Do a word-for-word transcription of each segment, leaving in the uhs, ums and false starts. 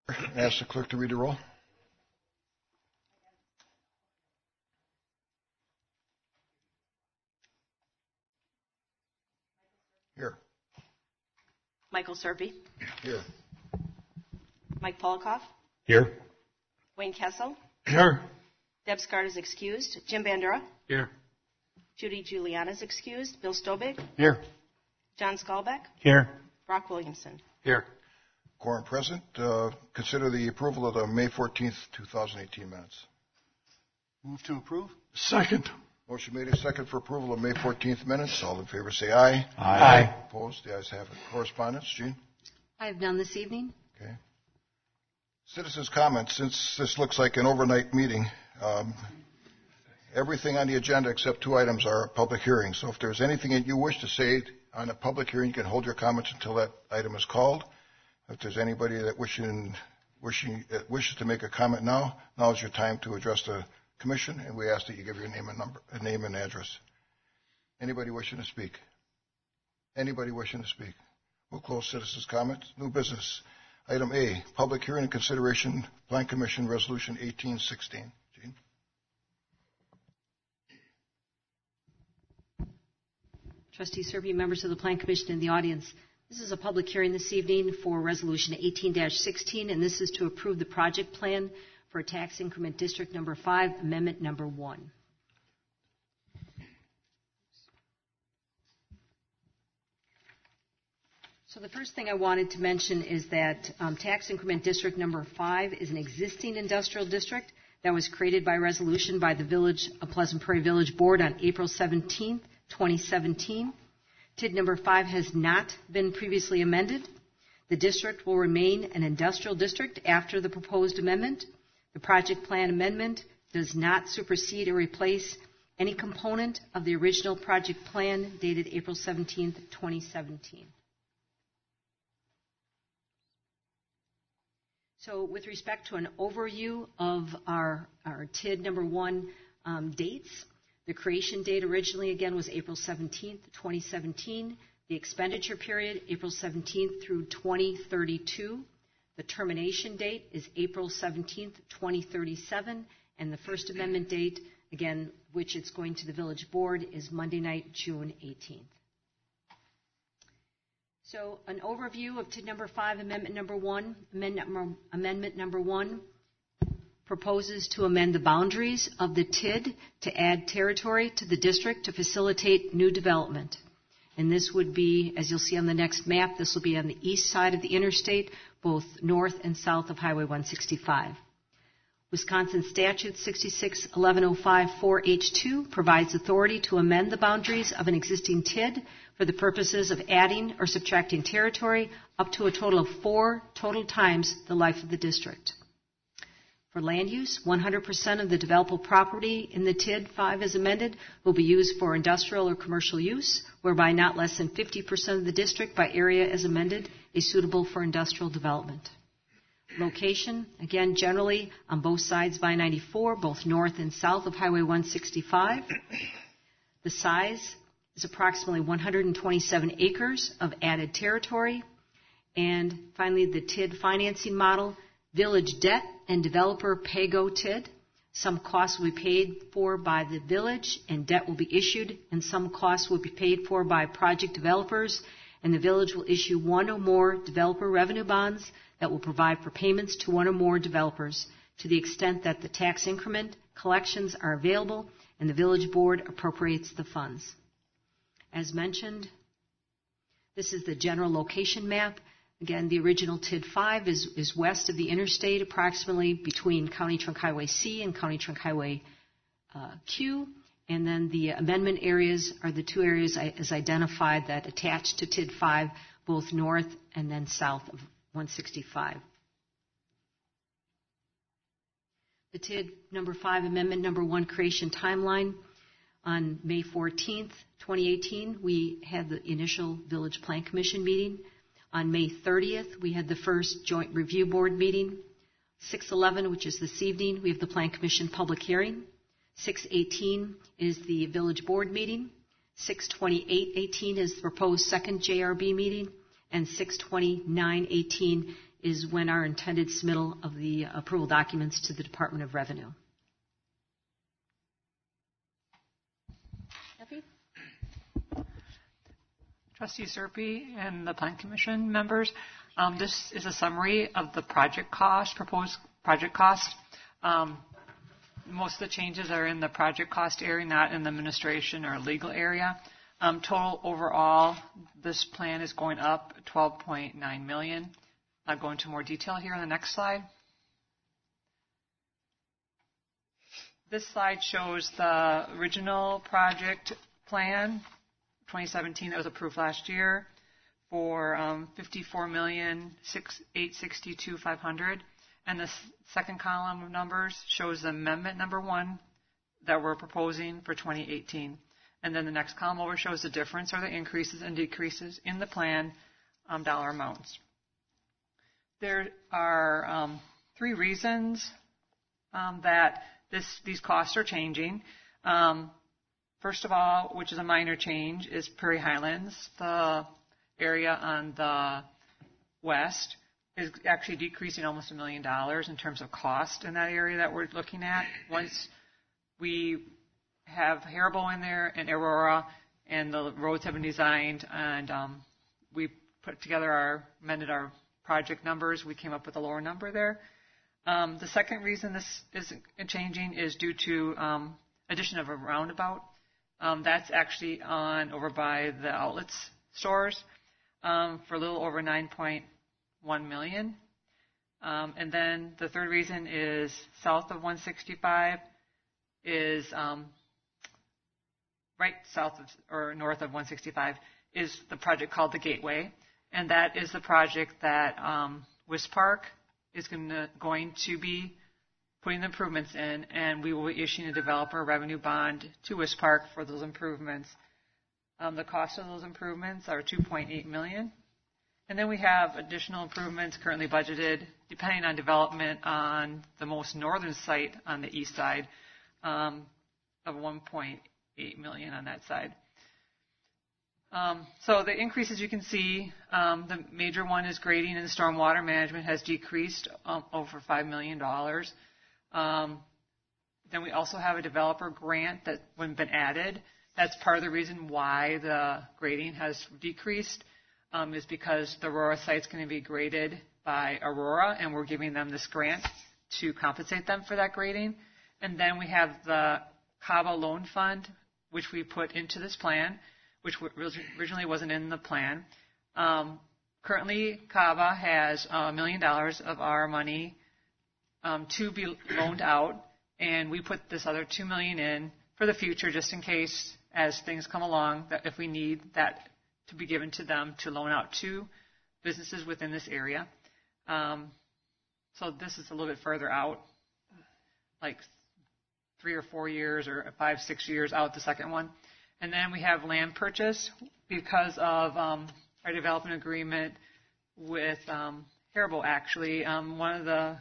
Ask the clerk to read the roll. Here. Michael Serby. Here. Mike Polikoff. Here. Wayne Kessel. Here. Deb Scott is excused. Jim Bandura. Here. Judy Juliana is excused. Bill Stobig. Here. John Skalbeck. Here. Brock Williamson. Here. Quorum present. Uh, consider the approval of the May fourteenth, twenty eighteen minutes. Move to approve. Second. Motion made and second for approval of May fourteenth minutes. All in favor say aye. Aye. Aye. Opposed? The ayes have it. Correspondence, Jean? I have none this evening. Okay. Citizens' comments. Since this looks like an overnight meeting, um, everything on the agenda except two items are public hearings. So if there's anything that you wish to say on a public hearing, you can hold your comments until that item is called. If there's anybody that wishing, wishing, uh, wishes to make a comment now, now is your time to address the commission, and we ask that you give your name and number, a name and address. Anybody wishing to speak? Anybody wishing to speak? We'll close citizens' comments. New business. Item A, public hearing and consideration, Plan Commission Resolution eighteen sixteen. Jean? Trustee Serby, members of the Plan Commission in the audience. This is a public hearing this evening for Resolution eighteen sixteen, and this is to approve the project plan for Tax Increment District Number five, Amendment Number one. So the first thing I wanted to mention is that um, Tax Increment District Number five is an existing industrial district that was created by resolution by the Village of Pleasant Prairie Village Board on April seventeenth, twenty seventeen. T I D number five has not been previously amended. The district will remain an industrial district after the proposed amendment. The project plan amendment does not supersede or replace any component of the original project plan dated April seventeenth, twenty seventeen. So with respect to an overview of our, our T I D number one um, dates, the creation date originally, again, was April seventeenth, twenty seventeen. The expenditure period, April seventeenth through twenty thirty-two. The termination date is April seventeenth, twenty thirty-seven. And the First Amendment date, again, which it's going to the Village Board, is Monday night, June eighteenth. So an overview of T I D number five, Amendment number one. Amendment number, amendment number one proposes to amend the boundaries of the T I D to add territory to the district to facilitate new development. And this would be, as you'll see on the next map, this will be on the east side of the interstate, both north and south of Highway one sixty-five. Wisconsin Statute sixty-six eleven oh five four H two provides authority to amend the boundaries of an existing T I D for the purposes of adding or subtracting territory up to a total of four total times the life of the district. For land use, one hundred percent of the developable property in the T I D five as amended will be used for industrial or commercial use, whereby not less than fifty percent of the district by area as amended is suitable for industrial development. Location, again, generally on both sides of I ninety-four, both north and south of Highway one sixty-five. The size is approximately one hundred twenty-seven acres of added territory. And finally, the T I D financing model, village debt and developer pay-go T I D. Some costs will be paid for by the village and debt will be issued, and some costs will be paid for by project developers, and the village will issue one or more developer revenue bonds that will provide for payments to one or more developers to the extent that the tax increment collections are available and the village board appropriates the funds. As mentioned, this is the general location map. Again, the original T I D five is, is west of the interstate, approximately between County Trunk Highway C and County Trunk Highway uh, Q. And then the amendment areas are the two areas as identified that attach to T I D five, both north and then south of one sixty-five. The T I D number five, amendment number one creation timeline. On May fourteenth, twenty eighteen, we had the initial Village Plan Commission meeting. On May thirtieth, we had the first Joint Review Board meeting. six eleven, which is this evening, we have the Plan Commission public hearing. six eighteen is the Village Board meeting. six twenty-eight eighteen is the proposed second J R B meeting. And six twenty-nine eighteen is when our intended submittal of the approval documents to the Department of Revenue. Effie? Trustee Serpy and the Plan Commission members, um, this is a summary of the project cost, proposed project cost. Um, most of the changes are in the project cost area, not in the administration or legal area. Um, total overall, this plan is going up twelve point nine million dollars. I'll go into more detail here on the next slide. This slide shows the original project plan, twenty seventeen, that was approved last year, for um, fifty-four million eight hundred sixty-two thousand five hundred. And the second column of numbers shows the amendment number one that we're proposing for twenty eighteen. And then the next column over shows the difference or the increases and decreases in the plan um, dollar amounts. There are um, three reasons um, that this, these costs are changing. Um, first of all, which is a minor change, is Prairie Highlands. The area on the west is actually decreasing almost a million dollars in terms of cost in that area that we're looking at. Once we have Haribo in there and Aurora, and the roads have been designed, and um, we put together our, amended our project numbers, we came up with a lower number there. Um, the second reason this is changing is due to um, addition of a roundabout. Um, that's actually on over by the outlets stores um, for a little over nine point one million dollars. Um, and then the third reason is south of one sixty-five is um, right south of or north of one sixty-five is the project called the Gateway, and that is the project that um, WisPark is gonna, going to be putting the improvements in, and we will be issuing a developer revenue bond to WisPark for those improvements. Um, the cost of those improvements are two point eight million dollars. And then we have additional improvements currently budgeted, depending on development, on the most northern site on the east side, um, of one point eight million dollars on that side. Um, so the increases you can see, um, the major one is grading and stormwater management has decreased um, over five million dollars. Um, then we also have a developer grant that's been added. That's part of the reason why the grading has decreased. Um, is because the Aurora site's going to be graded by Aurora, and we're giving them this grant to compensate them for that grading. And then we have the CAVA loan fund, which we put into this plan, which originally wasn't in the plan. Um, currently, CAVA has a million dollars of our money um, to be loaned out, and we put this other two million dollars in for the future, just in case, as things come along, that if we need that to be given to them to loan out to businesses within this area. Um, so this is a little bit further out, like three or four years or five, six years out, the second one. And then we have land purchase because of um, our development agreement with um, Haribo, actually. Um, one of the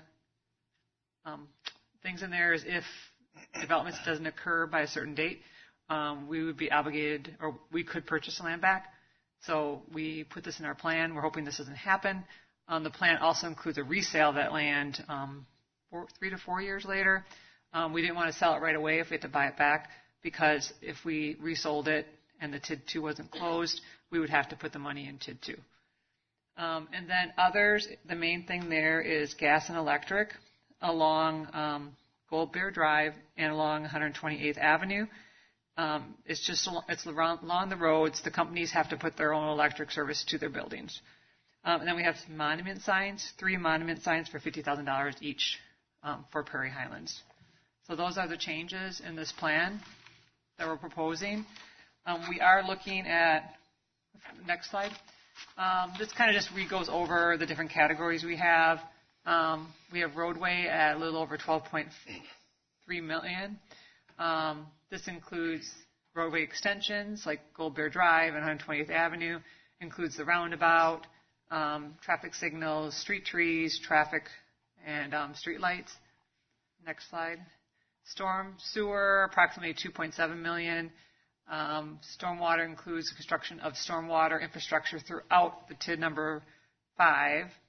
um, things in there is if development doesn't occur by a certain date, um, we would be obligated, or we could purchase the land back. So we put this in our plan. We're hoping this doesn't happen. Um, the plan also includes a resale of that land um, four, three to four years later. Um, we didn't want to sell it right away if we had to buy it back, because if we resold it and the T I D two wasn't closed, we would have to put the money in T I D two. Um, and then others, the main thing there is gas and electric along um, Gold Bear Drive and along one hundred twenty-eighth Avenue. Um, it's just it's around, along the roads. The companies have to put their own electric service to their buildings. Um, and then we have some monument signs, three monument signs for fifty thousand dollars each um, for Prairie Highlands. So those are the changes in this plan that we're proposing. Um, we are looking at, next slide. Um, this kind of just re goes over the different categories we have. Um, we have roadway at a little over twelve point three million dollars. Um, This includes roadway extensions like Gold Bear Drive and one hundred twentieth Avenue, includes the roundabout, um, traffic signals, street trees, traffic, and um, street lights. Next slide. Storm sewer, approximately two point seven million dollars. Um, stormwater includes the construction of stormwater infrastructure throughout the T I D number five,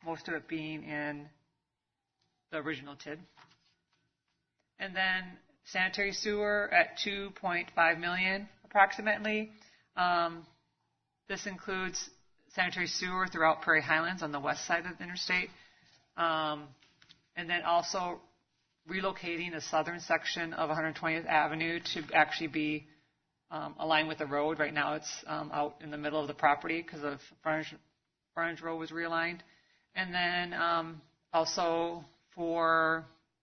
most of it being in the original T I D. And then sanitary sewer at two point five million dollars approximately. Um, this includes sanitary sewer throughout Prairie Highlands on the west side of the interstate. Um, and then also relocating the southern section of one hundred twentieth Avenue to actually be um, aligned with the road. Right now it's um, out in the middle of the property because of frontage, frontage road was realigned. And then um, also for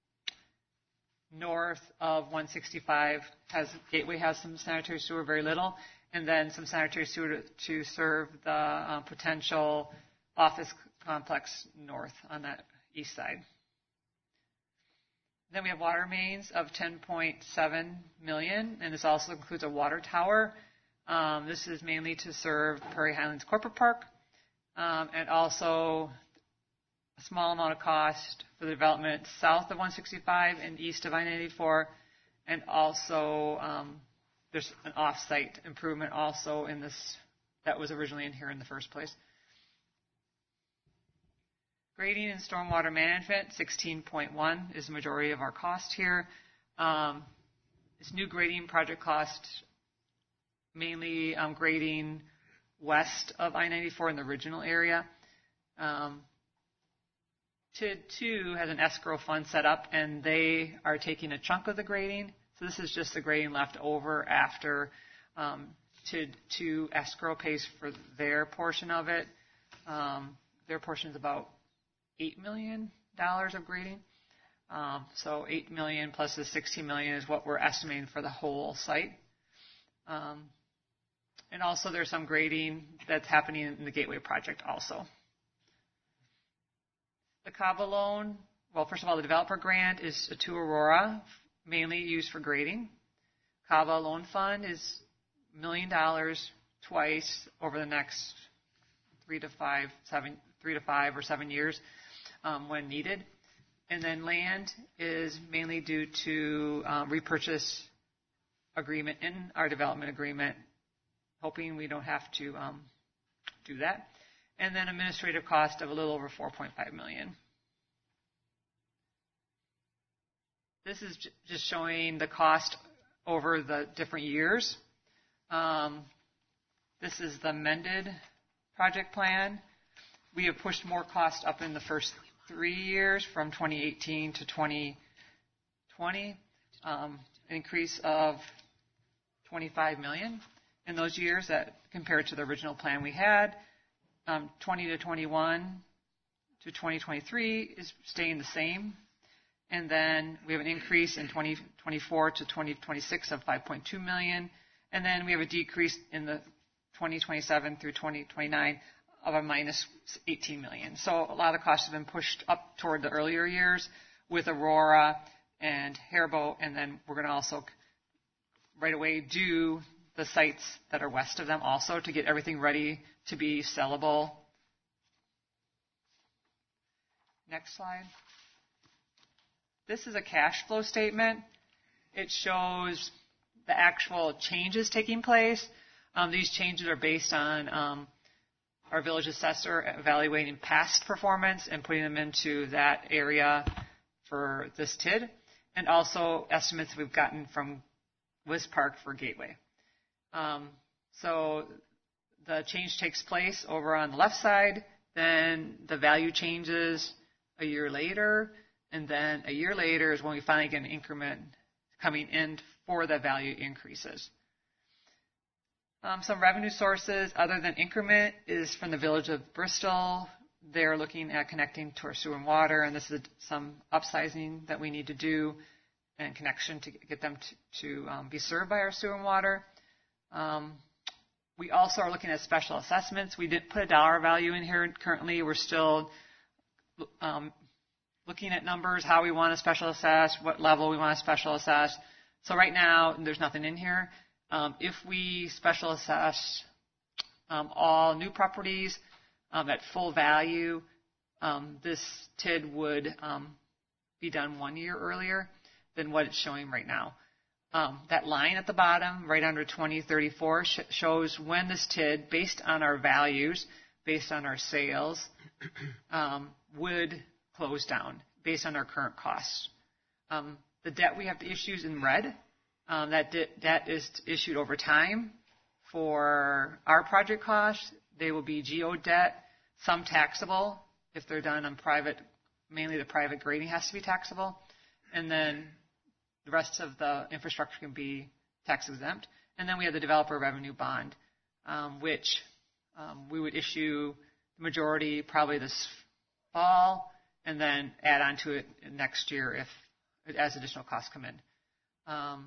north of one sixty-five, has Gateway has some sanitary sewer, very little, and then some sanitary sewer to, to serve the uh, potential office complex north on that east side. Then we have water mains of ten point seven million dollars, and this also includes a water tower. Um, this is mainly to serve Prairie Highlands Corporate Park, um, and also a small amount of cost for the development south of one sixty-five and east of I ninety-four, and also um, there's an off-site improvement also in this that was originally in here in the first place. Grading and stormwater management, sixteen point one is the majority of our cost here. Um, this new grading project cost mainly um, grading west of I ninety-four in the original area. Um, T I D two has an escrow fund set up, and they are taking a chunk of the grading. So this is just the grading left over after um, T I D two escrow pays for their portion of it. Um, their portion is about eight million dollars of grading. Um, so eight million dollars plus the sixteen million dollars is what we're estimating for the whole site. Um, and also there's some grading that's happening in the Gateway project also. The C A B A loan, well, first of all, the developer grant is to Aurora, mainly used for grading. C A B A loan fund is a million dollars twice over the next three to five, seven, three to five or seven years um, when needed. And then land is mainly due to um, repurchase agreement in our development agreement, hoping we don't have to um, do that. And then administrative cost of a little over four point five million dollars. This is j- just showing the cost over the different years. Um, this is the amended project plan. We have pushed more cost up in the first three years from twenty eighteen to twenty twenty, um, an increase of twenty-five million dollars in those years that compared to the original plan we had. Um, twenty to twenty-one to twenty twenty-three is staying the same. And then we have an increase in twenty twenty-four to twenty twenty-six of five point two million dollars. And then we have a decrease in the twenty twenty-seven through twenty twenty-nine of a minus eighteen million dollars. So a lot of costs have been pushed up toward the earlier years with Aurora and Haribo. And then we're going to also right away do the sites that are west of them also to get everything ready to be sellable. Next slide. This is a cash flow statement. It shows the actual changes taking place. Um, these changes are based on um, our village assessor evaluating past performance and putting them into that area for this T I D, and also estimates we've gotten from Wiz Park for Gateway. Um, so the change takes place over on the left side, then the value changes a year later, and then a year later is when we finally get an increment coming in for the value increases. Um, some revenue sources other than increment is from the Village of Bristol. They're looking at connecting to our sewer and water, and this is some upsizing that we need to do and connection to get them to, to um, be served by our sewer and water. Um, we also are looking at special assessments. We didn't put a dollar value in here currently. We're still um, looking at numbers, how we want to special assess, what level we want to special assess. So right now, there's nothing in here. Um, if we special assess um, all new properties um, at full value, um, this T I D would um, be done one year earlier than what it's showing right now. Um, that line at the bottom, right under twenty thirty-four, sh- shows when this T I D, based on our values, based on our sales, um, would close down based on our current costs. Um, the debt we have to issue is in red. Um, that de- debt is issued over time. For our project costs, they will be G O debt, some taxable if they're done on private, mainly the private grading has to be taxable, and then the rest of the infrastructure can be tax exempt. And then we have the developer revenue bond, um, which um, we would issue the majority probably this fall, and then add on to it next year if as additional costs come in. Um,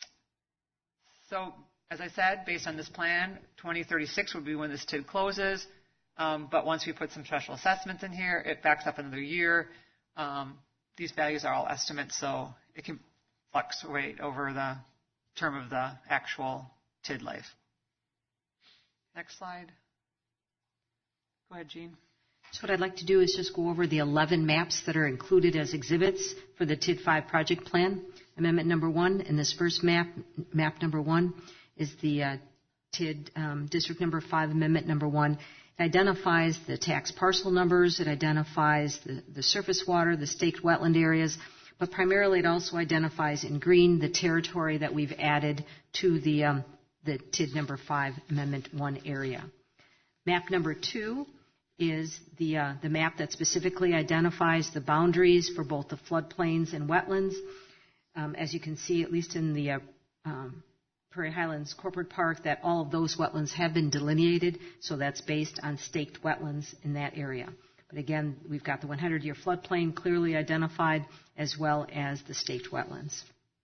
so, as I said, based on this plan, twenty thirty-six would be when this T I D closes. Um, but once we put some special assessments in here, it backs up another year. Um, these values are all estimates, so it can fluctuate over the term of the actual T I D life. Next slide. Go ahead, Jean. So what I'd like to do is just go over the eleven maps that are included as exhibits for the T I D five project plan. Amendment number one, and this first map, map number one, is the uh, T I D um, District number five, Amendment number one. It identifies the tax parcel numbers, it identifies the, the surface water, the staked wetland areas, but primarily it also identifies in green the territory that we've added to the, um, the T I D number five, Amendment one area. Map number two is the, uh, the map that specifically identifies the boundaries for both the floodplains and wetlands. Um, as you can see, at least in the uh, um, Prairie Highlands Corporate Park, that all of those wetlands have been delineated, so that's based on staked wetlands in that area. But again, we've got the hundred-year floodplain clearly identified, as well as the staked wetlands.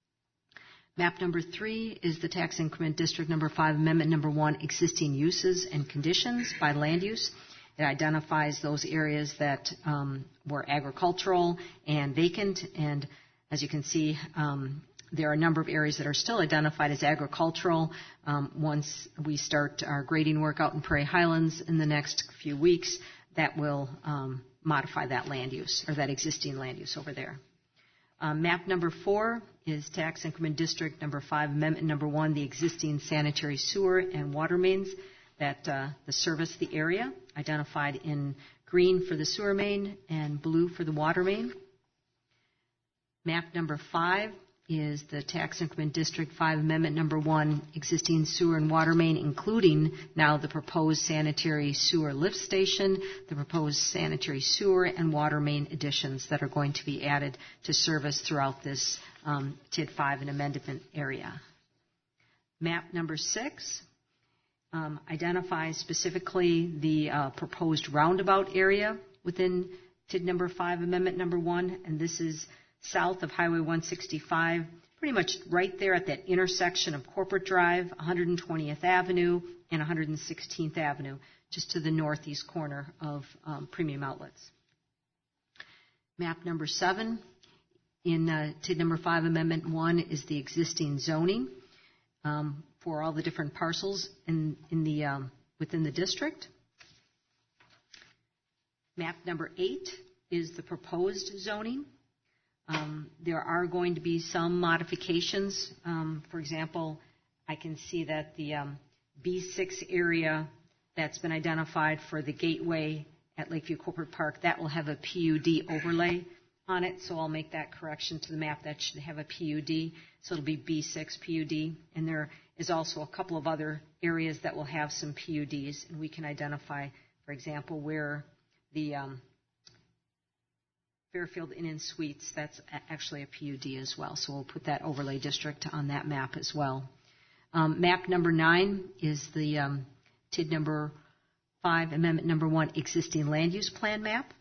Map number three is the tax increment district number five, amendment number one, existing uses and conditions by land use. It identifies those areas that um, were agricultural and vacant, and as you can see, um, there are a number of areas that are still identified as agricultural. Um, once we start our grading work out in Prairie Highlands in the next few weeks, that will um, modify that land use, or that existing land use over there. Um, map number four is tax increment district number five, amendment number one, the existing sanitary sewer and water mains that uh, the service the area, identified in green for the sewer main and blue for the water main. Map number five is the tax increment district five, amendment number one, existing sewer and water main, including now the proposed sanitary sewer lift station, the proposed sanitary sewer and water main additions that are going to be added to service throughout this um, T I D five and amendment area. Map number six um, identifies specifically the uh, proposed roundabout area within T I D number five, amendment number one, and this is south of Highway one sixty-five, pretty much right there at that intersection of Corporate Drive, one hundred twentieth Avenue, and one hundred sixteenth Avenue, just to the northeast corner of um, Premium Outlets. Map number seven, in uh, T I D number five, Amendment one, is the existing zoning um, for all the different parcels in, in the, um, within the district. Map number eight is the proposed zoning. Um, there are going to be some modifications. Um, for example, I can see that the um, B six area that's been identified for the gateway at Lakeview Corporate Park, that will have a P U D overlay on it, so I'll make that correction to the map. That should have a P U D, so it'll be B six P U D. And there is also a couple of other areas that will have some P U Ds, and we can identify, for example, where the um, Fairfield Inn and Suites, that's actually a P U D as well. So we'll put that overlay district on that map as well. Um, map number nine is the um, T I D number five, amendment number one, existing land use plan map.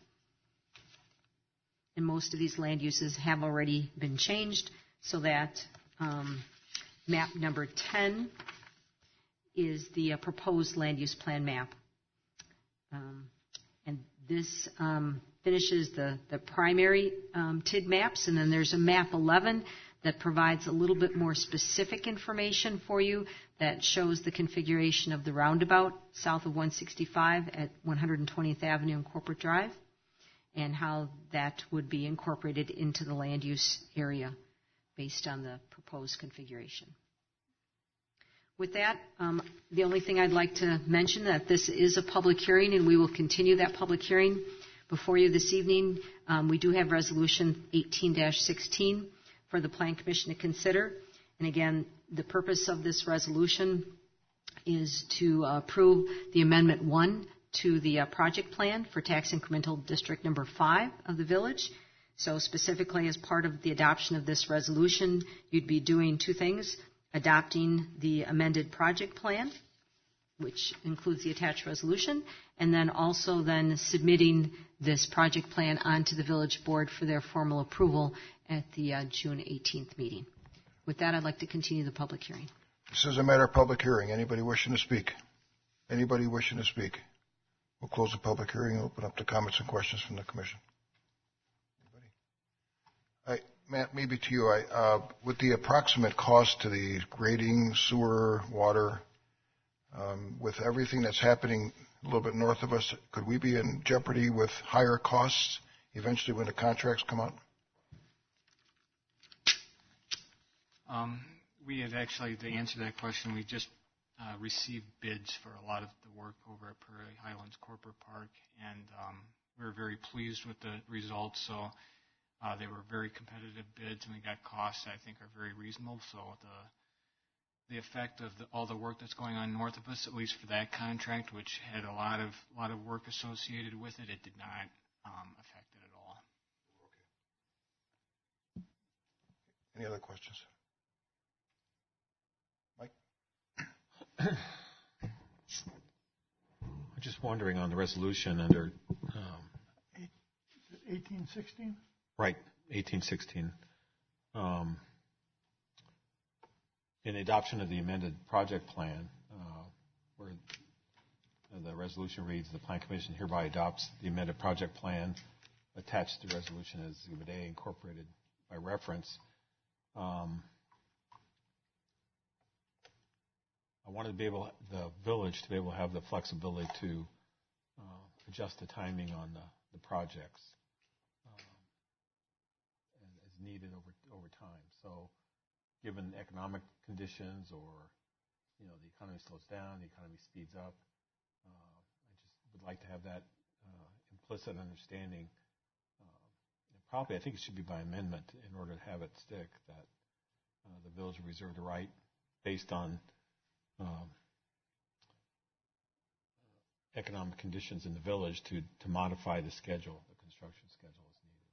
And most of these land uses have already been changed, so that um, map number ten is the uh, proposed land use plan map. Um, and this um, finishes the, the primary um, T I D maps, and then there's a map eleven that provides a little bit more specific information for you that shows the configuration of the roundabout south of one sixty-five at one hundred twentieth Avenue and Corporate Drive, and how that would be incorporated into the land use area based on the proposed configuration. With that, um, the only thing I'd like to mention that this is a public hearing, and we will continue that public hearing before you this evening. Um, we do have Resolution eighteen sixteen for the Plan Commission to consider. And again, the purpose of this resolution is to uh, approve the Amendment one to the uh, project plan for Tax Incremental District Number five of the village. So specifically, as part of the adoption of this resolution, you'd be doing two things: adopting the amended project plan, which includes the attached resolution, and then also then submitting this project plan onto the village board for their formal approval at the uh, June eighteenth meeting. With that, I'd like to continue the public hearing. This is a matter of public hearing. Anybody wishing to speak? Anybody wishing to speak? We'll close the public hearing and open up to comments and questions from the commission. I, Matt, maybe to you, I, uh, with the approximate cost to the grading, sewer, water, um, with everything that's happening a little bit north of us, could we be in jeopardy with higher costs eventually when the contracts come out? Um, we had actually, to answer that question, we just uh, received bids for a lot of the work over at Prairie Highlands Corporate Park, and um, we were very pleased with the results. So uh, they were very competitive bids, and we got costs I think are very reasonable. So the the effect of the, all the work that's going on north of us, at least for that contract, which had a lot of lot of work associated with it, it did not um, affect it at all. Any other questions? Mike? I'm just wondering on the resolution under um, eighteen sixteen? Right, eighteen sixteen. Um, in the adoption of the amended project plan, uh, where the resolution reads, the Plan Commission hereby adopts the amended project plan attached to the resolution as Exhibit A incorporated by reference. Um, I wanted to be able, the village to be able to have the flexibility to uh, adjust the timing on the, the projects uh, as needed over over time. So, given economic conditions, or you know, the economy slows down, the economy speeds up, uh, I just would like to have that uh, implicit understanding. Uh, probably, I think it should be by amendment in order to have it stick. That uh, the village will reserve the right, based on Um, economic conditions in the village, to, to modify the schedule, the construction schedule as needed.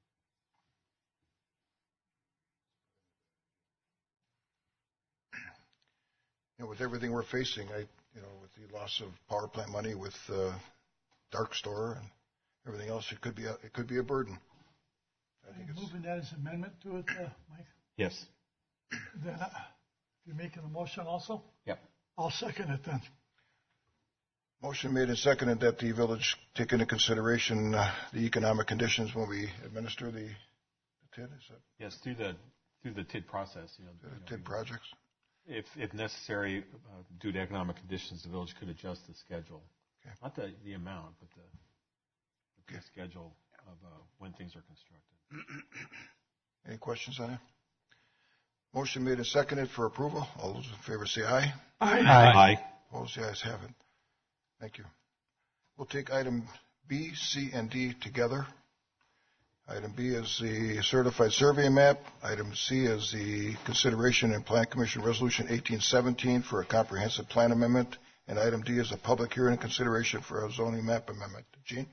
You know, with everything we're facing, I, you know, with the loss of power plant money, with uh, dark store and everything else, it could be a, it could be a burden. I think Are you it's moving that as amendment to it, uh, Mike? Yes. Then uh, you're making a motion also? Yep. I'll second it then. motion made and seconded that the village take into consideration uh, the economic conditions when we administer the, the T I D. Is that Yes, through the through the T I D process. You know, the you know, T I D projects? If if necessary, uh, due to economic conditions, the village could adjust the schedule, Okay. not the the amount, but the, the Okay. schedule of uh, when things are constructed. Any questions on it? Motion made and seconded for approval. All those in favor say aye. Aye. Aye. Opposed, the ayes have it. Thank you. We'll take item B, C, and D together. Item B is the certified survey map. Item C is the consideration and Plan Commission Resolution eighteen seventeen for a comprehensive plan amendment. And item D is a public hearing and consideration for a zoning map amendment. Gene?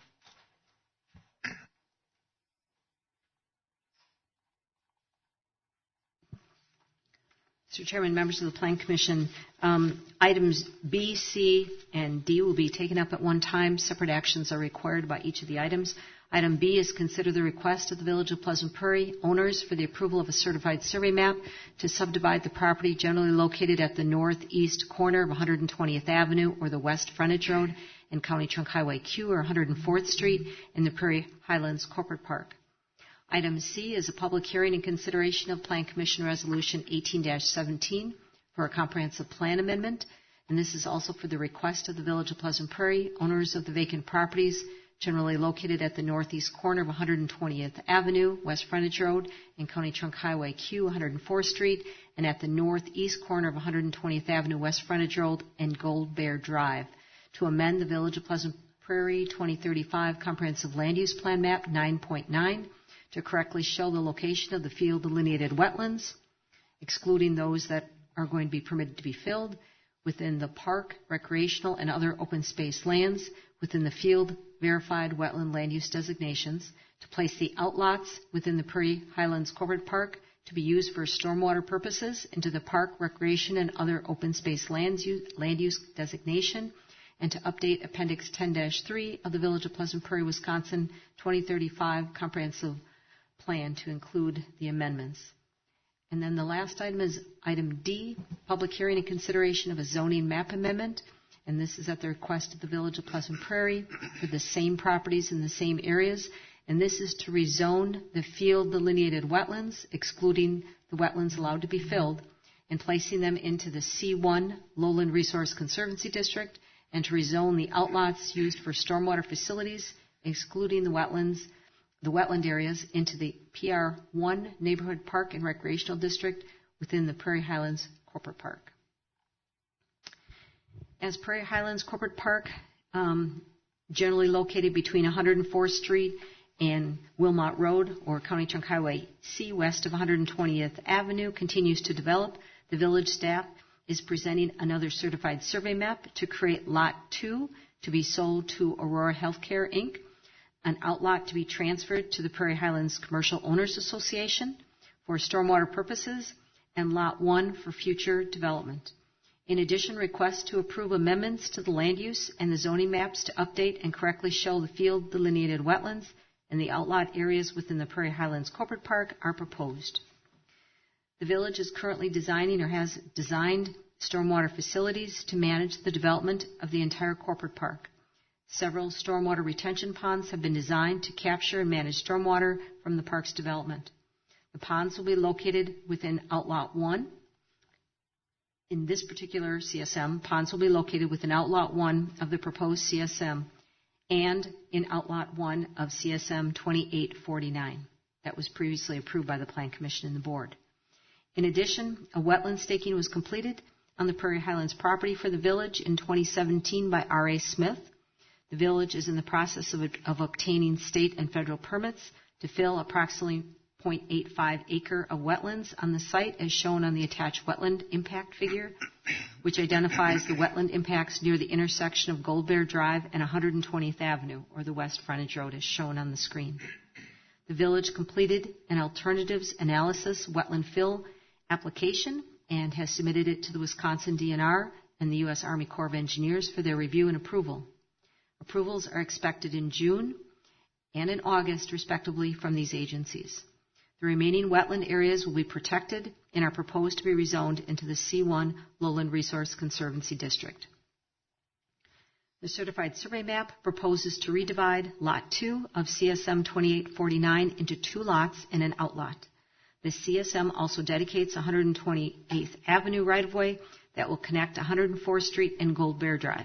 Mister Chairman, members of the Plan Commission, um, items B, C, and D will be taken up at one time. Separate actions are required by each of the items. Item B is consider the request of the Village of Pleasant Prairie owners for the approval of a certified survey map to subdivide the property generally located at the northeast corner of one hundred twentieth Avenue or the west frontage road and County Trunk Highway Q or one hundred fourth Street in the Prairie Highlands Corporate Park. Item C is a public hearing and consideration of Plan Commission Resolution eighteen seventeen for a comprehensive plan amendment, and this is also for the request of the Village of Pleasant Prairie, owners of the vacant properties, generally located at the northeast corner of one hundred twentieth Avenue, West Frontage Road, and County Trunk Highway Q, one hundred fourth Street, and at the northeast corner of one hundred twentieth Avenue, West Frontage Road, and Gold Bear Drive, to amend the Village of Pleasant Prairie twenty thirty-five Comprehensive Land Use Plan Map nine point nine to correctly show the location of the field delineated wetlands, excluding those that are going to be permitted to be filled, within the park, recreational, and other open space lands within the field verified wetland land use designations, to place the outlots within the Prairie Highlands Corporate Park to be used for stormwater purposes into the park, recreation, and other open space lands use, land use designation, and to update Appendix ten dash three of the Village of Pleasant Prairie, Wisconsin twenty thirty-five Comprehensive Plan to include the amendments. And then the last item is item D, public hearing and consideration of a zoning map amendment. And this is at the request of the Village of Pleasant Prairie for the same properties in the same areas. And this is to rezone the field delineated wetlands, excluding the wetlands allowed to be filled, and placing them into the C one Lowland Resource Conservancy District, and to rezone the outlots used for stormwater facilities, excluding the wetlands, the wetland areas, into the P R one Neighborhood Park and Recreational District within the Prairie Highlands Corporate Park. As Prairie Highlands Corporate Park, um, generally located between one hundred fourth Street and Wilmot Road, or County Trunk Highway C, west of one hundred twentieth Avenue, continues to develop, the village staff is presenting another certified survey map to create Lot two to be sold to Aurora Healthcare, Incorporated, an outlot to be transferred to the Prairie Highlands Commercial Owners Association for stormwater purposes, and Lot one for future development. In addition, requests to approve amendments to the land use and the zoning maps to update and correctly show the field delineated wetlands and the outlot areas within the Prairie Highlands Corporate Park are proposed. The village is currently designing or has designed stormwater facilities to manage the development of the entire corporate park. Several stormwater retention ponds have been designed to capture and manage stormwater from the park's development. The ponds will be located within Outlot one. In this particular C S M, ponds will be located within Outlot one of the proposed C S M and in Outlot one of C S M twenty-eight forty-nine. That was previously approved by the Plan Commission and the Board. In addition, a wetland staking was completed on the Prairie Highlands property for the village in twenty seventeen by R A Smith. The village is in the process of, of obtaining state and federal permits to fill approximately zero point eight five acre of wetlands on the site, as shown on the attached wetland impact figure, which identifies the wetland impacts near the intersection of Gold Bear Drive and one hundred twentieth Avenue, or the West Frontage Road, as shown on the screen. The village completed an alternatives analysis wetland fill application and has submitted it to the Wisconsin D N R and the U S Army Corps of Engineers for their review and approval. Approvals are expected in June and in August, respectively, from these agencies. The remaining wetland areas will be protected and are proposed to be rezoned into the C one Lowland Resource Conservancy District. The certified survey map proposes to redivide Lot two of C S M twenty-eight forty-nine into two lots and an outlot. The C S M also dedicates one hundred twenty-eighth Avenue right-of-way that will connect one hundred fourth Street and Gold Bear Drive.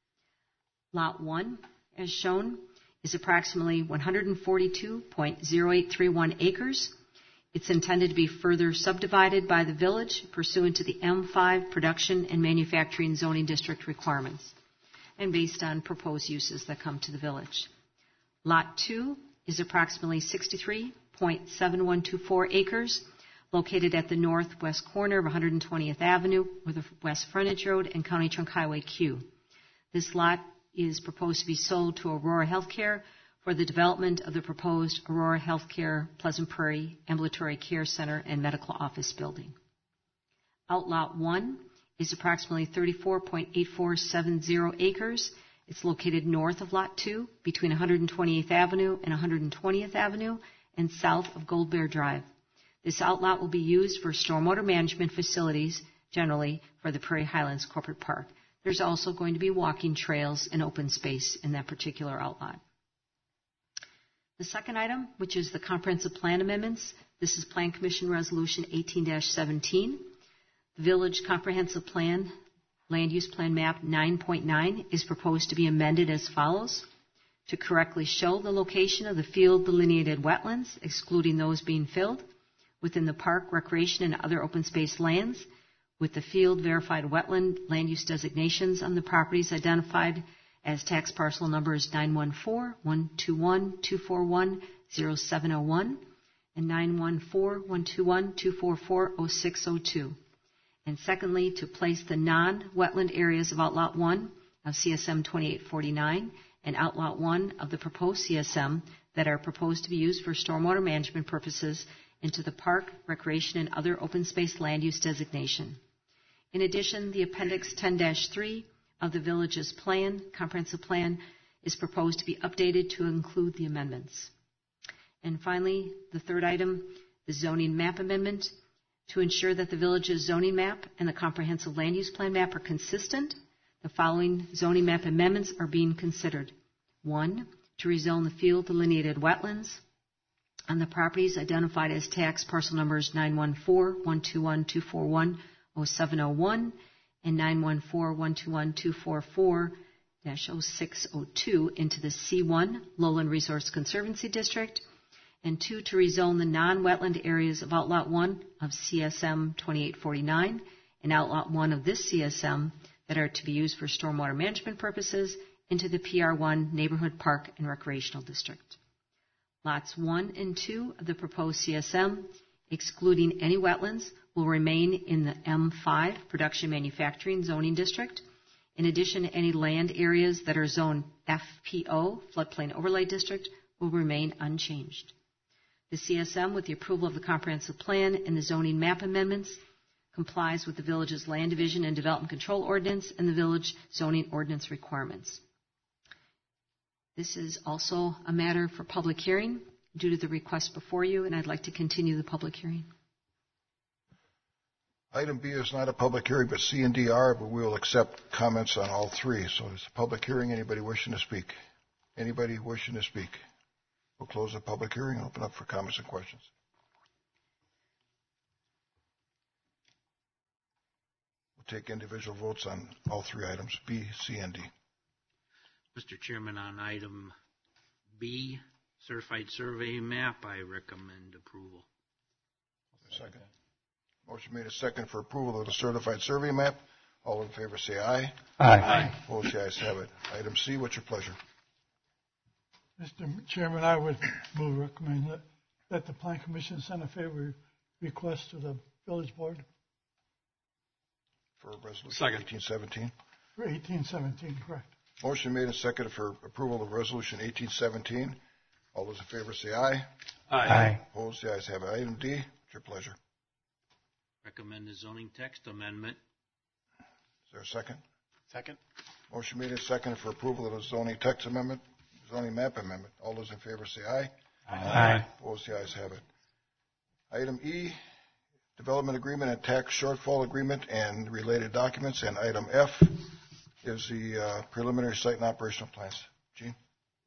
Lot one, as shown, is approximately one hundred forty-two point zero eight three one acres. It's intended to be further subdivided by the village pursuant to the M five Production and Manufacturing Zoning District requirements and based on proposed uses that come to the village. Lot two is approximately sixty-three point seven one two four acres, located at the northwest corner of one hundred twentieth Avenue with the West Frontage Road and County Trunk Highway Q. This lot is proposed to be sold to Aurora Healthcare for the development of the proposed Aurora Healthcare Pleasant Prairie Ambulatory Care Center and Medical Office Building. Outlot one is approximately thirty-four point eight four seven zero acres. It's located north of Lot two, between one hundred twenty-eighth Avenue and one hundred twentieth Avenue, and south of Gold Bear Drive. This outlot will be used for stormwater management facilities, generally for the Prairie Highlands Corporate Park. There's also going to be walking trails and open space in that particular outlot. The second item, which is the comprehensive plan amendments, this is Plan Commission Resolution eighteen dash seventeen. The Village Comprehensive Plan, Land Use Plan Map nine point nine is proposed to be amended as follows. to correctly show the location of the field delineated wetlands, excluding those being filled, within the park, recreation, and other open space lands, with the field verified wetland land use designations on the properties identified as tax parcel numbers nine one four, one two one, two four one, zero seven zero one and nine one four, one two one, two four four, zero six zero two. And secondly, to place the non-wetland areas of Outlot one of C S M twenty-eight forty-nine and Outlot one of the proposed C S M that are proposed to be used for stormwater management purposes into the park, recreation, and other open space land use designation. In addition, the Appendix ten dash three of the village's plan, comprehensive plan, is proposed to be updated to include the amendments. And finally, the third item, the zoning map amendment. To ensure that the village's zoning map and the comprehensive land use plan map are consistent, the following zoning map amendments are being considered. One, to rezone the field delineated wetlands on the properties identified as tax parcel numbers nine one four, one two one, two four one, zero seven zero one and nine one four, one two one, two four four, zero six zero two into the C one Lowland Resource Conservancy District, and two, to rezone the non-wetland areas of Outlot one of C S M twenty-eight forty-nine and Outlot one of this C S M that are to be used for stormwater management purposes into the P R one Neighborhood Park and Recreational District. Lots one and two of the proposed C S M, excluding any wetlands, will remain in the M five Production Manufacturing Zoning District. In addition, any land areas that are zoned F P O, Floodplain Overlay District, will remain unchanged. The C S M, with the approval of the comprehensive plan and the zoning map amendments, complies with the village's land division and development control ordinance and the village zoning ordinance requirements. This is also a matter for public hearing due to the request before you, and I'd like to continue the public hearing. Item B is not a public hearing, but C and D are, but we will accept comments on all three. So it's a public hearing. Anybody wishing to speak? Anybody wishing to speak? We'll close the public hearing and open up for comments and questions. We'll take individual votes on all three items, B, C, and D. Mister Chairman, on item B, certified survey map, I recommend approval. Second. Motion made a second for approval of the certified survey map. All in favor say aye. Aye. Aye. Opposed, the ayes have it. Item C, what's your pleasure? Mister Chairman, I would move recommend that, that the Plan Commission send a favor request to the village board For resolution Second. eighteen seventeen. for eighteen seventeen, correct. Motion made and seconded for approval of resolution eighteen seventeen. All those in favor say aye. Aye. Opposed, the ayes have it. Item D, what's your pleasure? Recommend the zoning text amendment. Is there a second? Second. Motion made and seconded for approval of the zoning text amendment, zoning map amendment. All those in favor say aye. Aye. Opposed, the ayes have it. Item E, development agreement and tax shortfall agreement and related documents. And item F is the uh, preliminary site and operational plans. Jean?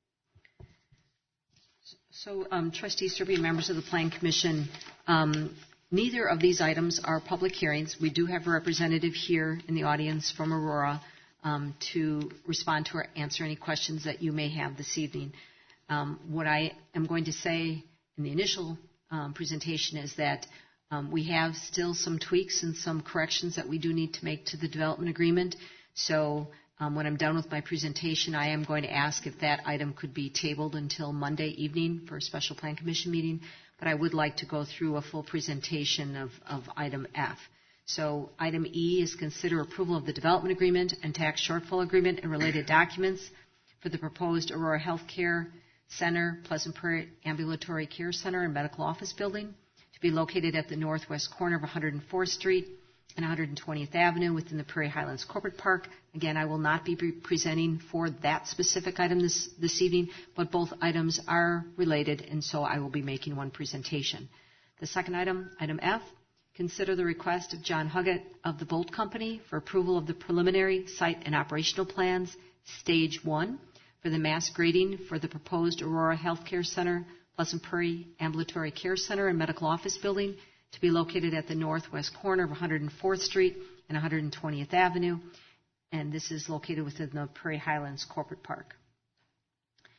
So, um, Trustee Serby, members of the Plan Commission, um, neither of these items are public hearings. We do have a representative here in the audience from Aurora um, to respond to or answer any questions that you may have this evening. Um, what I am going to say in the initial um, presentation is that um, we have still some tweaks and some corrections that we do need to make to the development agreement. So um, when I'm done with my presentation, I am going to ask if that item could be tabled until Monday evening for a special Plan Commission meeting. But I would like to go through a full presentation of, of item F. So item E is consider approval of the development agreement and tax shortfall agreement and related documents for the proposed Aurora Healthcare Center, Pleasant Prairie Ambulatory Care Center and Medical Office Building to be located at the northwest corner of one hundred fourth Street and one hundred twentieth Avenue within the Prairie Highlands Corporate Park. Again, I will not be presenting for that specific item this, this evening, but both items are related, and so I will be making one presentation. The second item, item F, consider the request of John Huggett of the Bolt Company for approval of the preliminary site and operational plans, Stage one, for the mass grading for the proposed Aurora Healthcare Center, Pleasant Prairie Ambulatory Care Center and Medical Office Building to be located at the northwest corner of one hundred fourth Street and one hundred twentieth Avenue, and this is located within the Prairie Highlands Corporate Park.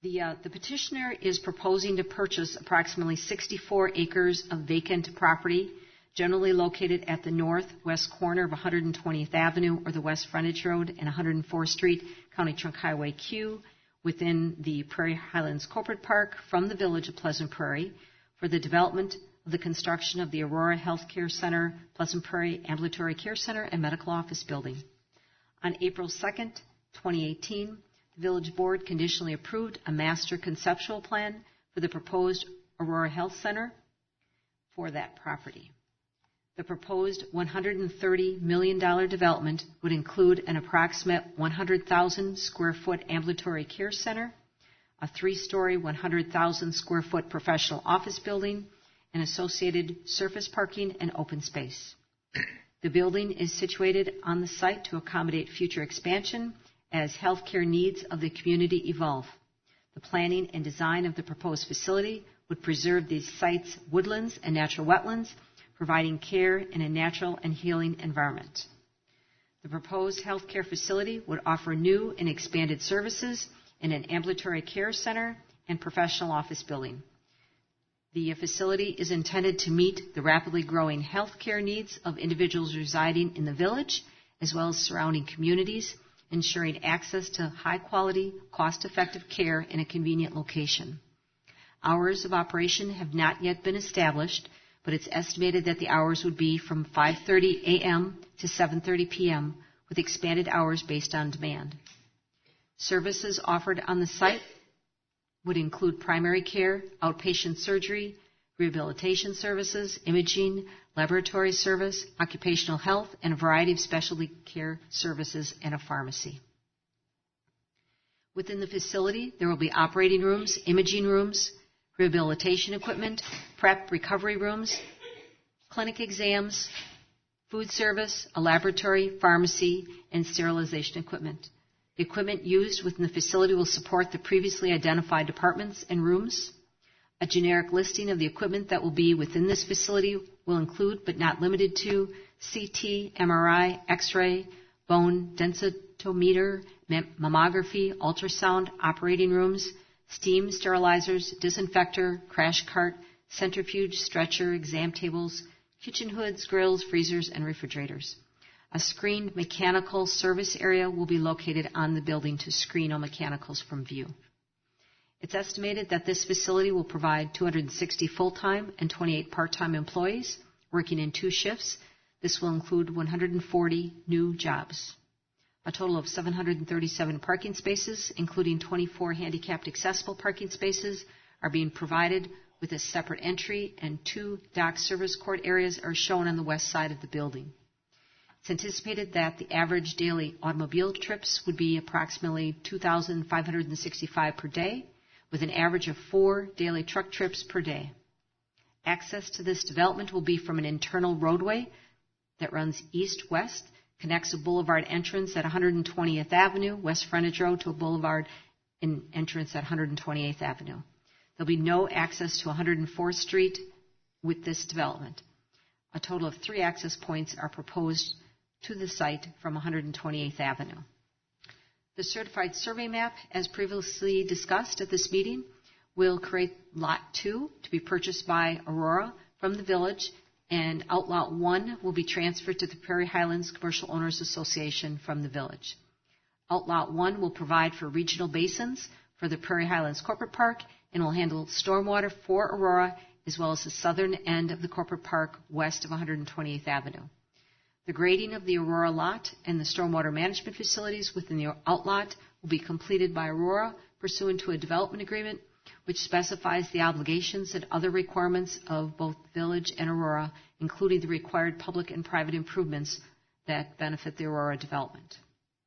The, uh, the petitioner is proposing to purchase approximately sixty-four acres of vacant property, generally located at the northwest corner of one hundred twentieth Avenue or the West Frontage Road and one hundred fourth Street, County Trunk Highway Q, within the Prairie Highlands Corporate Park from the Village of Pleasant Prairie for the development of the construction of the Aurora Healthcare Center, Pleasant Prairie Ambulatory Care Center, and Medical Office Building. On April second, twenty eighteen, the Village Board conditionally approved a master conceptual plan for the proposed Aurora Health Center for that property. The proposed one hundred thirty million dollars development would include an approximate one hundred thousand square foot ambulatory care center, a three-story, one hundred thousand square foot professional office building, and associated surface parking and open space. The building is situated on the site to accommodate future expansion as healthcare needs of the community evolve. The planning and design of the proposed facility would preserve the site's woodlands and natural wetlands, providing care in a natural and healing environment. The proposed healthcare facility would offer new and expanded services in an ambulatory care center and professional office building. The facility is intended to meet the rapidly growing healthcare needs of individuals residing in the village, as well as surrounding communities, ensuring access to high-quality, cost-effective care in a convenient location. Hours of operation have not yet been established, but it's estimated that the hours would be from five thirty a.m. to seven thirty p.m., with expanded hours based on demand. Services offered on the site would include primary care, outpatient surgery, rehabilitation services, imaging, laboratory service, occupational health, and a variety of specialty care services and a pharmacy. Within the facility, there will be operating rooms, imaging rooms, rehabilitation equipment, prep recovery rooms, clinic exams, food service, a laboratory, pharmacy, and sterilization equipment. The equipment used within the facility will support the previously identified departments and rooms. A generic listing of the equipment that will be within this facility will include, but not limited to, C T, M R I, X-ray, bone densitometer, mammography, ultrasound, operating rooms, steam sterilizers, disinfector, crash cart, centrifuge, stretcher, exam tables, kitchen hoods, grills, freezers, and refrigerators. A screened mechanical service area will be located on the building to screen all mechanicals from view. It's estimated that this facility will provide two hundred sixty full-time and twenty-eight part-time employees working in two shifts. This will include one hundred forty new jobs. A total of seven hundred thirty-seven parking spaces, including twenty-four handicapped accessible parking spaces, are being provided with a separate entry, and two dock service court areas are shown on the west side of the building. It's anticipated that the average daily automobile trips would be approximately two thousand five hundred sixty-five per day, with an average of four daily truck trips per day. Access to this development will be from an internal roadway that runs east-west, connects a boulevard entrance at one hundred twentieth Avenue, West Frontage Road, to a boulevard in entrance at one hundred twenty-eighth Avenue. There'll be no access to one hundred fourth Street with this development. A total of three access points are proposed to the site from one hundred twenty-eighth Avenue. The certified survey map, as previously discussed at this meeting, will create Lot two to be purchased by Aurora from the village, and Outlot one will be transferred to the Prairie Highlands Commercial Owners Association from the village. Outlot one will provide for regional basins for the Prairie Highlands Corporate Park and will handle stormwater for Aurora as well as the southern end of the corporate park west of one hundred twenty-eighth Avenue. The grading of the Aurora lot and the stormwater management facilities within the outlot will be completed by Aurora pursuant to a development agreement which specifies the obligations and other requirements of both the village and Aurora, including the required public and private improvements that benefit the Aurora development.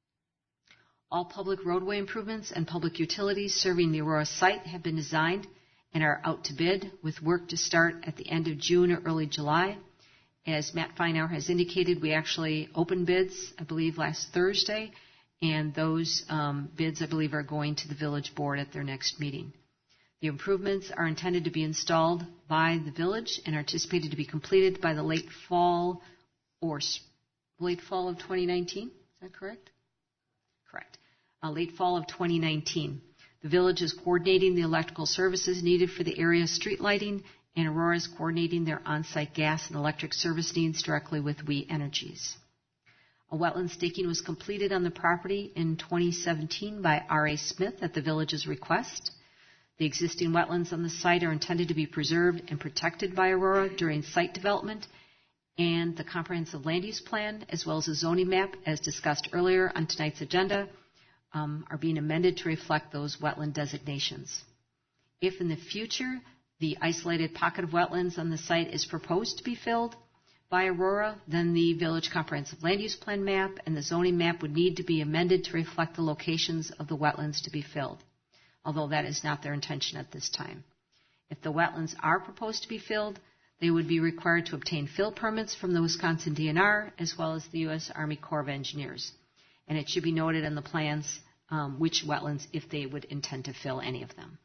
All public roadway improvements and public utilities serving the Aurora site have been designed and are out to bid, with work to start at the end of June or early July. As Matt Feinauer has indicated, we actually opened bids, I believe, last Thursday, and those um, bids, I believe, are going to the village board at their next meeting. The improvements are intended to be installed by the village and are anticipated to be completed by the late fall or late fall of twenty nineteen. Is that correct? Correct. Uh, late fall of twenty nineteen. The village is coordinating the electrical services needed for the area street lighting, and Aurora is coordinating their on-site gas and electric service needs directly with We Energies. A wetland staking was completed on the property in twenty seventeen by R A Smith at the village's request. The existing wetlands on the site are intended to be preserved and protected by Aurora during site development, and the comprehensive land use plan, as well as a zoning map, as discussed earlier on tonight's agenda, um, are being amended to reflect those wetland designations. If in the future the isolated pocket of wetlands on the site is proposed to be filled by Aurora, then the village comprehensive land use plan map and the zoning map would need to be amended to reflect the locations of the wetlands to be filled, although that is not their intention at this time. If the wetlands are proposed to be filled, they would be required to obtain fill permits from the Wisconsin D N R as well as the U S Army Corps of Engineers. And it should be noted in the plans um, which wetlands, if they would intend to fill any of them.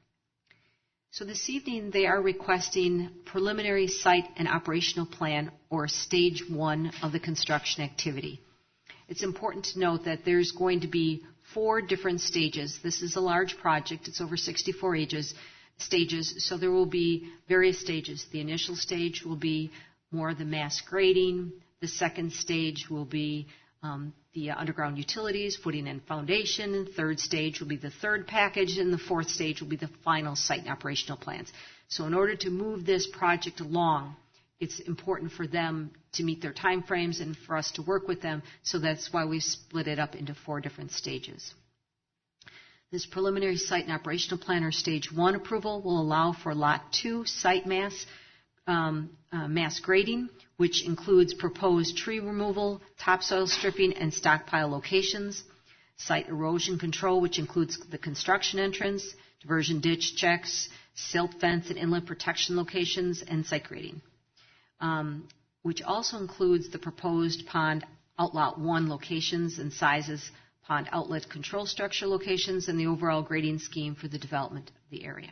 So this evening they are requesting preliminary site and operational plan, or stage one of the construction activity. It's important to note that there's going to be four different stages. This is a large project. It's over sixty-four ages, stages, so there will be various stages. The initial stage will be more the mass grading. The second stage will be um, the uh, underground utilities, footing and foundation. And third stage will be the third package, and the fourth stage will be the final site and operational plans. So in order to move this project along, it's important for them to meet their time frames and for us to work with them, so that's why we split it up into four different stages. This preliminary site and operational plan, or stage one approval, will allow for lot two site mass um, uh, mass grading, which includes proposed tree removal, topsoil stripping, and stockpile locations. Site erosion control, which includes the construction entrance, diversion ditch checks, silt fence and inlet protection locations, and site grading. Um, which also includes the proposed pond outlot one locations and sizes, pond outlet control structure locations, and the overall grading scheme for the development of the area.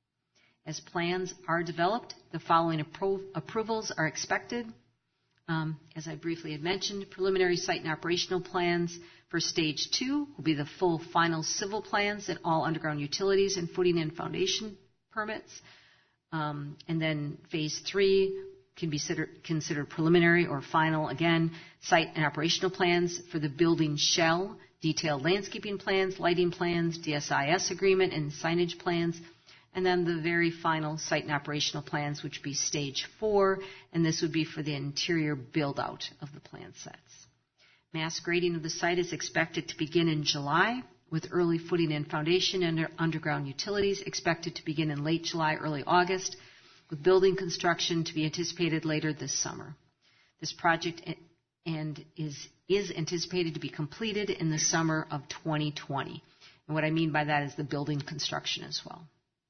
As plans are developed, the following appro- approvals are expected. Um, as I briefly had mentioned, preliminary site and operational plans for stage two will be the full final civil plans and all underground utilities and footing and foundation permits. Um, and then phase three can be considered, considered preliminary or final, again, site and operational plans for the building shell, detailed landscaping plans, lighting plans, D S I S agreement, and signage plans, and then the very final site and operational plans, which would be stage four, and this would be for the interior build-out of the plan sets. Mass grading of the site is expected to begin in July, with early footing and foundation and underground utilities expected to begin in late July, early August, with building construction to be anticipated later this summer. This project and is, is anticipated to be completed in the summer of twenty twenty. And what I mean by that is the building construction as well.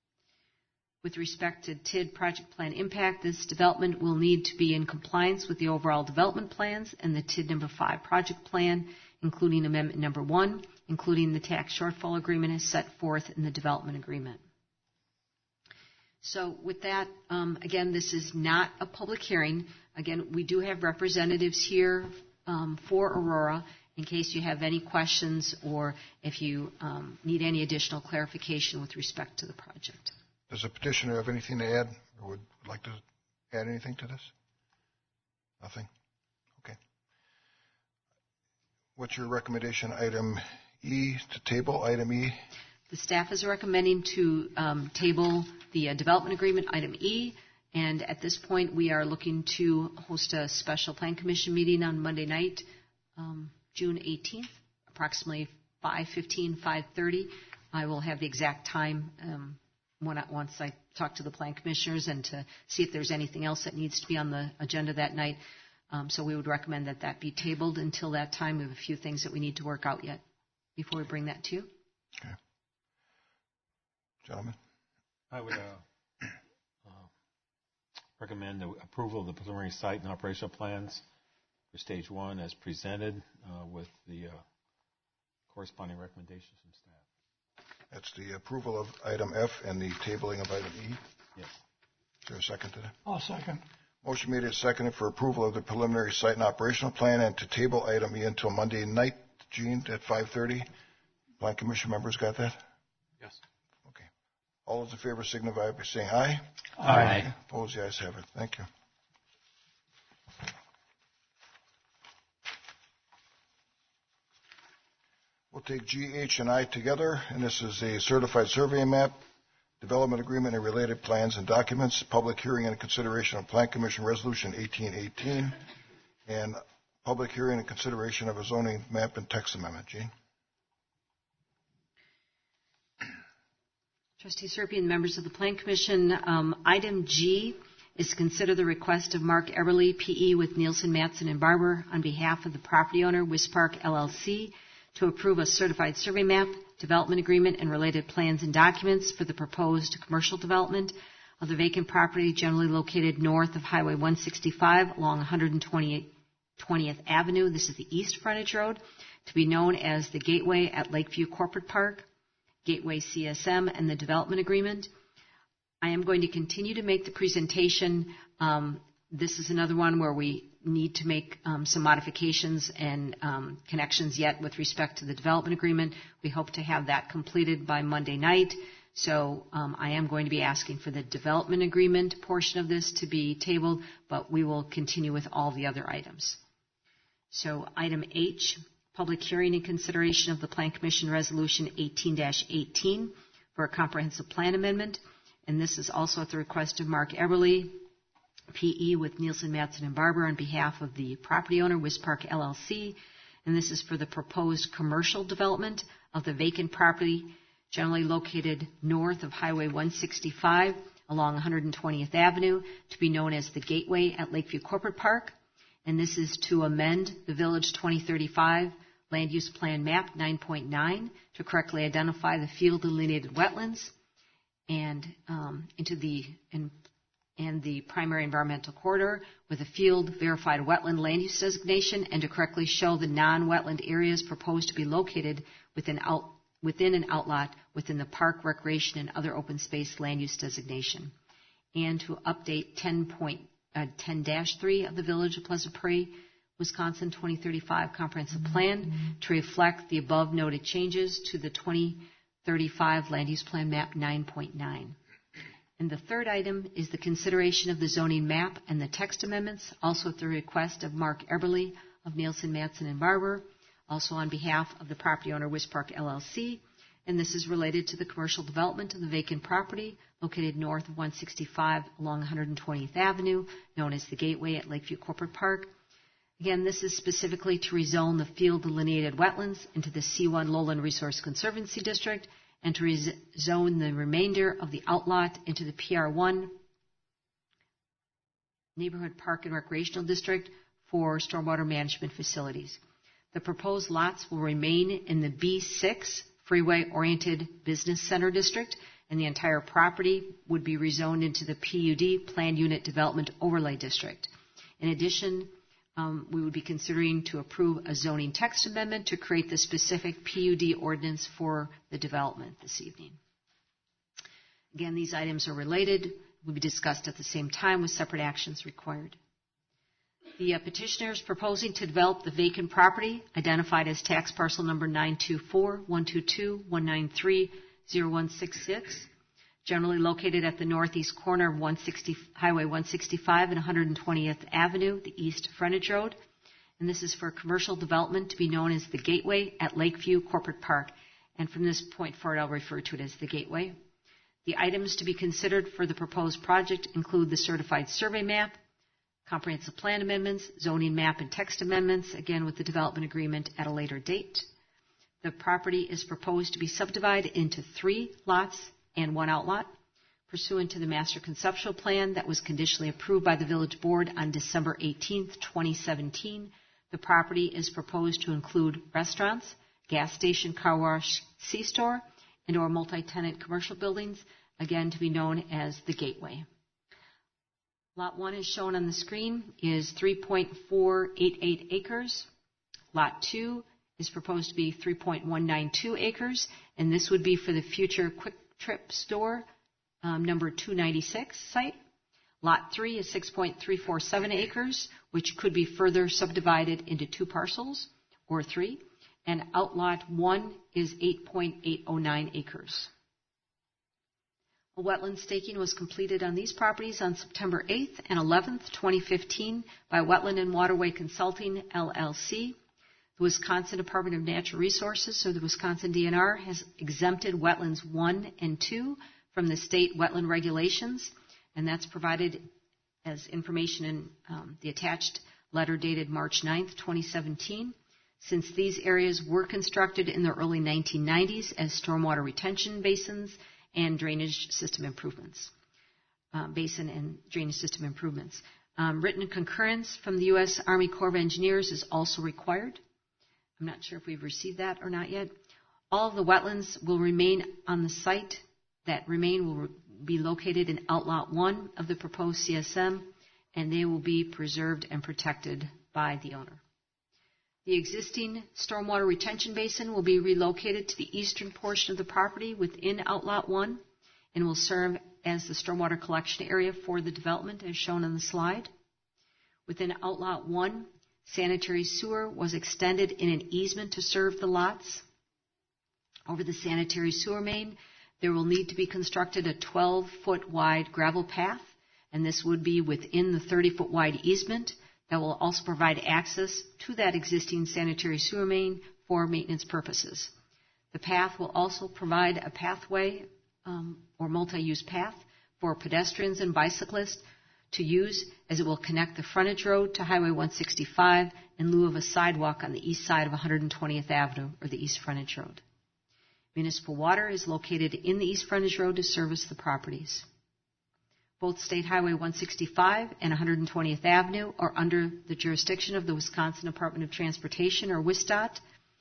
With respect to T I D project plan impact, this development will need to be in compliance with the overall development plans and the T I D number five project plan, including amendment number one, including the tax shortfall agreement as set forth in the development agreement. So with that, um, again, this is not a public hearing. Again, we do have representatives here um, for Aurora in case you have any questions or if you um, need any additional clarification with respect to the project. Does the petitioner have anything to add or would like to add anything to this? Nothing? Okay. What's your recommendation, item E, to table item E? The staff is recommending to um, table the uh, development agreement, item E, and at this point we are looking to host a special plan commission meeting on Monday night, um, June eighteenth, approximately five fifteen, five thirty. I will have the exact time um, when I, once I talk to the plan commissioners and to see if there's anything else that needs to be on the agenda that night. Um, so we would recommend that that be tabled until that time. We have a few things that we need to work out yet before we bring that to you. Okay. Gentlemen? I would uh, uh, recommend the approval of the preliminary site and operational plans for stage one as presented uh, with the uh, corresponding recommendations from staff. That's the approval of item F and the tabling of item E? Yes. Is there a second to that? I'll second. Motion made and seconded for approval of the preliminary site and operational plan and to table item E until Monday night, Gene, at five thirty. Plan Commission members got that? Yes. All those in favor signify by saying aye. Aye. Opposed, the ayes have it. Thank you. We'll take G, H, and I together, and this is a certified survey map, development agreement, and related plans and documents, public hearing and consideration of Plan Commission Resolution eighteen eighteen, and public hearing and consideration of a zoning map and text amendment. Jean? Trustee Serpy and members of the Plan Commission, um, item G is to consider the request of Mark Eberly, P E, with Nielsen, Mattson, and Barber on behalf of the property owner, Wispark L L C, to approve a certified survey map, development agreement, and related plans and documents for the proposed commercial development of the vacant property generally located north of Highway one sixty-five along one hundred twentieth Avenue. This is the east frontage road, to be known as the Gateway at Lakeview Corporate Park, Gateway C S M, and the development agreement. I am going to continue to make the presentation. Um, this is another one where we need to make um, some modifications and um, connections yet with respect to the development agreement. We hope to have that completed by Monday night. So um, I am going to be asking for the development agreement portion of this to be tabled, but we will continue with all the other items. So item H, public hearing and consideration of the Plan Commission Resolution eighteen dash eighteen for a comprehensive plan amendment. And this is also at the request of Mark Eberly, P E, with Nielsen, Mattson, and Barber on behalf of the property owner, Wispark L L C. And this is for the proposed commercial development of the vacant property generally located north of Highway one sixty-five along one hundred twentieth Avenue, to be known as the Gateway at Lakeview Corporate Park. And this is to amend the Village twenty thirty-five Land Use Plan Map nine point nine to correctly identify the field delineated wetlands and um, into the in, and the primary environmental corridor with a field verified wetland land use designation, and to correctly show the non-wetland areas proposed to be located within out, within an outlot within the park, recreation, and other open space land use designation, and to update ten dash three of the Village of Pleasant Prairie, Wisconsin twenty thirty-five Comprehensive Plan mm-hmm. to reflect the above noted changes to the twenty thirty-five Land Use Plan Map nine point nine. And the third item is the consideration of the zoning map and the text amendments, also at the request of Mark Eberly of Nielsen, Mattson, and Barber, also on behalf of the property owner Wispark L L C. And this is related to the commercial development of the vacant property located north of one sixty-five along one hundred twentieth Avenue, known as the Gateway at Lakeview Corporate Park. Again, this is specifically to rezone the field delineated wetlands into the C one Lowland Resource Conservancy District, and to rezone the remainder of the outlot into the P R one Neighborhood Park and Recreational District for stormwater management facilities. The proposed lots will remain in the B six Freeway-Oriented Business Center District, and the entire property would be rezoned into the P U D Planned Unit Development Overlay District. In addition, Um, we would be considering to approve a zoning text amendment to create the specific P U D ordinance for the development this evening. Again, these items are related, will be discussed at the same time with separate actions required. The uh, petitioner is proposing to develop the vacant property identified as tax parcel number nine two four, one two two, one nine three, zero one six six, generally located at the northeast corner of one sixty, Highway one sixty-five and one hundred twentieth Avenue, the east frontage road. And this is for commercial development to be known as the Gateway at Lakeview Corporate Park. And from this point forward, I'll refer to it as the Gateway. The items to be considered for the proposed project include the certified survey map, comprehensive plan amendments, zoning map and text amendments, again with the development agreement at a later date. The property is proposed to be subdivided into three lots and one outlot, pursuant to the master conceptual plan that was conditionally approved by the village board on December eighteenth, twenty seventeen. The property is proposed to include restaurants, gas station, car wash, C-store, and or multi-tenant commercial buildings, again to be known as the Gateway. Lot one is shown on the screen is three point four eight eight acres. Lot two is proposed to be three point one nine two acres, and this would be for the future Quick Trip store um, number two ninety-six site. Lot three is six point three four seven acres, which could be further subdivided into two parcels or three. And outlot one is eight point eight oh nine acres. A wetland staking was completed on these properties on September eighth and eleventh, twenty fifteen by Wetland and Waterway Consulting, L L C. The Wisconsin Department of Natural Resources, or the Wisconsin D N R, has exempted wetlands one and two from the state wetland regulations, and that's provided as information in um, the attached letter dated March ninth, twenty seventeen. Since these areas were constructed in the early nineteen nineties as stormwater retention basins and drainage system improvements, uh, basin and drainage system improvements. Um, written concurrence from the U S Army Corps of Engineers is also required. I'm not sure if we've received that or not yet. All of the wetlands will remain on the site. That remain will re- be located in Outlot one of the proposed C S M, and they will be preserved and protected by the owner. The existing stormwater retention basin will be relocated to the eastern portion of the property within Outlot one and will serve as the stormwater collection area for the development as shown on the slide. Within Outlot one, sanitary sewer was extended in an easement to serve the lots. Over the sanitary sewer main, there will need to be constructed a twelve-foot wide gravel path, and this would be within the thirty-foot wide easement that will also provide access to that existing sanitary sewer main for maintenance purposes. The path will also provide a pathway um, or multi-use path for pedestrians and bicyclists to use, as it will connect the frontage road to Highway one sixty-five in lieu of a sidewalk on the east side of one hundred twentieth Avenue, or the east frontage road. Municipal water is located in the east frontage road to service the properties. Both State Highway one sixty-five and one hundred twentieth Avenue are under the jurisdiction of the Wisconsin Department of Transportation, or WSDOT.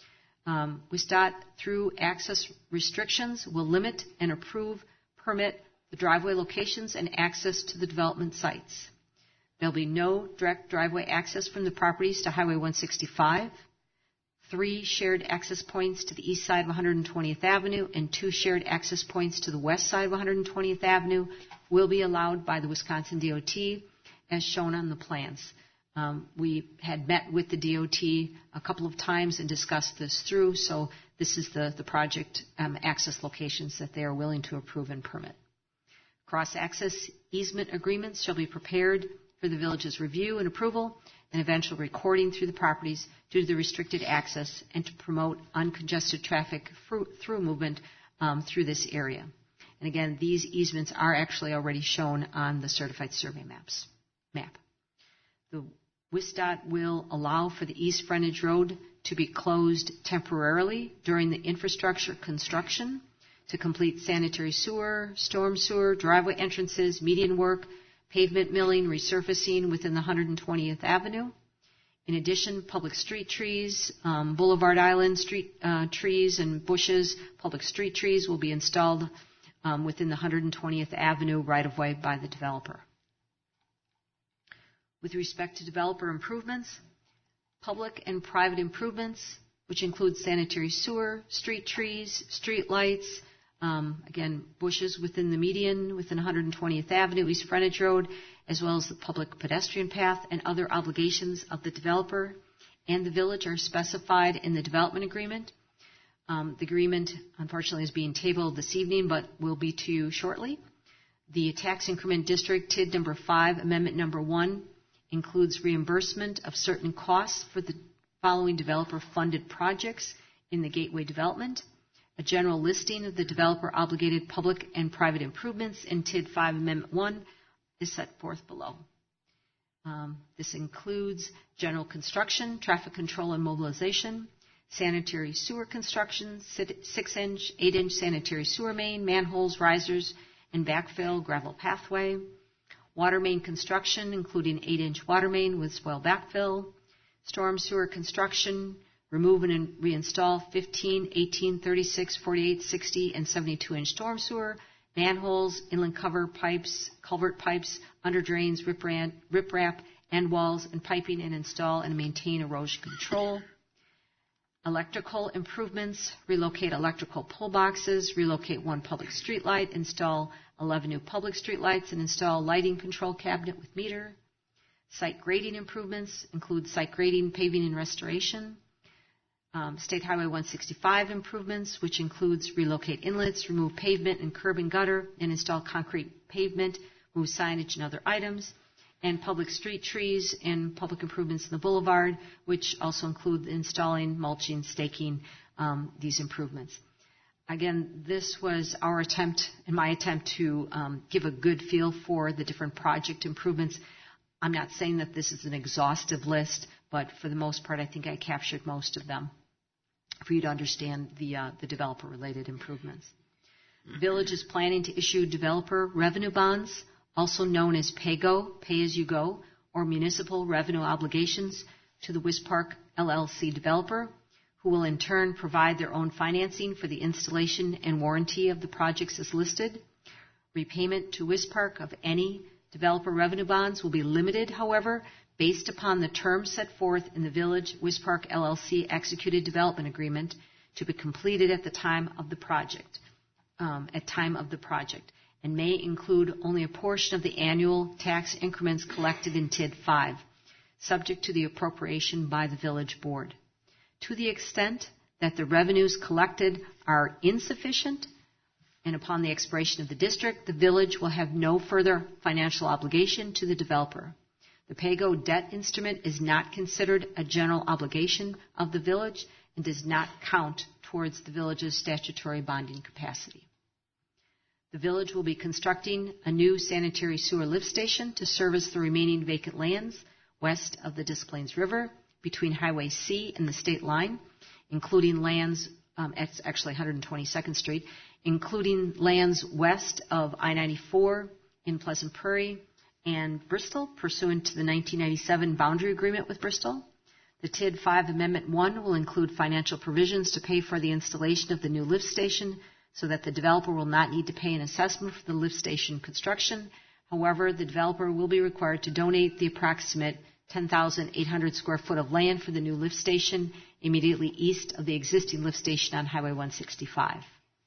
Um, WSDOT, through access restrictions, will limit and approve, permit the driveway locations and access to the development sites. There will be no direct driveway access from the properties to Highway one sixty-five, three shared access points to the east side of one hundred twentieth Avenue, and two shared access points to the west side of one hundred twentieth Avenue will be allowed by the Wisconsin D O T as shown on the plans. Um, we had met with the D O T a couple of times and discussed this through, so this is the, the project um, access locations that they are willing to approve and permit. Cross-access easement agreements shall be prepared for the village's review and approval and eventual recording through the properties due to the restricted access and to promote uncongested traffic through movement um, through this area. And again, these easements are actually already shown on the certified survey maps. Map. The WSDOT will allow for the east frontage road to be closed temporarily during the infrastructure construction to complete sanitary sewer, storm sewer, driveway entrances, median work, pavement milling, resurfacing within the one hundred twentieth Avenue. In addition, public street trees, um, Boulevard Island street uh, trees and bushes, public street trees will be installed um, within the one hundred twentieth Avenue right-of-way by the developer. With respect to developer improvements, public and private improvements, which include sanitary sewer, street trees, street lights, Um, again, bushes within the median, within one hundred twentieth Avenue, East Frontage Road, as well as the public pedestrian path and other obligations of the developer and the village are specified in the development agreement. Um, the agreement, unfortunately, is being tabled this evening, but will be to you shortly. The tax increment district, T I D number five, amendment number one, includes reimbursement of certain costs for the following developer-funded projects in the gateway development. A general listing of the developer-obligated public and private improvements in T I D five Amendment one is set forth below. Um, this includes general construction, traffic control and mobilization, sanitary sewer construction, six-inch, eight-inch sanitary sewer main, manholes, risers, and backfill gravel pathway, water main construction, including eight-inch water main with swale backfill, storm sewer construction, remove and reinstall fifteen, eighteen, thirty-six, forty-eight, sixty, and seventy-two inch storm sewer, manholes, inland cover pipes, culvert pipes, under drains, riprap, riprap, end walls, and piping, and install and maintain erosion control. Electrical improvements, relocate electrical pole boxes, relocate one public street light, install eleven new public street lights, and install lighting control cabinet with meter. Site grading improvements include site grading, paving, and restoration. um, State Highway one sixty-five improvements, which includes relocate inlets, remove pavement and curb and gutter, and install concrete pavement, move signage and other items, and public street trees and public improvements in the boulevard, which also include installing, mulching, staking, um, these improvements. Again, this was our attempt, and my attempt, to um, give a good feel for the different project improvements. I'm not saying that this is an exhaustive list, but for the most part, I think I captured most of them for you to understand the, uh, the developer-related improvements. The village is planning to issue developer revenue bonds, also known as PAYGO, pay-as-you-go, or municipal revenue obligations, to the Wispark L L C developer, who will in turn provide their own financing for the installation and warranty of the projects as listed. Repayment to Wispark of any developer revenue bonds will be limited, however, based upon the terms set forth in the Village Wispark L L C executed development agreement to be completed at the time of the project, um, at time of the project, and may include only a portion of the annual tax increments collected in T I D five, subject to the appropriation by the village board. To the extent that the revenues collected are insufficient, and upon the expiration of the district, the village will have no further financial obligation to the developer. The PAYGO debt instrument is not considered a general obligation of the village and does not count towards the village's statutory bonding capacity. The village will be constructing a new sanitary sewer lift station to service the remaining vacant lands west of the Des Plaines River between Highway C and the state line, including lands, um, it's actually one hundred twenty-second Street, including lands west of I ninety-four in Pleasant Prairie and Bristol, pursuant to the nineteen ninety-seven boundary agreement with Bristol. The T I D five Amendment one will include financial provisions to pay for the installation of the new lift station so that the developer will not need to pay an assessment for the lift station construction. However, the developer will be required to donate the approximate ten thousand eight hundred square foot of land for the new lift station immediately east of the existing lift station on Highway one sixty-five.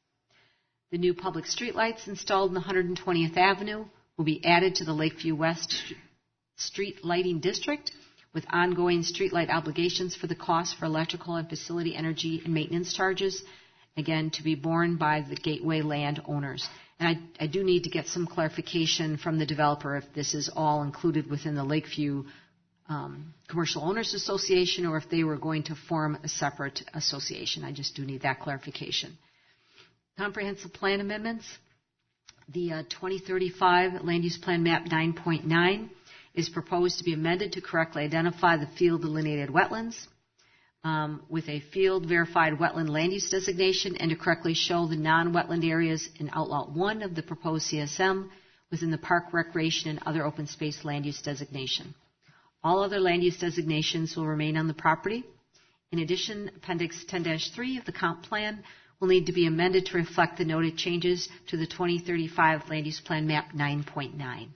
The new public streetlights installed in the one hundred twentieth Avenue will be added to the Lakeview West Street Lighting District, with ongoing streetlight obligations for the cost for electrical and facility energy and maintenance charges, again, to be borne by the Gateway land owners. And I, I do need to get some clarification from the developer if this is all included within the Lakeview um, Commercial Owners Association or if they were going to form a separate association. I just do need that clarification. Comprehensive plan amendments. The uh, twenty thirty-five Land Use Plan Map nine point nine is proposed to be amended to correctly identify the field delineated wetlands um, with a field verified wetland land use designation and to correctly show the non-wetland areas in Outlot one of the proposed C S M within the park, recreation, and other open space land use designation. All other land use designations will remain on the property. In addition, Appendix ten dash three of the comp plan will need to be amended to reflect the noted changes to the twenty thirty-five Land Use Plan Map nine point nine.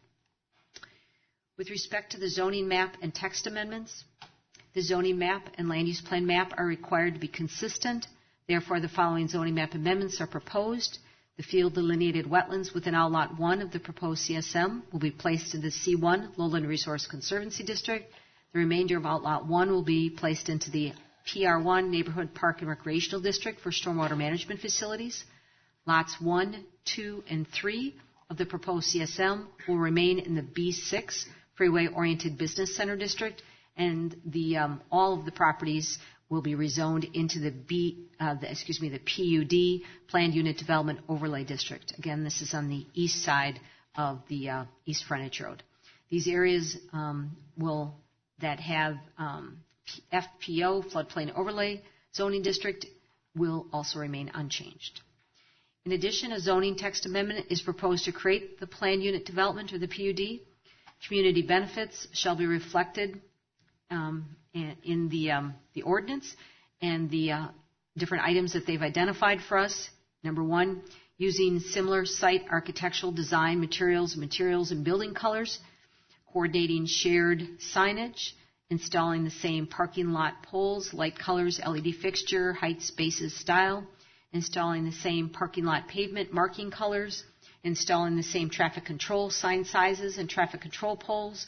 With respect to the zoning map and text amendments, the zoning map and land use plan map are required to be consistent. Therefore, the following zoning map amendments are proposed. The field delineated wetlands within Outlot one of the proposed C S M will be placed in the C one Lowland Resource Conservancy District. The remainder of Outlot one will be placed into the P R one Neighborhood Park and Recreational District for stormwater management facilities. Lots one, two, and three of the proposed C S M will remain in the B six Freeway-Oriented Business Center District, and the um, all of the properties will be rezoned into the B, uh, the, excuse me, the P U D, Planned Unit Development Overlay District. Again, this is on the east side of the uh, East Frontage Road. These areas um, will that have um, F P O, Floodplain Overlay Zoning District, will also remain unchanged. In addition, a zoning text amendment is proposed to create the Planned Unit Development, or the P U D. Community benefits shall be reflected um, in the, um, the ordinance and the uh, different items that they've identified for us. Number one, using similar site architectural design materials, materials and building colors, coordinating shared signage, installing the same parking lot poles, light colors, L E D fixture, height, spaces, style, installing the same parking lot pavement marking colors, installing the same traffic control sign sizes and traffic control poles,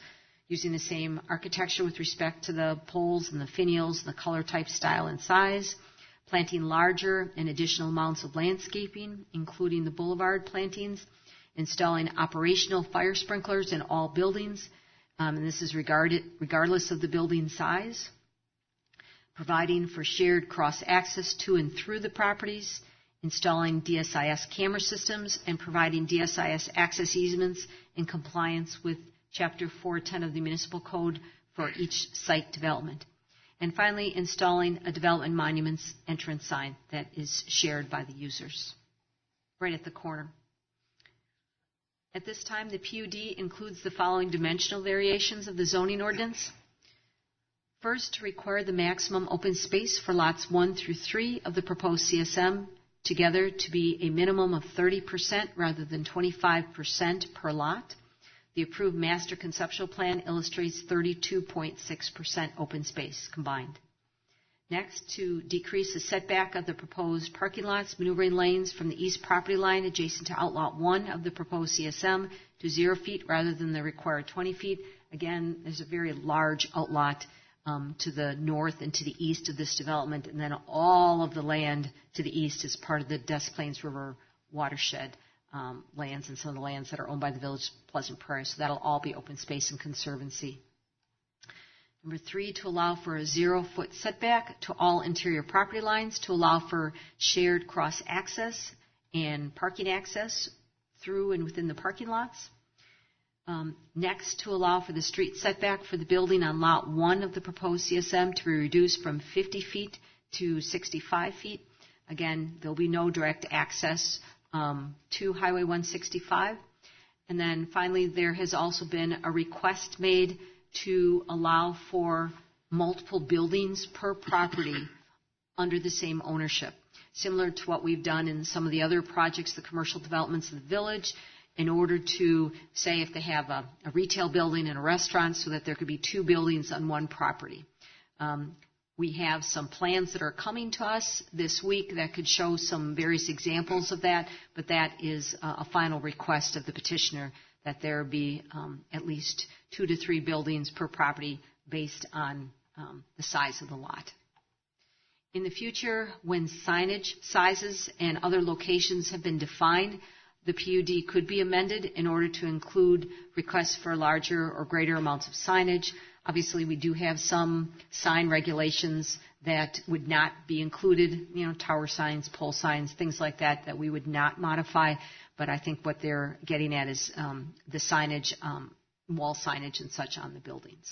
using the same architecture with respect to the poles and the finials and the color type, style, and size, planting larger and additional amounts of landscaping, including the boulevard plantings, installing operational fire sprinklers in all buildings, um, and this is regarded, regardless of the building size, providing for shared cross-access to and through the properties, installing D S I S camera systems, and providing D S I S access easements in compliance with Chapter four ten of the Municipal Code for each site development. And finally, installing a development monuments entrance sign that is shared by the users, right at the corner. At this time, the P U D includes the following dimensional variations of the zoning ordinance. First, to require the maximum open space for lots one through three of the proposed C S M together to be a minimum of thirty percent rather than twenty-five percent per lot. The approved master conceptual plan illustrates thirty-two point six percent open space combined. Next, to decrease the setback of the proposed parking lots, maneuvering lanes from the east property line adjacent to outlot one of the proposed C S M to zero feet rather than the required twenty feet. Again, there's a very large outlot um, to the north and to the east of this development, and then all of the land to the east is part of the Des Plaines River watershed um, lands and some of the lands that are owned by the Village of Pleasant Prairie. So that'll all be open space and conservancy. Number three, to allow for a zero-foot setback to all interior property lines, to allow for shared cross-access and parking access through and within the parking lots. Um, next, to allow for the street setback for the building on Lot one of the proposed C S M to be reduced from fifty feet to sixty-five feet. Again, there'll be no direct access um, to Highway one sixty-five. And then finally, there has also been a request made to allow for multiple buildings per property under the same ownership, similar to what we've done in some of the other projects, the commercial developments of the village, in order to say if they have a, a retail building and a restaurant so that there could be two buildings on one property. Um, we have some plans that are coming to us this week that could show some various examples of that, but that is a, a final request of the petitioner that there be um, at least two to three buildings per property based on um, the size of the lot. In the future, when signage sizes and other locations have been defined, the P U D could be amended in order to include requests for larger or greater amounts of signage. Obviously, we do have some sign regulations that would not be included, you know, tower signs, pole signs, things like that, that we would not modify. But I think what they're getting at is um, the signage, um, wall signage and such on the buildings.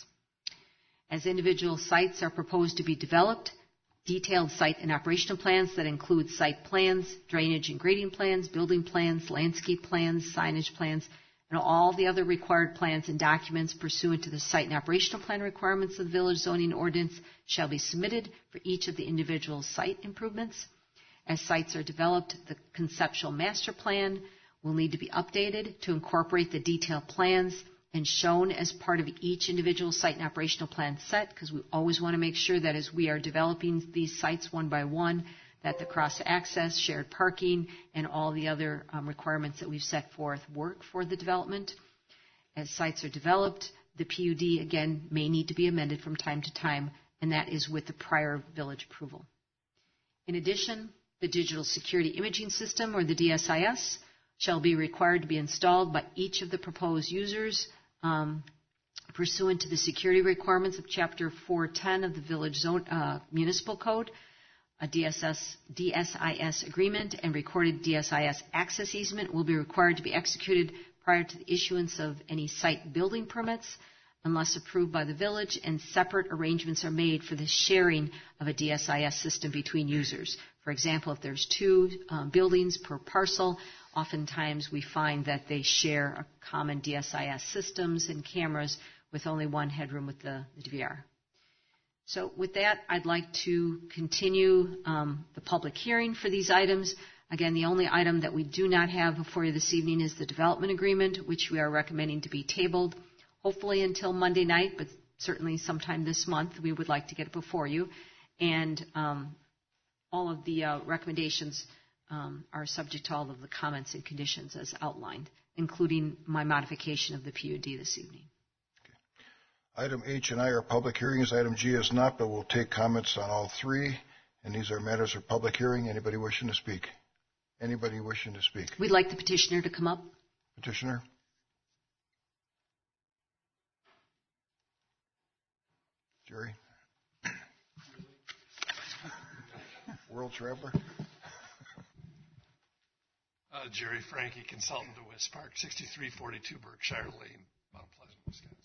As individual sites are proposed to be developed, detailed site and operational plans that include site plans, drainage and grading plans, building plans, landscape plans, signage plans, and all the other required plans and documents pursuant to the site and operational plan requirements of the village zoning ordinance shall be submitted for each of the individual site improvements. As sites are developed, the conceptual master plan will need to be updated to incorporate the detailed plans and shown as part of each individual site and operational plan set, because we always want to make sure that as we are developing these sites one by one, that the cross-access, shared parking, and all the other um, requirements that we've set forth work for the development. As sites are developed, the P U D, again, may need to be amended from time to time, and that is with the prior village approval. In addition, the digital security imaging system, or the D S I S, shall be required to be installed by each of the proposed users um, pursuant to the security requirements of Chapter four ten of the Village Zone, uh, Municipal Code. A D S S, D S I S agreement and recorded D S I S access easement will be required to be executed prior to the issuance of any site building permits unless approved by the village, and separate arrangements are made for the sharing of a D S I S system between users. For example, if there's two um, buildings per parcel, oftentimes we find that they share a common D S I S systems and cameras with only one headroom with the, the D V R. So with that, I'd like to continue um, the public hearing for these items. Again, the only item that we do not have before you this evening is the development agreement, which we are recommending to be tabled, hopefully until Monday night, but certainly sometime this month. We would like to get it before you. And um, all of the uh, recommendations um, are subject to all of the comments and conditions as outlined, including my modification of the P U D this evening. Item H and I are public hearings. Item G is not, but we'll take comments on all three. And these are matters of public hearing. Anybody wishing to speak? Anybody wishing to speak? We'd like the petitioner to come up. Petitioner? Jerry? World Traveler? Uh, Jerry Frankie, consultant to West Park, sixty-three forty-two Berkshire Lane, Mount Pleasant, Wisconsin.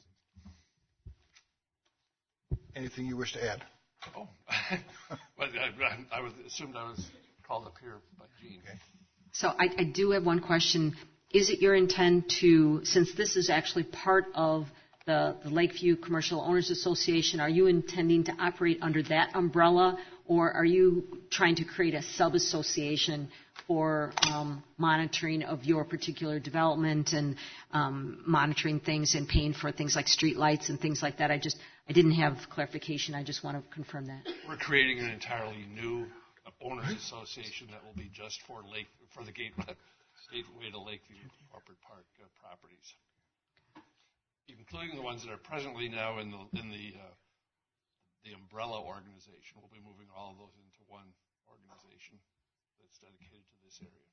Anything you wish to add? Oh, well, I, I was assumed I was called up here by Gene. Okay. So I, I do have one question. Is it your intent to, since this is actually part of the, the Lakeview Commercial Owners Association, are you intending to operate under that umbrella, or are you trying to create a sub-association for um, monitoring of your particular development and um, monitoring things and paying for things like street lights and things like that? I just, I didn't have clarification. I just want to confirm that. We're creating an entirely new owners association that will be just for Lake for the gate, gateway to Lakeview Corporate Park uh, properties, including the ones that are presently now in the in the uh, the umbrella organization. We'll be moving all of those into one organization that's dedicated to this area.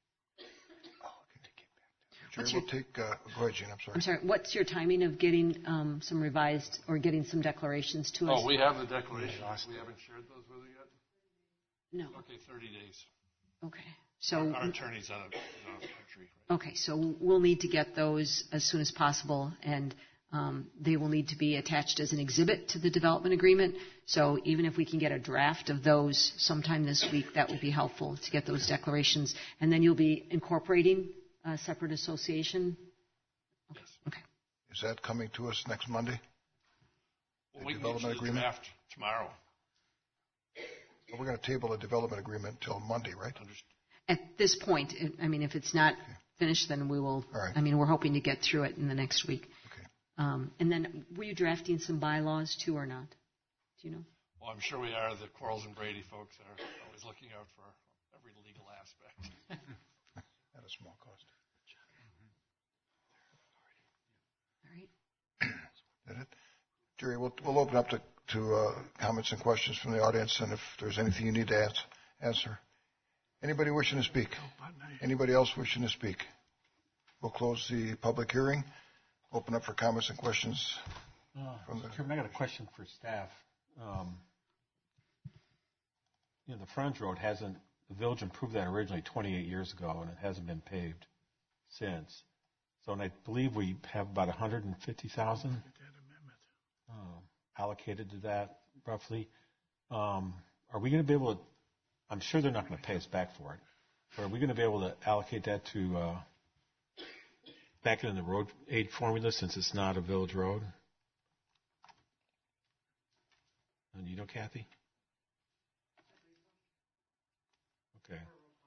Jerry, we'll take, uh, go ahead, Gene, I'm sorry. I'm sorry, what's your timing of getting um, some revised or getting some declarations to us? Oh, we have the declaration. We haven't shared those with you yet? No. Okay, thirty days. Okay. So Our, our attorney's out of, out of the country. Right? Okay, so we'll need to get those as soon as possible, and um, they will need to be attached as an exhibit to the development agreement. So even if we can get a draft of those sometime this week, that would be helpful to get those declarations. And then you'll be incorporating a separate association? Yes. Okay. Is that coming to us next Monday? Well, The we can get development you the agreement? draft tomorrow. Well, we're going to table a development agreement till Monday, right? Understood. At this point, it- I mean, if it's not finished, then we will, All right. I mean, we're hoping to get through it in the next week. Okay. Um, and then were you drafting some bylaws too or not? Do you know? Well, I'm sure we are. The Quarles and Brady folks are always looking out for every legal aspect. At a small cost. All right. That it? Jerry, we'll, we'll open up to, to uh, comments and questions from the audience, and if there's anything you need to ask, answer. Anybody wishing to speak? Anybody else wishing to speak? We'll close the public hearing. Open up for comments and questions. Uh, From the- Chairman, I got a question for staff. Um, you know, the Frontage Road hasn't, the village improved that originally twenty-eight years ago, and it hasn't been paved since. So, and I believe we have about one hundred fifty thousand uh, allocated to that, roughly. Um, are we going to be able to, I'm sure they're not going to pay us back for it, but are we going to be able to allocate that to, uh, back in the road aid formula since it's not a village road? And you know, Kathy? Okay.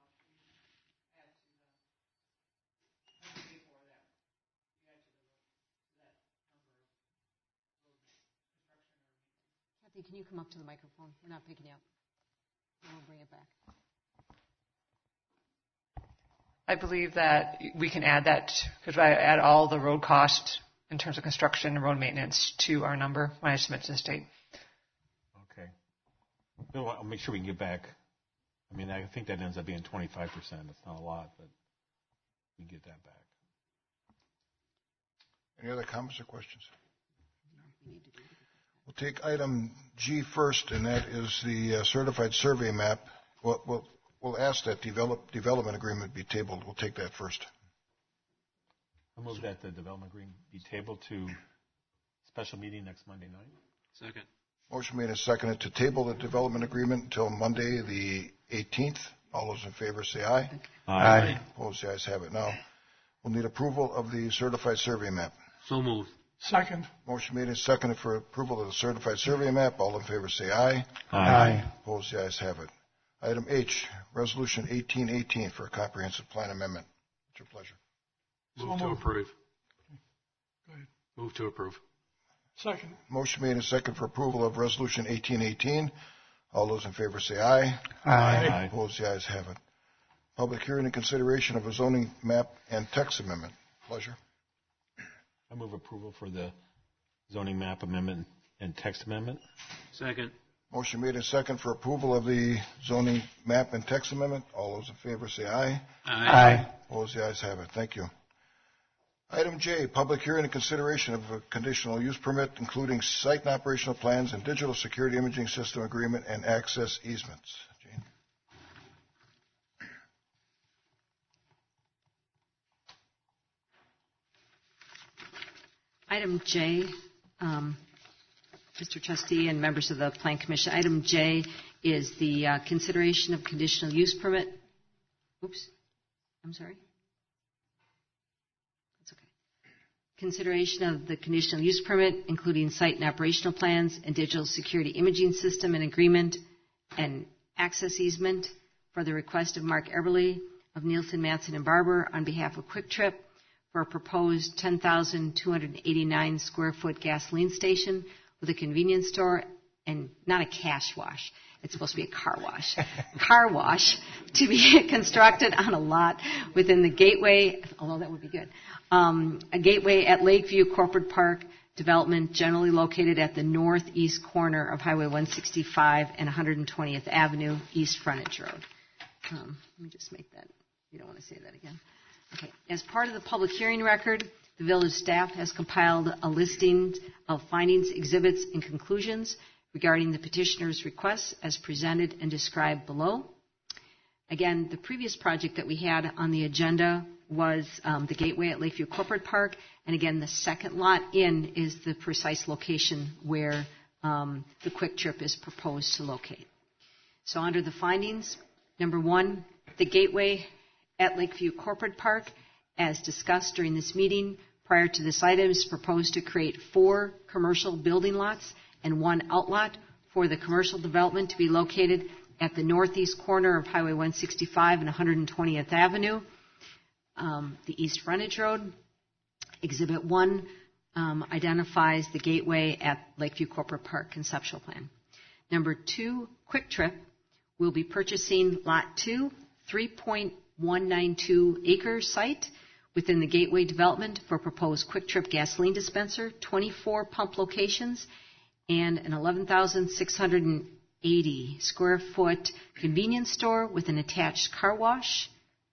Kathy, can you come up to the microphone? We're not picking you up. And we'll bring it back. I believe that we can add that, because I add all the road cost in terms of construction and road maintenance to our number when I submit to the state. Okay. Well, I'll make sure we can get back. I mean, I think that ends up being twenty-five percent. It's not a lot, but we can get that back. Any other comments or questions? We'll take item G first, and that is the uh, certified survey map. We'll, we'll, we'll ask that develop, development agreement be tabled. We'll take that first. I move that the development agreement be tabled to special meeting next Monday night. Second. Motion made and seconded to table the development agreement until Monday, the eighteenth. All those in favor say aye. Aye. Opposed, the ayes have it. Now, we'll need approval of the certified survey map. So moved. Second. Motion made and seconded for approval of the certified survey map. All in favor say aye. Aye. Opposed, the ayes have it. Item H, Resolution eighteen eighteen for a comprehensive plan amendment. It's your pleasure. Move So to moved. approve. Go ahead. Move to approve. Second. Motion made and seconded for approval of Resolution eighteen eighteen. All those in favor say aye. Aye. Opposed, the ayes have it. Public hearing and consideration of a zoning map and text amendment. Pleasure. I move approval for the zoning map amendment and text amendment. Second. Motion made and second for approval of the zoning map and text amendment. All those in favor say aye. Aye. Opposed, the ayes have it. Thank you. Item J, public hearing and consideration of a conditional use permit, including site and operational plans and digital security imaging system agreement and access easements. Jane? Item J, um, Mister Trustee and members of the Plan Commission, item J is the uh, consideration of conditional use permit. Oops, I'm sorry. That's okay. Consideration of the conditional use permit, including site and operational plans and digital security imaging system and agreement and access easement for the request of Mark Eberly of Nielsen, Matson and Barber on behalf of Quick Trip for a proposed ten thousand two hundred eighty-nine square foot gasoline station with a convenience store and not a cash wash. It's supposed to be a car wash. Car wash to be constructed on a lot within the gateway, although that would be good. Um, a gateway at Lakeview Corporate Park development generally located at the northeast corner of Highway one sixty-five and one hundred twentieth Avenue, East Frontage Road. Um, let me just make that. You don't want to say that again. Okay. As part of the public hearing record, the village staff has compiled a listing of findings, exhibits, and conclusions regarding the petitioner's requests as presented and described below. Again, the previous project that we had on the agenda was um, the gateway at Lakeview Corporate Park. And again, the second lot in is the precise location where um, the Quick Trip is proposed to locate. So under the findings, number one, the gateway at Lakeview Corporate Park, as discussed during this meeting prior to this item, is proposed to create four commercial building lots and one outlot for the commercial development to be located at the northeast corner of Highway one sixty-five and one hundred twentieth Avenue, um, the East Frontage Road. Exhibit one um, identifies the gateway at Lakeview Corporate Park conceptual plan. Number two, Quick Trip will be purchasing Lot two, three point one nine two acre site within the gateway development for proposed Quick Trip gasoline dispenser, twenty-four pump locations, and an eleven thousand six hundred eighty square foot convenience store with an attached car wash.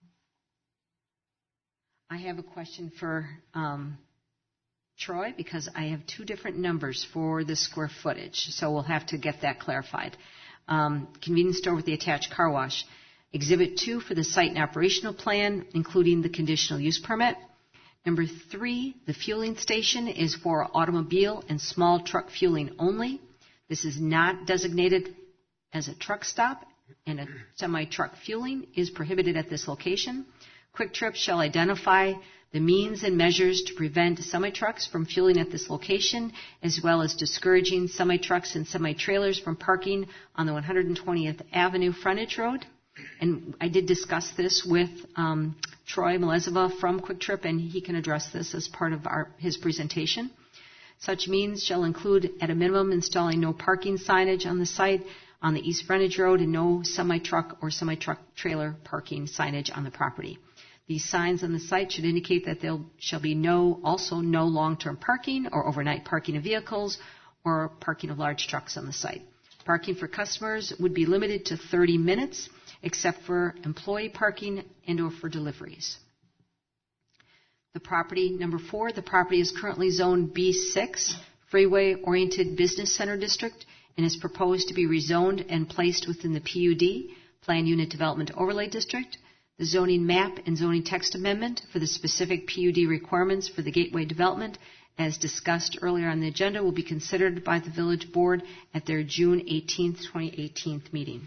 I have a question for um, Troy because I have two different numbers for the square footage, so we'll have to get that clarified. Um, convenience store with the attached car wash. Exhibit two for the site and operational plan, including the conditional use permit. Number three, the fueling station is for automobile and small truck fueling only. This is not designated as a truck stop, and a semi-truck fueling is prohibited at this location. Quick Trip shall identify the means and measures to prevent semi-trucks from fueling at this location, as well as discouraging semi-trucks and semi-trailers from parking on the one hundred twentieth Avenue frontage road. And I did discuss this with um, Troy Malezova from Quick Trip, and he can address this as part of our, his presentation. Such means shall include, at a minimum, installing no parking signage on the site on the East Frontage Road and no semi-truck or semi-truck trailer parking signage on the property. These signs on the site should indicate that there shall be no, also no long-term parking or overnight parking of vehicles or parking of large trucks on the site. Parking for customers would be limited to thirty minutes, except for employee parking and or for deliveries. The property, number four, the property is currently zoned B six, Freeway-Oriented Business Center District, and is proposed to be rezoned and placed within the P U D, Planned Unit Development Overlay District. The zoning map and zoning text amendment for the specific P U D requirements for the gateway development, as discussed earlier on the agenda, will be considered by the Village Board at their June eighteenth, twenty eighteen meeting.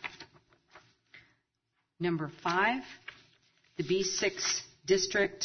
Number five, the B six district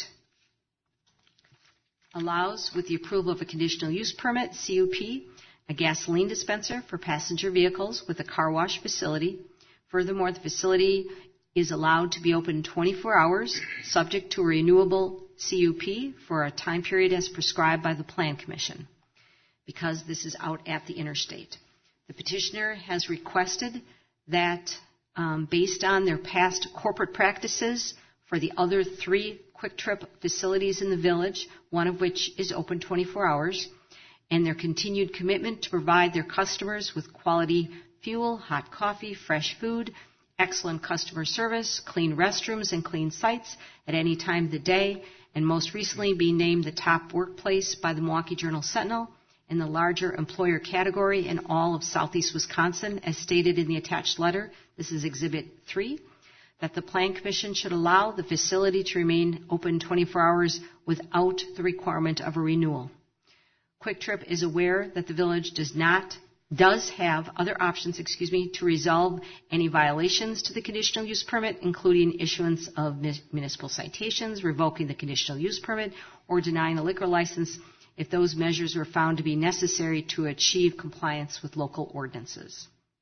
allows, with the approval of a conditional use permit, C U P, a gasoline dispenser for passenger vehicles with a car wash facility. Furthermore, the facility is allowed to be open twenty-four hours, subject to a renewable C U P for a time period as prescribed by the Plan Commission, because this is out at the interstate. The petitioner has requested that, um, based on their past corporate practices for the other three Quick Trip facilities in the village, one of which is open twenty-four hours, and their continued commitment to provide their customers with quality fuel, hot coffee, fresh food, excellent customer service, clean restrooms, and clean sites at any time of the day, and most recently being named the top workplace by the Milwaukee Journal-Sentinel in the larger employer category in all of southeast Wisconsin, as stated in the attached letter. This is Exhibit three, that the Plan Commission should allow the facility to remain open twenty-four hours without the requirement of a renewal. Quick Trip is aware that the village does not does have other options, excuse me, to resolve any violations to the conditional use permit, including issuance of municipal citations, revoking the conditional use permit, or denying a liquor license if those measures were found to be necessary to achieve compliance with local ordinances.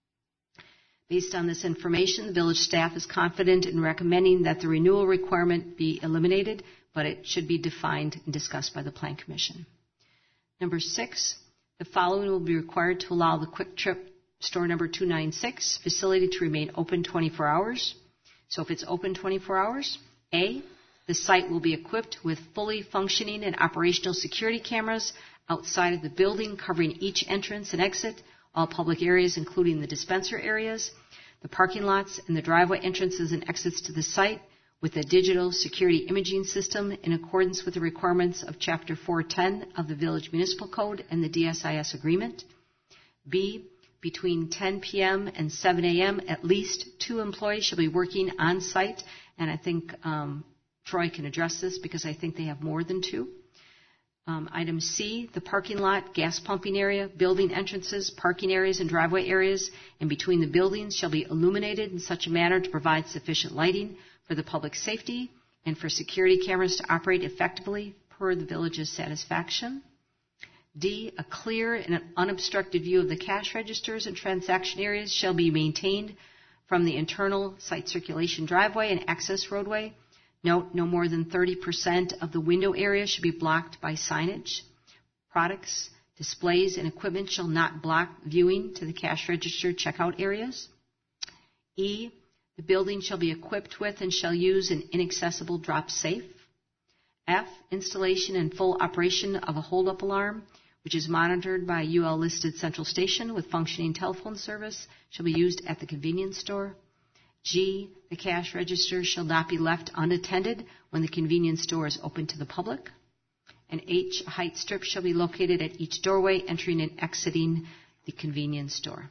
Based on this information, the village staff is confident in recommending that the renewal requirement be eliminated, but it should be defined and discussed by the Plan Commission. Number six, the following will be required to allow the Quick Trip store number two ninety-six facility to remain open twenty-four hours. So if it's open twenty-four hours, A, the site will be equipped with fully functioning and operational security cameras outside of the building covering each entrance and exit, all public areas including the dispenser areas, the parking lots, and the driveway entrances and exits to the site, with a digital security imaging system in accordance with the requirements of Chapter four ten of the Village Municipal Code and the D S I S agreement. B, between ten p.m. and seven a.m., at least two employees shall be working on site, and I think um, Troy can address this because I think they have more than two. Um, item C, the parking lot, gas pumping area, building entrances, parking areas, and driveway areas, and between the buildings shall be illuminated in such a manner to provide sufficient lighting for the public safety and for security cameras to operate effectively per the village's satisfaction. D, a clear and an unobstructed view of the cash registers and transaction areas shall be maintained from the internal site circulation driveway and access roadway. Note, no more than thirty percent of the window area should be blocked by signage. Products, displays, and equipment shall not block viewing to the cash register checkout areas. E, the building shall be equipped with and shall use an inaccessible drop safe. F, installation and full operation of a hold-up alarm, which is monitored by a U L-listed central station with functioning telephone service, shall be used at the convenience store. G, the cash register shall not be left unattended when the convenience store is open to the public. And H, a height strip shall be located at each doorway entering and exiting the convenience store.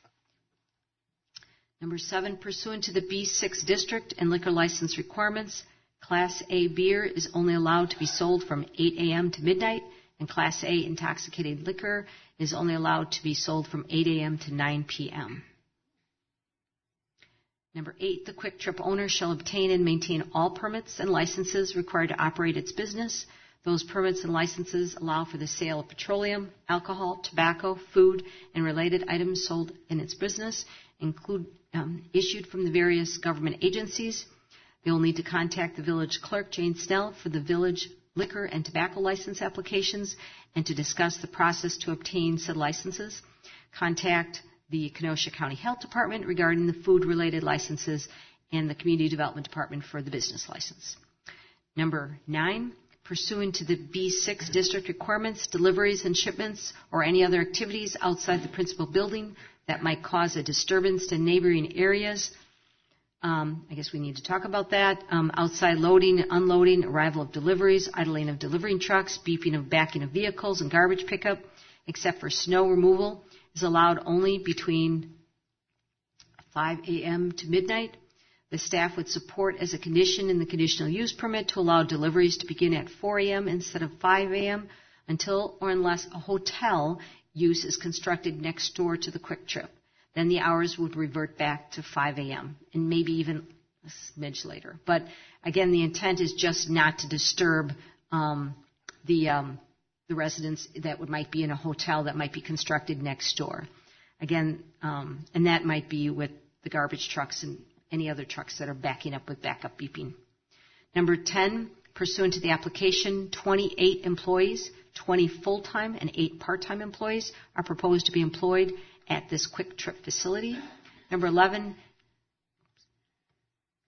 Number seven, pursuant to the B six district and liquor license requirements, Class A beer is only allowed to be sold from eight a.m. to midnight, and Class A intoxicating liquor is only allowed to be sold from eight a.m. to nine p.m. Number eight, the Quick Trip owner shall obtain and maintain all permits and licenses required to operate its business. Those permits and licenses allow for the sale of petroleum, alcohol, tobacco, food, and related items sold in its business, include um, issued from the various government agencies. They will need to contact the village clerk, Jane Snell, for the village liquor and tobacco license applications and to discuss the process to obtain said licenses. Contact the Kenosha County Health Department regarding the food-related licenses and the Community Development Department for the business license. Number nine, pursuant to the B six district requirements, deliveries and shipments or any other activities outside the principal building that might cause a disturbance to neighboring areas. Um, I guess we need to talk about that. Um, outside loading, unloading, arrival of deliveries, idling of delivering trucks, beeping of backing of vehicles, and garbage pickup, except for snow removal, is allowed only between five a.m. to midnight. The staff would support as a condition in the conditional use permit to allow deliveries to begin at four a.m. instead of five a.m. until or unless a hotel use is constructed next door to the Quick Trip. Then the hours would revert back to five a.m. and maybe even a smidge later. But again, the intent is just not to disturb um, the um, the residents that would, might be in a hotel that might be constructed next door. Again, um, and that might be with the garbage trucks and any other trucks that are backing up with backup beeping. Number ten, pursuant to the application, twenty-eight employees, twenty full-time and eight part-time employees are proposed to be employed at this Quick Trip facility. Number eleven,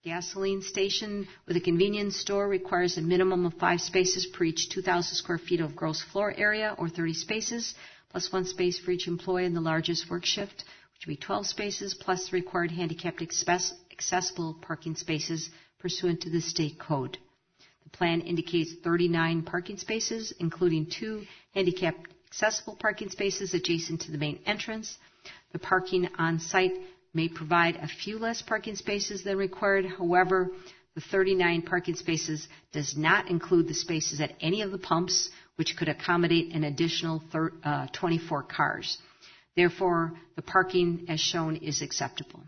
gasoline station with a convenience store requires a minimum of five spaces per each two thousand square feet of gross floor area, or thirty spaces, plus one space for each employee in the largest work shift, which would be twelve spaces, plus the required handicapped accessible parking spaces pursuant to the state code. The plan indicates thirty-nine parking spaces, including two handicapped accessible parking spaces adjacent to the main entrance. The parking on site may provide a few less parking spaces than required. However, the thirty-nine parking spaces does not include the spaces at any of the pumps, which could accommodate an additional uh, twenty-four cars. Therefore, the parking as shown is acceptable.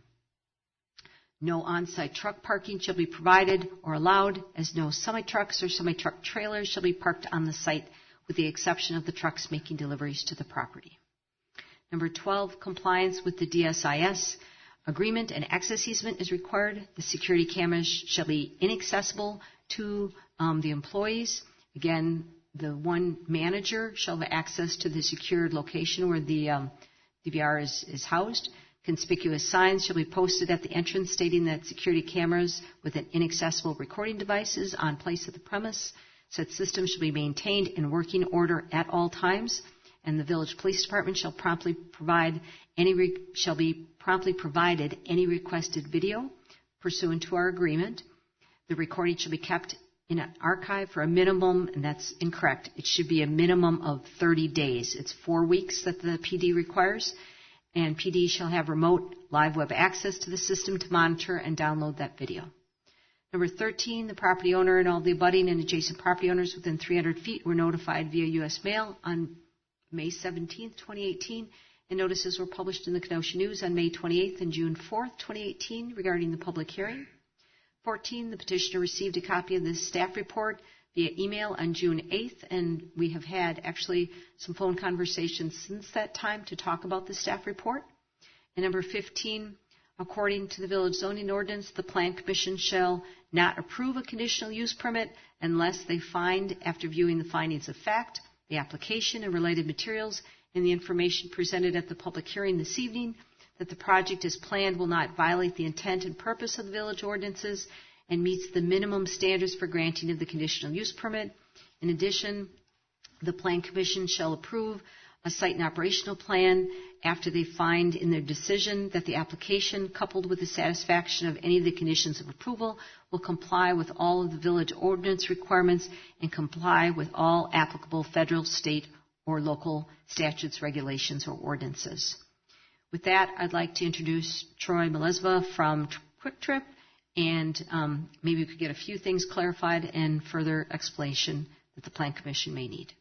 No on-site truck parking shall be provided or allowed, as no semi-trucks or semi-truck trailers shall be parked on the site, with the exception of the trucks making deliveries to the property. Number twelve, compliance with the D S I S agreement and access easement is required. The security cameras shall be inaccessible to um, the employees. Again, the one manager shall have access to the secured location where the um, D V R is, is housed. Conspicuous signs shall be posted at the entrance stating that security cameras with an inaccessible recording devices on place at the premise. Such systems shall be maintained in working order at all times, and the village police department shall promptly provide any re- shall be promptly provided any requested video pursuant to our agreement. The recording shall be kept in an archive for a minimum, and that's incorrect. It should be a minimum of thirty days. It's four weeks that the P D requires, and P D shall have remote live web access to the system to monitor and download that video. Number thirteen, the property owner and all the abutting and adjacent property owners within three hundred feet were notified via U S mail on May seventeenth, twenty eighteen, and notices were published in the Kenosha News on May twenty-eighth and June fourth, twenty eighteen, regarding the public hearing. fourteen, the petitioner received a copy of the staff report via email on June eighth, and we have had actually some phone conversations since that time to talk about the staff report. And number fifteen, according to the village zoning ordinance, the Plan Commission shall not approve a conditional use permit unless they find, after viewing the findings of fact, the application and related materials, and the information presented at the public hearing this evening, that the project as planned will not violate the intent and purpose of the village ordinances and meets the minimum standards for granting of the conditional use permit. In addition, the Plan Commission shall approve a site and operational plan after they find in their decision that the application, coupled with the satisfaction of any of the conditions of approval, will comply with all of the village ordinance requirements and comply with all applicable federal, state, or local statutes, regulations, or ordinances. With that, I'd like to introduce Troy Melezva from Quick Trip, and um, maybe we could get a few things clarified and further explanation that the Plan Commission may need.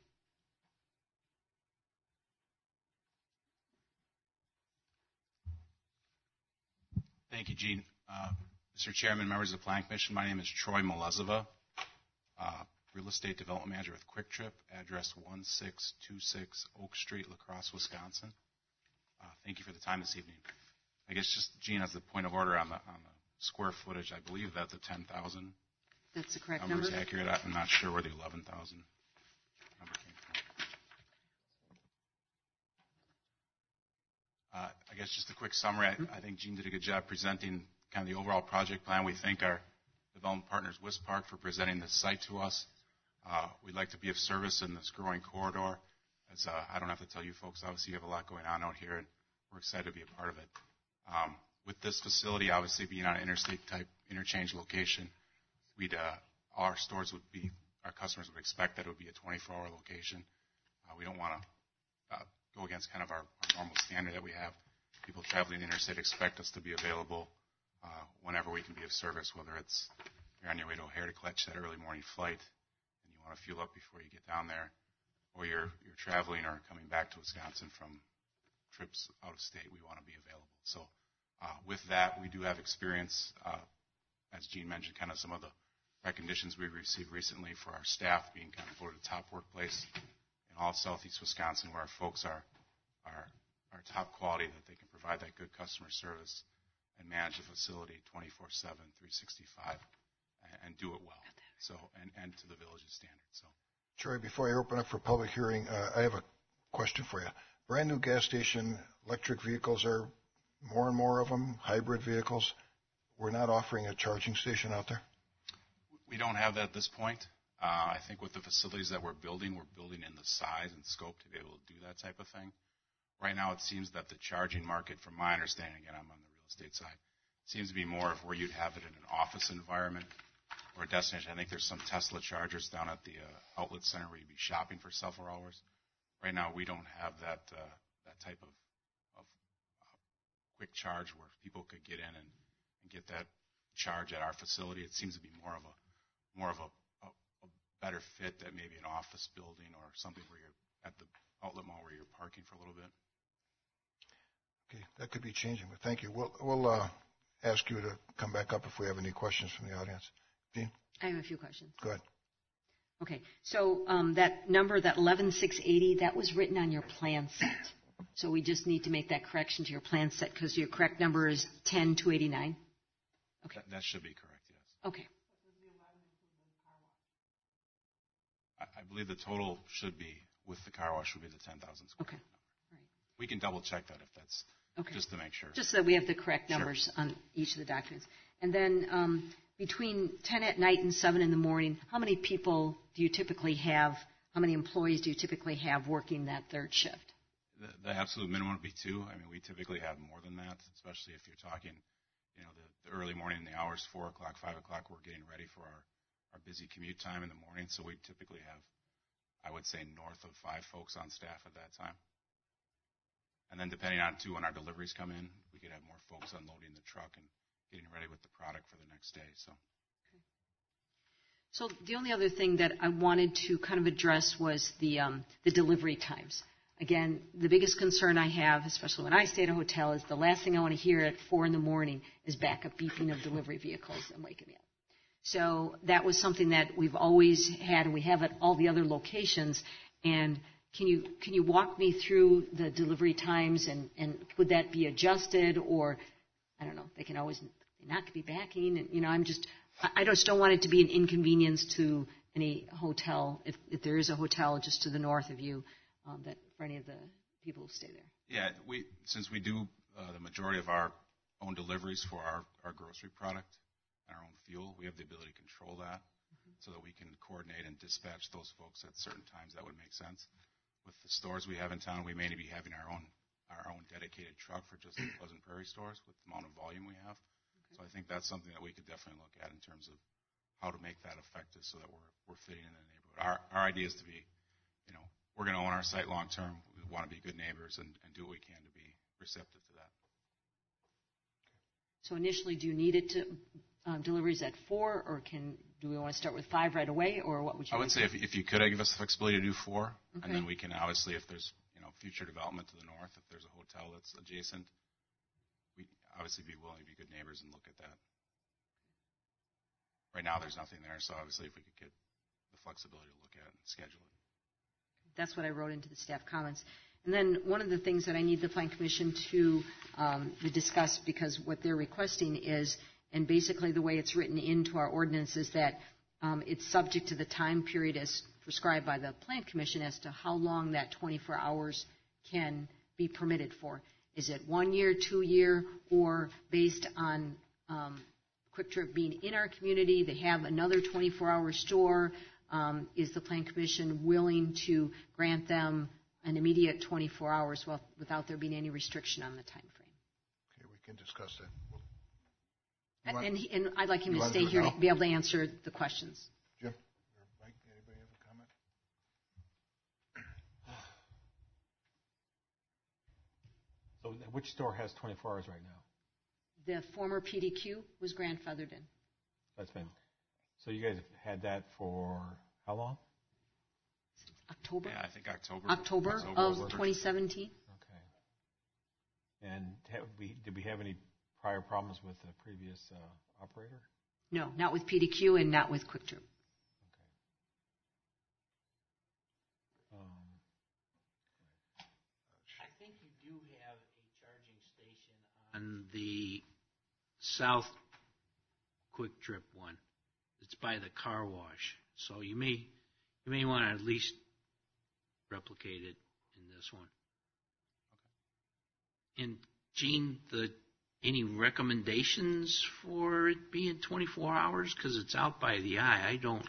Thank you, Gene. Uh, Mister Chairman, members of the Plan Commission, my name is Troy Melezva, uh, Real Estate Development Manager with Quick Trip, address one six two six Oak Street, La Crosse, Wisconsin. Uh, thank you for the time this evening. I guess just, Gene, as a point of order on the, on the square footage, I believe that the ten thousand That's the correct number number. is accurate. I'm not sure where the eleven thousand number came from. Uh, I guess just a quick summary. I, I think Gene did a good job presenting kind of the overall project plan. We thank our development partners, Wispark, for presenting this site to us. Uh, we'd like to be of service in this growing corridor. As uh, I don't have to tell you folks, obviously you have a lot going on out here, and we're excited to be a part of it. Um, with this facility, obviously being on an interstate type interchange location, we'd uh, our stores would be, our customers would expect that it would be a twenty-four hour location. Uh, we don't want to uh, go against kind of our, our normal standard that we have. People traveling the interstate expect us to be available uh, whenever we can be of service, whether it's you're on your way to O'Hare to catch that early morning flight and you want to fuel up before you get down there, or you're you're traveling or coming back to Wisconsin from trips out of state, we want to be available. So uh, with that, we do have experience, uh, as Gene mentioned, kind of some of the recognitions we received recently for our staff being kind of voted top workplace in all of southeast Wisconsin, where our folks are, are, are top quality, that they can provide that good customer service and manage the facility twenty-four seven, three sixty-five, and, and do it well. So, and, and to the village's standards. So, Troy, before I open up for public hearing, uh, I have a question for you. Brand new gas station electric vehicles, are more and more of them, hybrid vehicles. we're not offering a charging station out there? We don't have that at this point. Uh, I think with the facilities that we're building, we're building in the size and scope to be able to do that type of thing. Right now, it seems that the charging market, from my understanding, again, I'm on the real estate side, seems to be more of where you'd have it in an office environment or a destination. I think there's some Tesla chargers down at the uh, outlet center where you'd be shopping for several hours. Right now, we don't have that uh, that type of, of uh, quick charge where people could get in and, and get that charge at our facility. It seems to be more of a more of a, a, a better fit that maybe an office building or something where you're at the outlet mall where you're parking for a little bit. Okay, that could be changing, but thank you. We'll, we'll uh, ask you to come back up if we have any questions from the audience. Dean? I have a few questions. Go ahead. Okay, so um, that number, that eleven six eighty, that was written on your plan set. So we just need to make that correction to your plan set because your correct number is ten two eighty-nine. Okay. That, that should be correct, yes. Okay. I, I believe the total should be, with the car wash, would be the ten thousand square Okay. feet number. Right. We can double check that if that's, okay. just to make sure. Just so that we have the correct numbers Sure. on each of the documents. And then um, between ten at night and seven in the morning, how many people do you typically have, how many employees do you typically have working that third shift? The, the absolute minimum would be two. I mean, we typically have more than that, especially if you're talking, you know, the, the early morning, the hours, four o'clock, five o'clock, we're getting ready for our, our busy commute time in the morning. So we typically have, I would say, north of five folks on staff at that time. And then depending on, too, when our deliveries come in, we could have more folks unloading the truck and getting ready with the product for the next day. So. So the only other thing that I wanted to kind of address was the um, the delivery times. Again, the biggest concern I have, especially when I stay at a hotel, is the last thing I want to hear at four in the morning is backup beeping of delivery vehicles and waking me up. So that was something that we've always had, and we have at all the other locations. And can you can you walk me through the delivery times, and, and would that be adjusted, or I don't know, they can always they not be backing, and you know, I'm just I just don't want it to be an inconvenience to any hotel, if, if there is a hotel just to the north of you, um, that for any of the people who stay there. Yeah, we since we do uh, the majority of our own deliveries for our, our grocery product and our own fuel, we have the ability to control that mm-hmm. so that we can coordinate and dispatch those folks at certain times that would make sense. With the stores we have in town, we may be having our own our own dedicated truck for just the Pleasant Prairie stores with the amount of volume we have. So I think that's something that we could definitely look at in terms of how to make that effective so that we're we're fitting in the neighborhood. Our our idea is to be, you know, we're going to own our site long term. We want to be good neighbors and, and do what we can to be receptive to that. So initially, do you need it to um, deliveries at four, or can do we want to start with five right away, or what would you? I would say if if you could give us the flexibility to do four, okay. and then we can obviously, if there's you know future development to the north, if there's a hotel that's adjacent, we obviously be willing to be good neighbors and look at that. Right now, there's nothing there, so obviously, if we could get the flexibility to look at it and schedule it. That's what I wrote into the staff comments. And then one of the things that I need the Plan Commission to, um, to discuss, because what they're requesting is, and basically the way it's written into our ordinance is that um, it's subject to the time period as prescribed by the Plan Commission as to how long that twenty-four hours can be permitted for. Is it one year, two year, or based on um, Quick Trip being in our community, they have another twenty-four hour store? Um, is the Plan Commission willing to grant them an immediate twenty-four hours well, without there being any restriction on the time frame? Okay, we can discuss that. And, want, and, he, and I'd like him to stay to here to be able to answer the questions. Jim or Mike, anybody have a comment? So which store has twenty-four hours right now? The former P D Q was grandfathered in. That's been, so you guys have had that for how long? October? Yeah, I think October. October, October of twenty seventeen. Okay. And have we, did we have any prior problems with the previous uh, operator? No, not with P D Q and not with Quick Trip. Okay. Um, I think you do have a charging station on the south Quick Trip one. It's by the car wash. So you may you may want to at least replicate it in this one. Okay. And Gene, the any recommendations for it being twenty-four hours? Because it's out by the eye. I don't.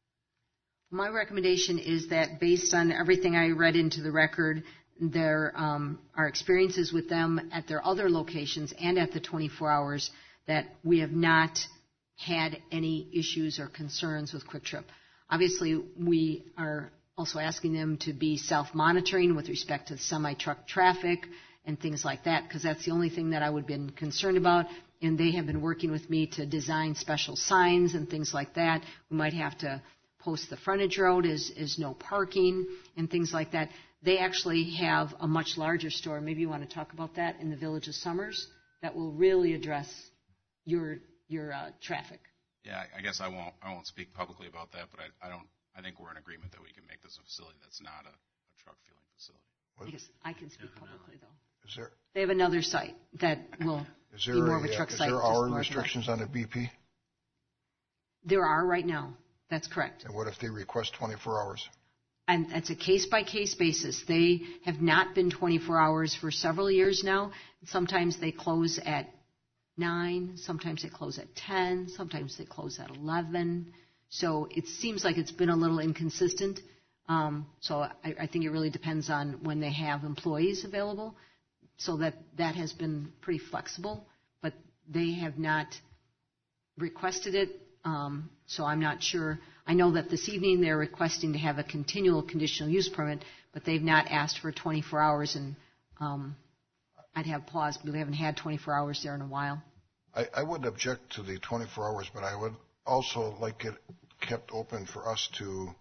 My recommendation is that based on everything I read into the record, there um, our experiences with them at their other locations and at the twenty-four hours, that we have not had any issues or concerns with Quick Trip. Obviously, we are also asking them to be self-monitoring with respect to semi-truck traffic and things like that, because that's the only thing that I would have been concerned about. And they have been working with me to design special signs and things like that. We might have to post the frontage road as, as no parking and things like that. They actually have a much larger store. Maybe you want to talk about that in the Village of Summers that will really address your your uh, traffic. Yeah, I guess I won't I won't speak publicly about that, but I, I don't I think we're in agreement that we can make this a facility that's not a, a truck fueling facility. I guess I can speak publicly though. Is there They have another site that will is there be more a, of a truck is site. there just hour north of restrictions that. on a B P? There are right now. That's correct. And what if they request twenty-four hours? And it's a case-by-case basis. They have not been twenty-four hours for several years now. Sometimes they close at nine, sometimes they close at ten, sometimes they close at eleven. So it seems like it's been a little inconsistent. Um, so I, I think it really depends on when they have employees available. So that, that has been pretty flexible, but they have not requested it. Um, so I'm not sure. I know that this evening they're requesting to have a continual conditional use permit, but they've not asked for twenty-four hours, and um, I'd have pause, but we haven't had twenty-four hours there in a while. I, I wouldn't object to the twenty-four hours, but I would also like it kept open for us to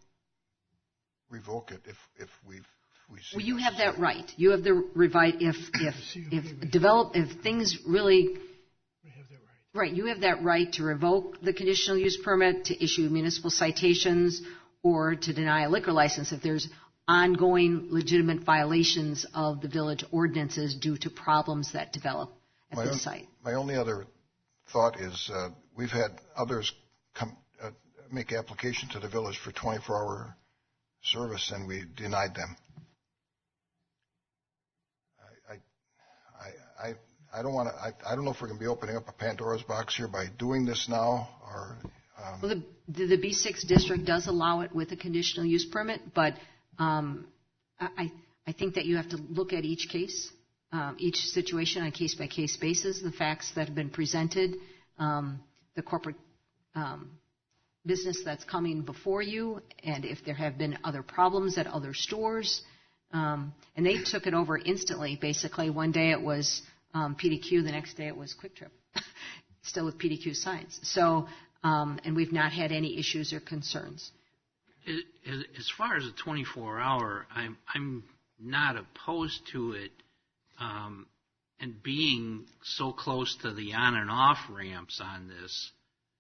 revoke it if, if we if we see Well, you necessary. have that right. You have the right if if if develop if things really. Right, you have that right to revoke the conditional use permit, to issue municipal citations, or to deny a liquor license if there's ongoing legitimate violations of the village ordinances due to problems that develop at my the own, site. My only other thought is uh, we've had others come uh, make application to the village for twenty-four hour service, and we denied them. I, I, I, I don't want to. I, I don't know if we're going to be opening up a Pandora's box here by doing this now, or. Um, Well, the, the B six district does allow it with a conditional use permit, but um, I, I think that you have to look at each case, um, each situation on a case-by-case basis, the facts that have been presented, um, the corporate um, business that's coming before you, and if there have been other problems at other stores. Um, and they took it over instantly. Basically, one day it was um, P D Q, the next day it was Quick Trip, still with P D Q signs. So, um, and we've not had any issues or concerns. As far as a twenty-four hour, I'm I'm not opposed to it, um, and being so close to the on and off ramps on this,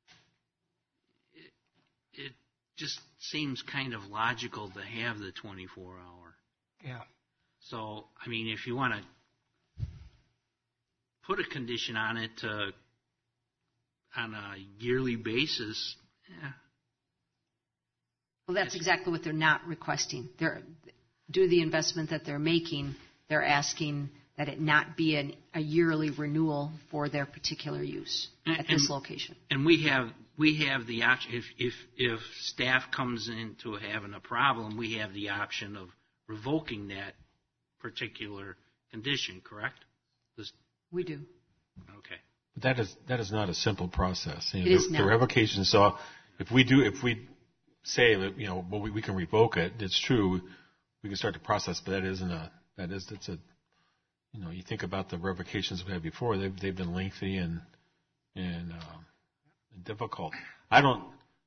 it, it just seems kind of logical to have the twenty-four hour. Yeah. So, I mean, if you want to put a condition on it to, on a yearly basis, yeah. Well, that's exactly what they're not requesting. They're, due to the investment that they're making, they're asking that it not be an, a yearly renewal for their particular use at and, this location. And we have we have the option, if, if, if staff comes into having a problem, we have the option of revoking that particular condition, correct? This, we do. Okay. But that is that is not a simple process. You know, it is the, not. The revocation. So if we do, if we say that, you know, well, we, we can revoke it, it's true. We can start the process, but that isn't a that is it's a you know, you think about the revocations we had before. They've they've been lengthy and and, uh, and difficult. I don't.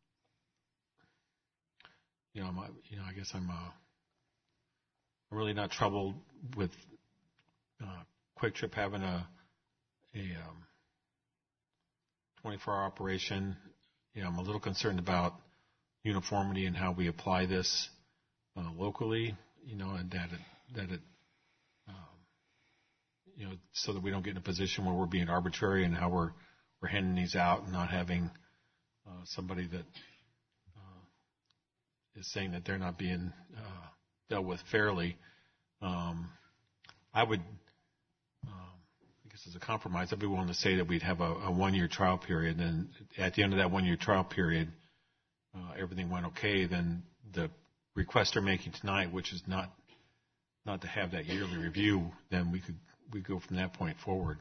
You know, I'm, you know, I guess I'm. Uh, I'm really not troubled with uh, Quick Trip having a a um, twenty-four hour operation. You know, I'm a little concerned about uniformity and how we apply this uh, locally. You know, and that it that it um, you know, so that we don't get in a position where we're being arbitrary in how we're we're handing these out and not having uh, somebody that uh, is saying that they're not being uh, dealt with fairly. Um, I would, um, I guess just as a compromise, I'd be willing to say that we'd have a, a one-year trial period, and at the end of that one-year trial period, uh, everything went okay, then the request they're making tonight, which is not not to have that yearly review, then we could we go from that point forward.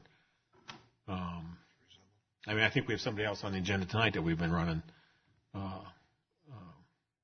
Um, I mean, I think we have somebody else on the agenda tonight that we've been running uh, uh,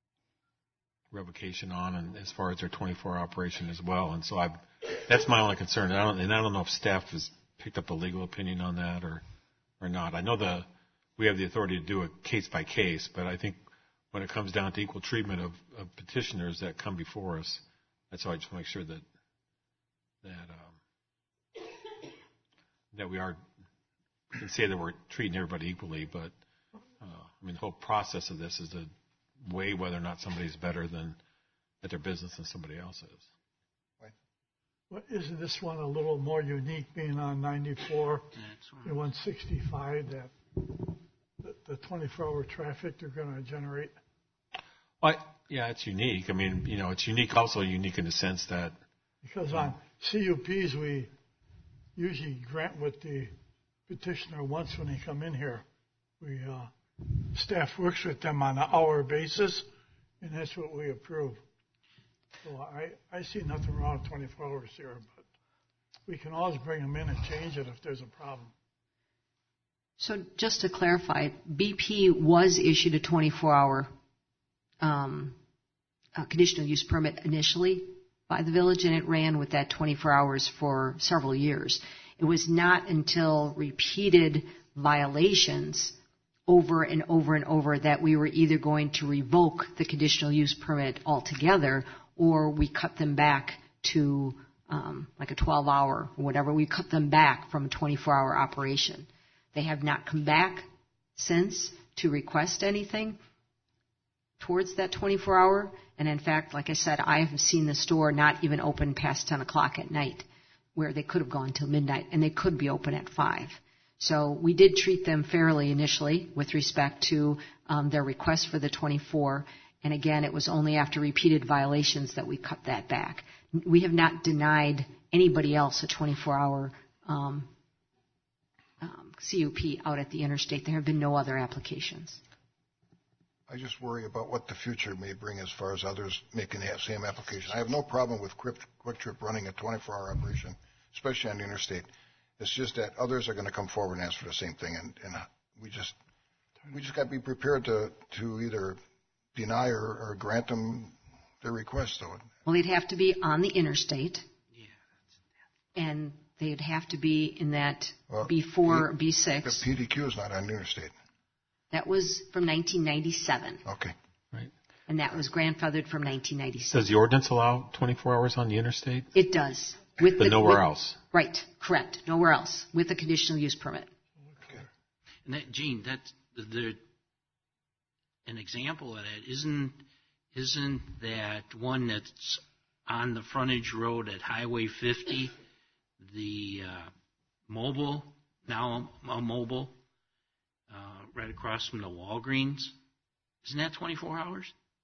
revocation on, and as far as their twenty-four hour operation as well. And so I, that's my only concern. And I don't, and I don't know if staff has picked up a legal opinion on that or or not. I know the we have the authority to do it case by case, but I think when it comes down to equal treatment of, of petitioners that come before us, that's why I just want to make sure that that um, that we are. We can say that we're treating everybody equally, but uh, I mean the whole process of this is to weigh whether or not somebody's better than at their business than somebody else is. Right. Well, isn't this one a little more unique, being on ninety-four and one sixty-five, that the, the twenty-four hour traffic they're going to generate? Well, yeah, it's unique. I mean, you know, it's unique, also unique in the sense that because on C U Ps we usually grant what the petitioner wants when they come in here. We uh, staff works with them on an hour basis, and that's what we approve. So I, I see nothing wrong with twenty-four hours here, but we can always bring them in and change it if there's a problem. So just to clarify, B P was issued a twenty-four hour um, uh, conditional use permit initially by the village, and it ran with that twenty-four hours for several years. It was not until repeated violations over and over and over that we were either going to revoke the conditional use permit altogether, or we cut them back to um, like a twelve hour or whatever. We cut them back from a twenty-four hour operation. They have not come back since to request anything towards that twenty-four hour. And in fact, like I said, I have seen the store not even open past ten o'clock at night, where they could have gone till midnight, and they could be open at five. So we did treat them fairly initially with respect to um, their request for the twenty-four. And again, it was only after repeated violations that we cut that back. We have not denied anybody else a twenty-four hour um, um, C U P out at the interstate. There have been no other applications. I just worry about what the future may bring as far as others making the same application. I have no problem with Quick, Quick Trip running a twenty-four hour operation, especially on the interstate. It's just that others are going to come forward and ask for the same thing, and, and we just we just got to be prepared to, to either deny or, or grant them their request. Though. Well, they'd have to be on the interstate, yeah, and they'd have to be in that well, B four, P, B six. The P D Q is not on the interstate. That was from nineteen ninety-seven. Okay. Right. And that was grandfathered from nineteen ninety-seven. Does the ordinance allow twenty-four hours on the interstate? It does. With but the, nowhere with, else? Right. Correct. Nowhere else with a conditional use permit. Okay. And that, Gene, that's the, an example of that. Isn't, isn't that one that's on the frontage road at Highway fifty, the uh, mobile, now a mobile, uh, right across from the Walgreens? Isn't that twenty-four hours?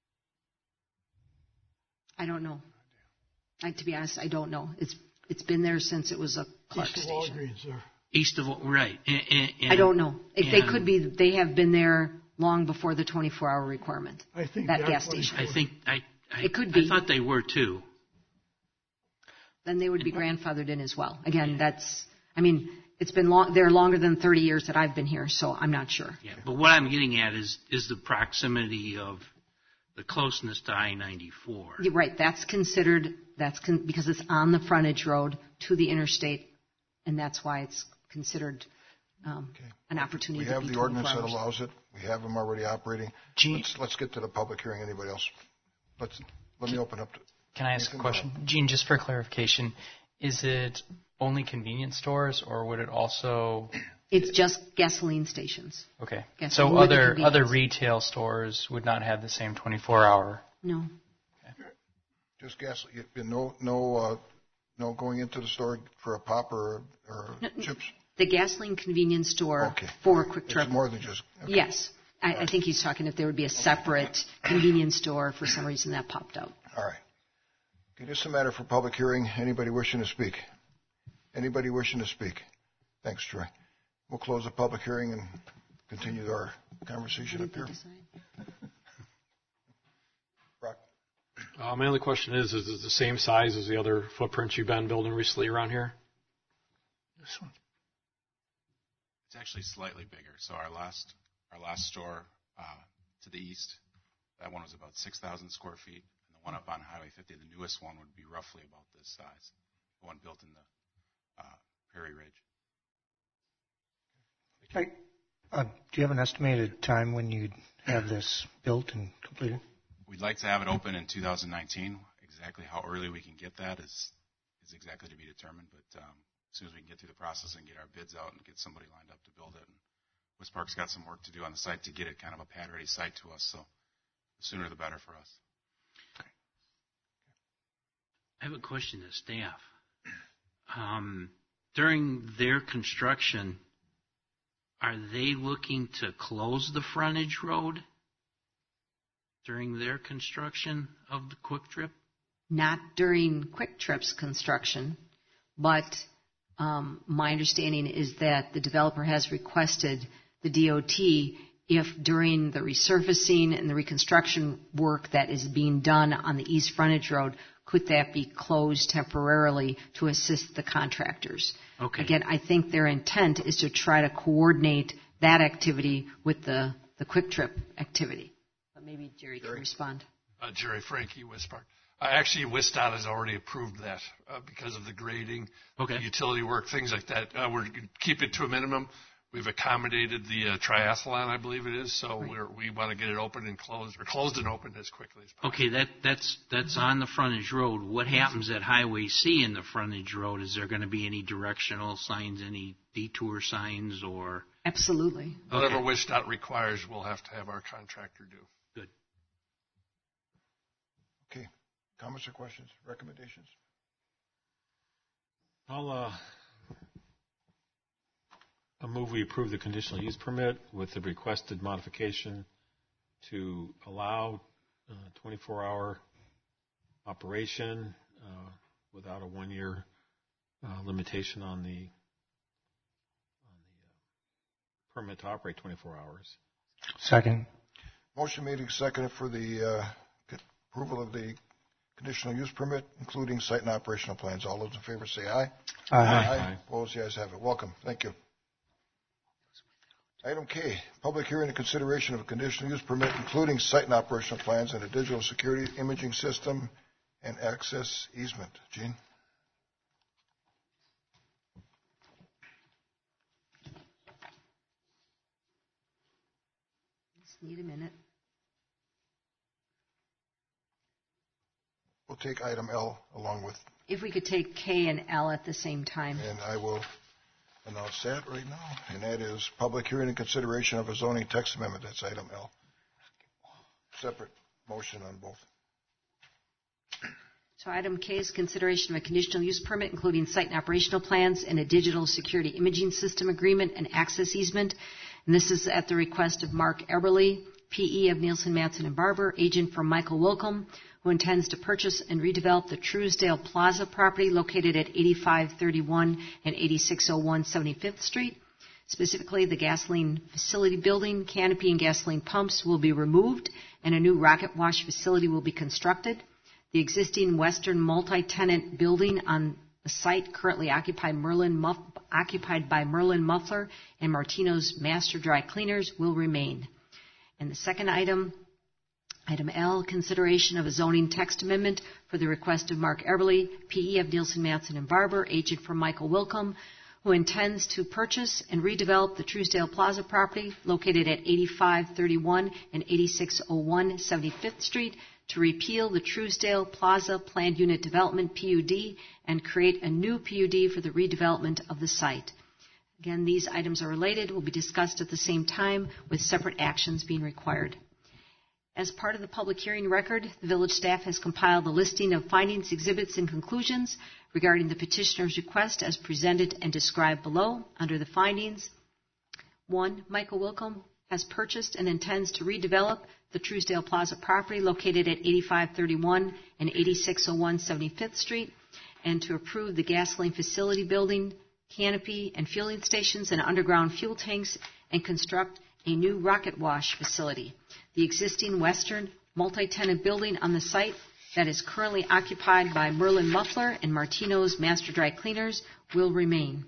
I don't know. I, to be honest, I don't know. It's it's been there since it was a Clark East of station. Walgreens, there. East of right. And, and, I don't know. If they could be, they have been there long before the twenty-four hour requirement. I think that gas station. I think I. I it could be. I thought they were too. Then they would be grandfathered in as well. Again, yeah. that's. I mean, it's been long. They're longer than thirty years that I've been here, so I'm not sure. Yeah, but what I'm getting at is is the proximity of the closeness to I ninety-four. You're right. That's considered. That's con- because it's on the frontage road to the interstate, and that's why it's considered um, okay. an opportunity. We have to be the ordinance hours. that allows it. We have them already operating. Gene, let's, let's get to the public hearing. Anybody else? Let's let me open up. To, can I ask a question, Gene? Just for clarification, is it only convenience stores, or would it also? It's just gasoline stations. Okay. Gasoline so other other retail stores would not have the same twenty-four hour. No. Okay. Just gas. No, no, uh, no going into the store for a pop or, or no, chips. The gasoline convenience store okay. for Quick Trip. It's more than just. Okay. Yes, I, right. I think he's talking if there would be a separate convenience store for some reason that popped out. All right. Okay, this is a matter for public hearing. Anybody wishing to speak? Anybody wishing to speak? Thanks, Troy. We'll close the public hearing and continue our conversation up here. Brock? Uh, my only question is, is it the same size as the other footprints you've been building recently around here? This one. It's actually slightly bigger. So our last our last store uh, to the east, that one was about six thousand square feet. And the one up on Highway fifty, the newest one, would be roughly about this size. The one built in the uh, Prairie Ridge. Right. Uh, do you have an estimated time when you'd have this built and completed? We'd like to have it open in two thousand nineteen. Exactly how early we can get that is is exactly to be determined. But um, as soon as we can get through the process and get our bids out and get somebody lined up to build it. And Wispark's got some work to do on the site to get it kind of a pad-ready site to us. So the sooner the better for us. I have a question to staff. Um, during their construction, are they looking to close the frontage road during their construction of the Quick Trip? Not during Quick Trip's construction, but um, my understanding is that the developer has requested the D O T if during the resurfacing and the reconstruction work that is being done on the East Frontage Road, could that be closed temporarily to assist the contractors? Okay. Again, I think their intent is to try to coordinate that activity with the, the Quick Trip activity. But maybe Jerry, Jerry. can respond. Uh, Jerry Frankie, Wispark. Uh, actually, WisDOT has already approved that uh, because of the grading, okay. the utility work, things like that. Uh, we're keep it to a minimum. We've accommodated the uh, triathlon, I believe it is, so right. we're, we want to get it open and closed, or closed and opened as quickly as possible. Okay, that, that's that's on the frontage road. What happens at Highway C in the frontage road? Is there going to be any directional signs, any detour signs, or? Absolutely. Whatever okay. WisDOT requires, we'll have to have our contractor do. Good. Okay. Comments or questions? Recommendations? I'll uh, I move we approve the conditional use permit with the requested modification to allow uh, twenty-four hour operation uh, without a one-year uh, limitation on the on the uh, permit to operate twenty-four hours. Second. Motion made and seconded for the uh, approval of the conditional use permit, including site and operational plans. All those in favor say aye. Aye. Aye. Aye. Opposed? The ayes have it. Welcome. Thank you. Item K, public hearing and consideration of a conditional use permit, including site and operational plans and a digital security imaging system and access easement. Gene? Just need a minute. We'll take item L along with. If we could take K and L at the same time. And I will announce that right now. And that is public hearing and consideration of a zoning text amendment. That's item L. Separate motion on both. So item K is consideration of a conditional use permit, including site and operational plans and a digital security imaging system agreement and access easement. And this is at the request of Mark Eberly, P E of Nielsen, Matson and Barber, agent from Michael Wilcom, who intends to purchase and redevelop the Truesdale Plaza property located at eighty-five thirty-one and eighty-six oh one seventy-fifth Street. Specifically, the gasoline facility building, canopy, and gasoline pumps will be removed, and a new rocket wash facility will be constructed. The existing western multi-tenant building on the site, currently occupied, Merlin Muff, occupied by Merlin Muffler and Martino's Master Dry Cleaners, will remain. And the second item, item L, consideration of a zoning text amendment for the request of Mark Eberly, P E of Nielsen, Matson and Barber, agent for Michael Wilcom, who intends to purchase and redevelop the Truesdale Plaza property located at eighty-five thirty-one and eighty-six oh one seventy-fifth Street to repeal the Truesdale Plaza Planned Unit Development P U D and create a new P U D for the redevelopment of the site. Again, these items are related, will be discussed at the same time with separate actions being required. As part of the public hearing record, the village staff has compiled a listing of findings, exhibits, and conclusions regarding the petitioner's request as presented and described below. Under the findings, one, Michael Wilcom has purchased and intends to redevelop the Truesdale Plaza property located at eighty-five thirty-one and eighty-six oh one seventy-fifth Street, and to approve the gasoline facility building, canopy, and fueling stations and underground fuel tanks, and construct a new rocket wash facility. The existing western multi-tenant building on the site that is currently occupied by Merlin Muffler and Martino's Master Dry Cleaners will remain.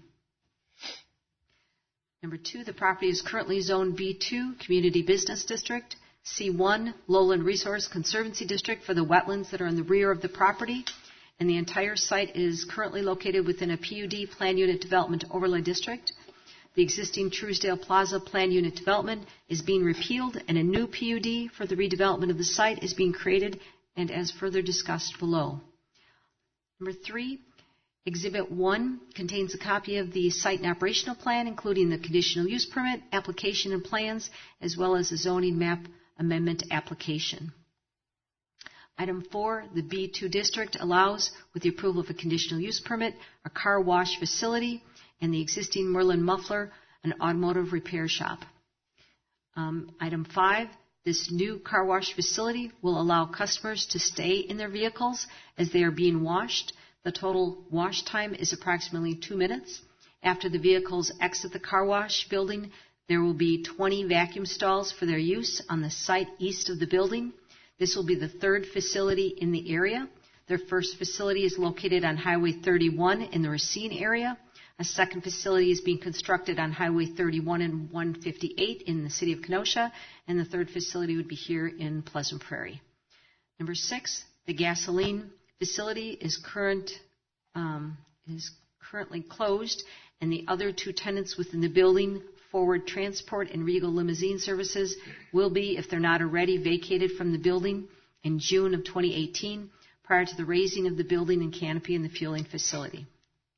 Number two, the property is currently zoned B two, Community Business District, C one, Lowland Resource Conservancy District for the wetlands that are in the rear of the property, and the entire site is currently located within a P U D Plan Unit Development Overlay District. The existing Truesdale Plaza Plan Unit Development is being repealed, and a new P U D for the redevelopment of the site is being created, and as further discussed below. Number three, Exhibit one contains a copy of the site and operational plan, including the conditional use permit, application, and plans, as well as a zoning map amendment application. Item four, the B two district allows, with the approval of a conditional use permit, a car wash facility and the existing Merlin Muffler, an automotive repair shop. Um, item five, this new car wash facility will allow customers to stay in their vehicles as they are being washed. The total wash time is approximately two minutes. After the vehicles exit the car wash building, there will be twenty vacuum stalls for their use on the site east of the building. This will be the third facility in the area. Their first facility is located on Highway thirty-one in the Racine area. A second facility is being constructed on Highway thirty-one and one fifty-eight in the city of Kenosha, and the third facility would be here in Pleasant Prairie. Number six, the gasoline facility is current um, is currently closed, and the other two tenants within the building, Forward Transport and Regal Limousine Services, will be, if they're not already, vacated from the building in June of twenty eighteen, prior to the raising of the building and canopy in the fueling facility.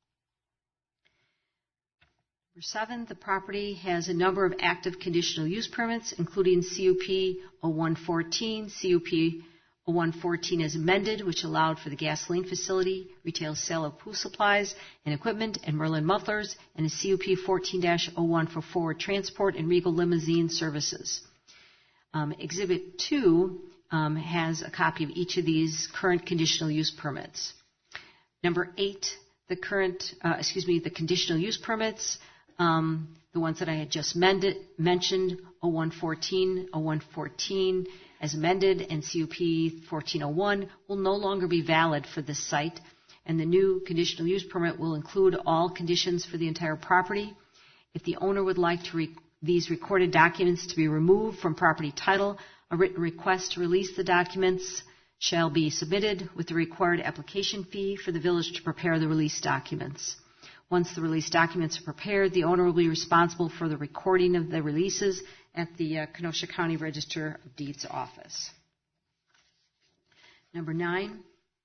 Number seven, the property has a number of active conditional use permits, including C U P oh one fourteen, C U P oh one fourteen as amended, which allowed for the gasoline facility, retail sale of pool supplies and equipment, and Merlin Mufflers, and a C U P fourteen dash oh one for Forward Transport and Regal Limousine Services. Um, Exhibit two um, has a copy of each of these current conditional use permits. Number eight, the current, uh, excuse me, the conditional use permits, um, the ones that I had just mended, mentioned, oh one fourteen, oh one fourteen, as amended, and C U P fourteen oh one will no longer be valid for this site, and the new conditional use permit will include all conditions for the entire property. If the owner would like to re- these recorded documents to be removed from property title, a written request to release the documents shall be submitted with the required application fee for the village to prepare the release documents. Once the release documents are prepared, the owner will be responsible for the recording of the releases at the uh, Kenosha County Register of Deeds office. Number nine,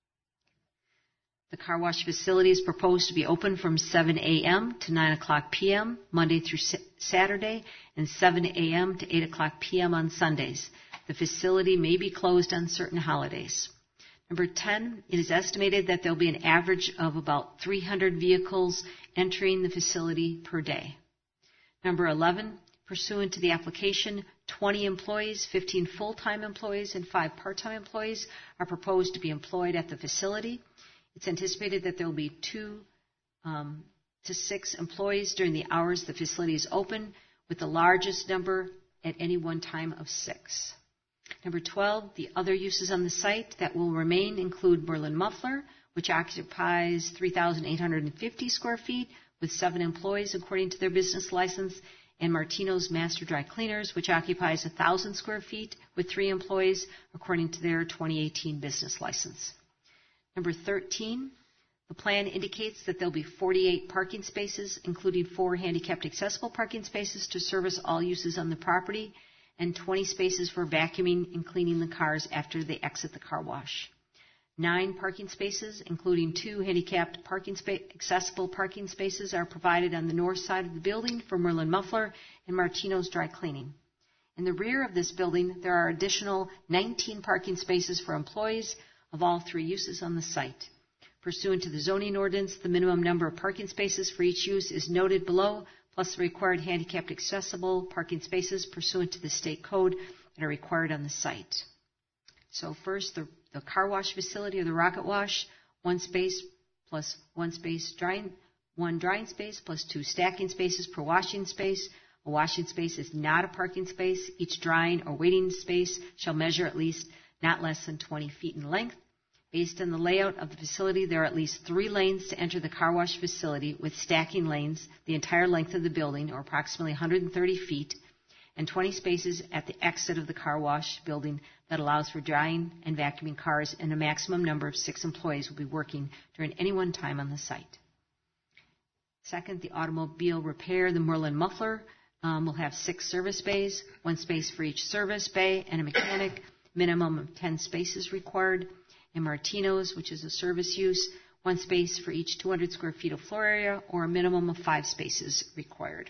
the car wash facility is proposed to be open from seven a.m. to nine o'clock p.m. Monday through sa- Saturday, and seven a.m. to eight o'clock p.m. on Sundays. The facility may be closed on certain holidays. Number ten, it is estimated that there will be an average of about three hundred vehicles entering the facility per day. Number eleven, pursuant to the application, twenty employees, fifteen full-time employees, and five part-time employees are proposed to be employed at the facility. It's anticipated that there will be two um, to six employees during the hours the facility is open, with the largest number at any one time of six. Number twelve, the other uses on the site that will remain include Merlin Muffler, which occupies three thousand eight hundred fifty square feet with seven employees according to their business license, and Martino's Master Dry Cleaners, which occupies one thousand square feet with three employees according to their twenty eighteen business license. Number thirteen, the plan indicates that there will be forty-eight parking spaces, including four handicapped accessible parking spaces to service all uses on the property, and twenty spaces for vacuuming and cleaning the cars after they exit the car wash. Nine parking spaces, including two handicapped parking spa- accessible parking spaces, are provided on the north side of the building for Merlin Muffler and Martino's Dry Cleaning. In the rear of this building, there are additional nineteen parking spaces for employees of all three uses on the site. Pursuant to the zoning ordinance, the minimum number of parking spaces for each use is noted below, plus the required handicapped accessible parking spaces pursuant to the state code that are required on the site. So first, the, the car wash facility or the rocket wash, one space plus one space drying, one drying space plus two stacking spaces per washing space. A washing space is not a parking space. Each drying or waiting space shall measure at least not less than twenty feet in length. Based on the layout of the facility, there are at least three lanes to enter the car wash facility with stacking lanes the entire length of the building, or approximately one hundred thirty feet, and twenty spaces at the exit of the car wash building that allows for drying and vacuuming cars, and a maximum number of six employees will be working during any one time on the site. Second, the automobile repair, the Merlin Muffler, um, will have six service bays, one space for each service bay, and a mechanic, minimum of ten spaces required. And Martino's, which is a service use, one space for each two hundred square feet of floor area, or a minimum of five spaces required.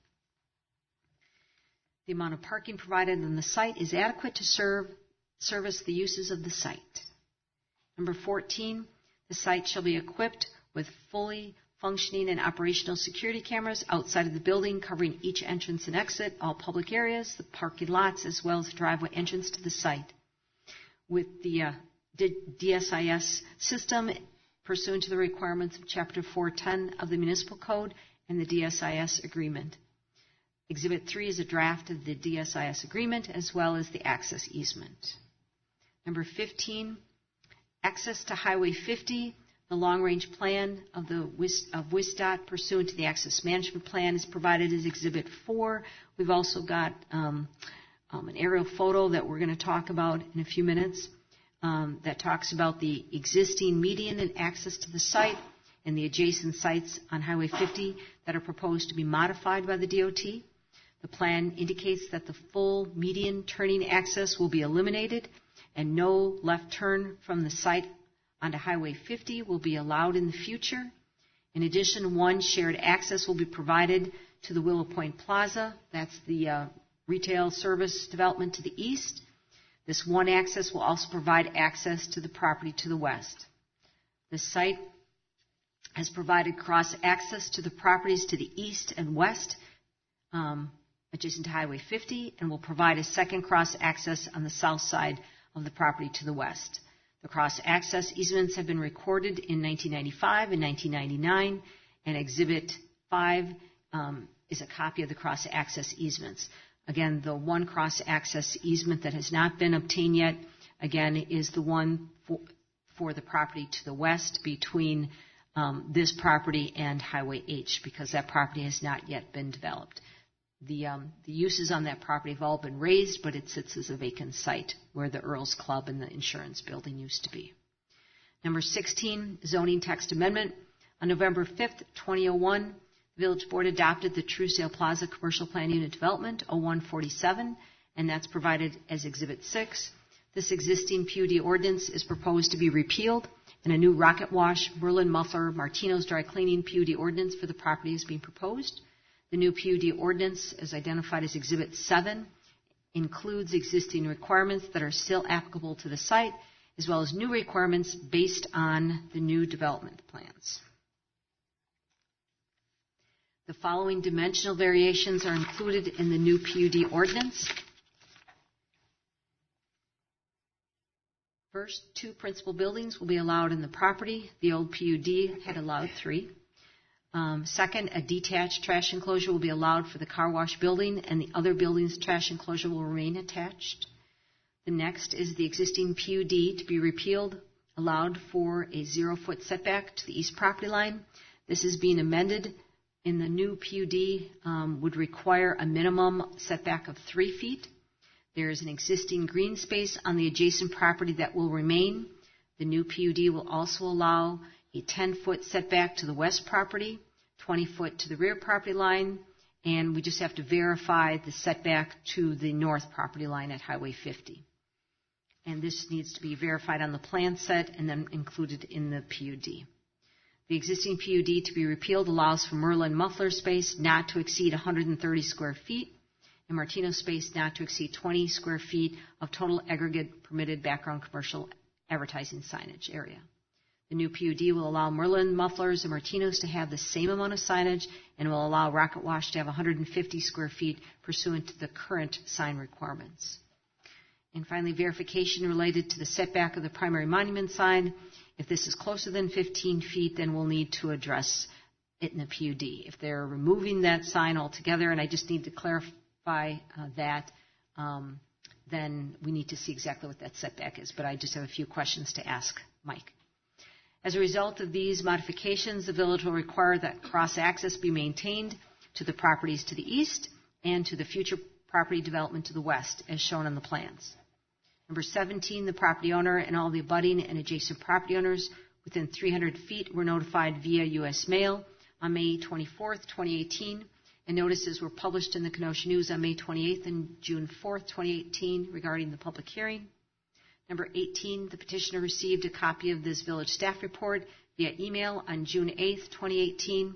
The amount of parking provided on the site is adequate to serve service the uses of the site. Number fourteen, the site shall be equipped with fully functioning and operational security cameras outside of the building, covering each entrance and exit, all public areas, the parking lots, as well as the driveway entrance to the site. With the uh, D S I S system pursuant to the requirements of Chapter four ten of the Municipal Code and the D S I S agreement. Exhibit three is a draft of the D S I S agreement as well as the access easement. Number fifteen, access to Highway fifty. The long-range plan of the WIS, of WISDOT pursuant to the Access Management Plan is provided as Exhibit four. We've also got um, um, an aerial photo that we're going to talk about in a few minutes um, that talks about the existing median and access to the site and the adjacent sites on Highway fifty that are proposed to be modified by the D O T. The plan indicates that the full median turning access will be eliminated and no left turn from the site onto Highway fifty will be allowed in the future. In addition, one shared access will be provided to the Willow Point Plaza. That's the uh, retail service development to the east. This one access will also provide access to the property to the west. The site has provided cross access to the properties to the east and west um, adjacent to Highway fifty, and will provide a second cross access on the south side of the property to the west. The cross-access easements have been recorded in nineteen ninety-five and nineteen ninety-nine, and Exhibit five um, is a copy of the cross-access easements. Again, the one cross-access easement that has not been obtained yet, again, is the one for, for the property to the west between um, this property and Highway H, because that property has not yet been developed. The, um, the uses on that property have all been raised, but it sits as a vacant site where the Earls Club and the insurance building used to be. Number sixteen, zoning text amendment. On November fifth, twenty oh one, the Village Board adopted the Truesdale Plaza Commercial Plan Unit Development oh one forty-seven, and that's provided as Exhibit six. This existing P U D ordinance is proposed to be repealed, and a new Rocket Wash, Merlin Muffler, Martino's Dry Cleaning P U D ordinance for the property is being proposed. The new P U D ordinance, as identified as Exhibit seven, includes existing requirements that are still applicable to the site, as well as new requirements based on the new development plans. The following dimensional variations are included in the new P U D ordinance. First, two principal buildings will be allowed in the property. The old P U D had allowed three. Um, second, a detached trash enclosure will be allowed for the car wash building, and the other building's trash enclosure will remain attached. The next is the existing P U D to be repealed, allowed for a zero-foot setback to the east property line. This is being amended in the new P U D, um, would require a minimum setback of three feet. There is an existing green space on the adjacent property that will remain. The new P U D will also allow a ten-foot setback to the west property, twenty foot to the rear property line, and we just have to verify the setback to the north property line at Highway fifty. And this needs to be verified on the plan set and then included in the P U D. The existing P U D to be repealed allows for Merlin Muffler space not to exceed one hundred thirty square feet, and Martino space not to exceed twenty square feet of total aggregate permitted background commercial advertising signage area. The new P U D will allow Merlin Mufflers and Martinos to have the same amount of signage and will allow Rocket Wash to have one hundred fifty square feet pursuant to the current sign requirements. And finally, verification related to the setback of the primary monument sign. If this is closer than fifteen feet, then we'll need to address it in the P U D. If they're removing that sign altogether, and I just need to clarify uh, that, um, then we need to see exactly what that setback is. But I just have a few questions to ask Mike. As a result of these modifications, the village will require that cross-access be maintained to the properties to the east and to the future property development to the west, as shown on the plans. Number seventeen, the property owner and all the abutting and adjacent property owners within three hundred feet were notified via U S mail on May twenty-fourth, twenty eighteen, and notices were published in the Kenosha News on May twenty-eighth and June fourth, twenty eighteen regarding the public hearing. Number eighteen, the petitioner received a copy of this village staff report via email on June eighth, twenty eighteen.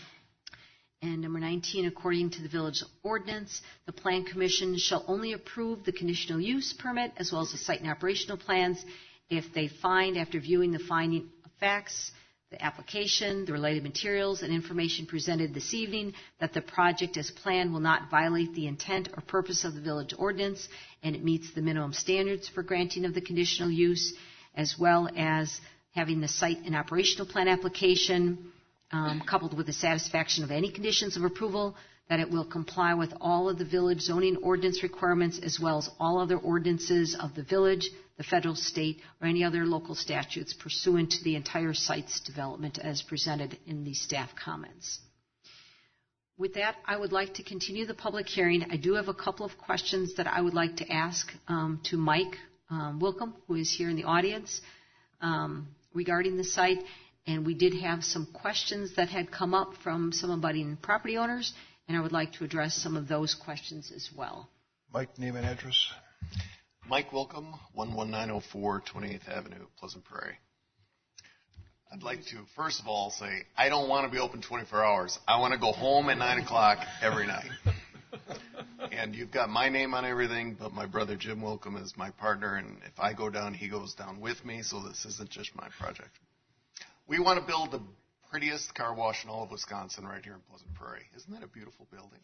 And number nineteen, according to the village ordinance, the Plan Commission shall only approve the conditional use permit as well as the site and operational plans if they find, after viewing the finding of facts, the application, the related materials, and information presented this evening, that the project as planned will not violate the intent or purpose of the village ordinance, and it meets the minimum standards for granting of the conditional use, as well as having the site and operational plan application Um, coupled with the satisfaction of any conditions of approval, that it will comply with all of the village zoning ordinance requirements as well as all other ordinances of the village, the federal, state, or any other local statutes pursuant to the entire site's development as presented in the staff comments. With that, I would like to continue the public hearing. I do have a couple of questions that I would like to ask um, to Mike um, Wilkham, who is here in the audience, um, regarding the site. And we did have some questions that had come up from some abutting property owners, and I would like to address some of those questions as well. Mike, name and address. Mike Wilkham, one one nine oh four twenty-eighth Avenue, Pleasant Prairie. I'd like to, first of all, say I don't want to be open twenty-four hours. I want to go home at nine o'clock every night. And you've got my name on everything, but my brother Jim Wilkham is my partner, and if I go down, he goes down with me, so this isn't just my project. We want to build the prettiest car wash in all of Wisconsin right here in Pleasant Prairie. Isn't that a beautiful building?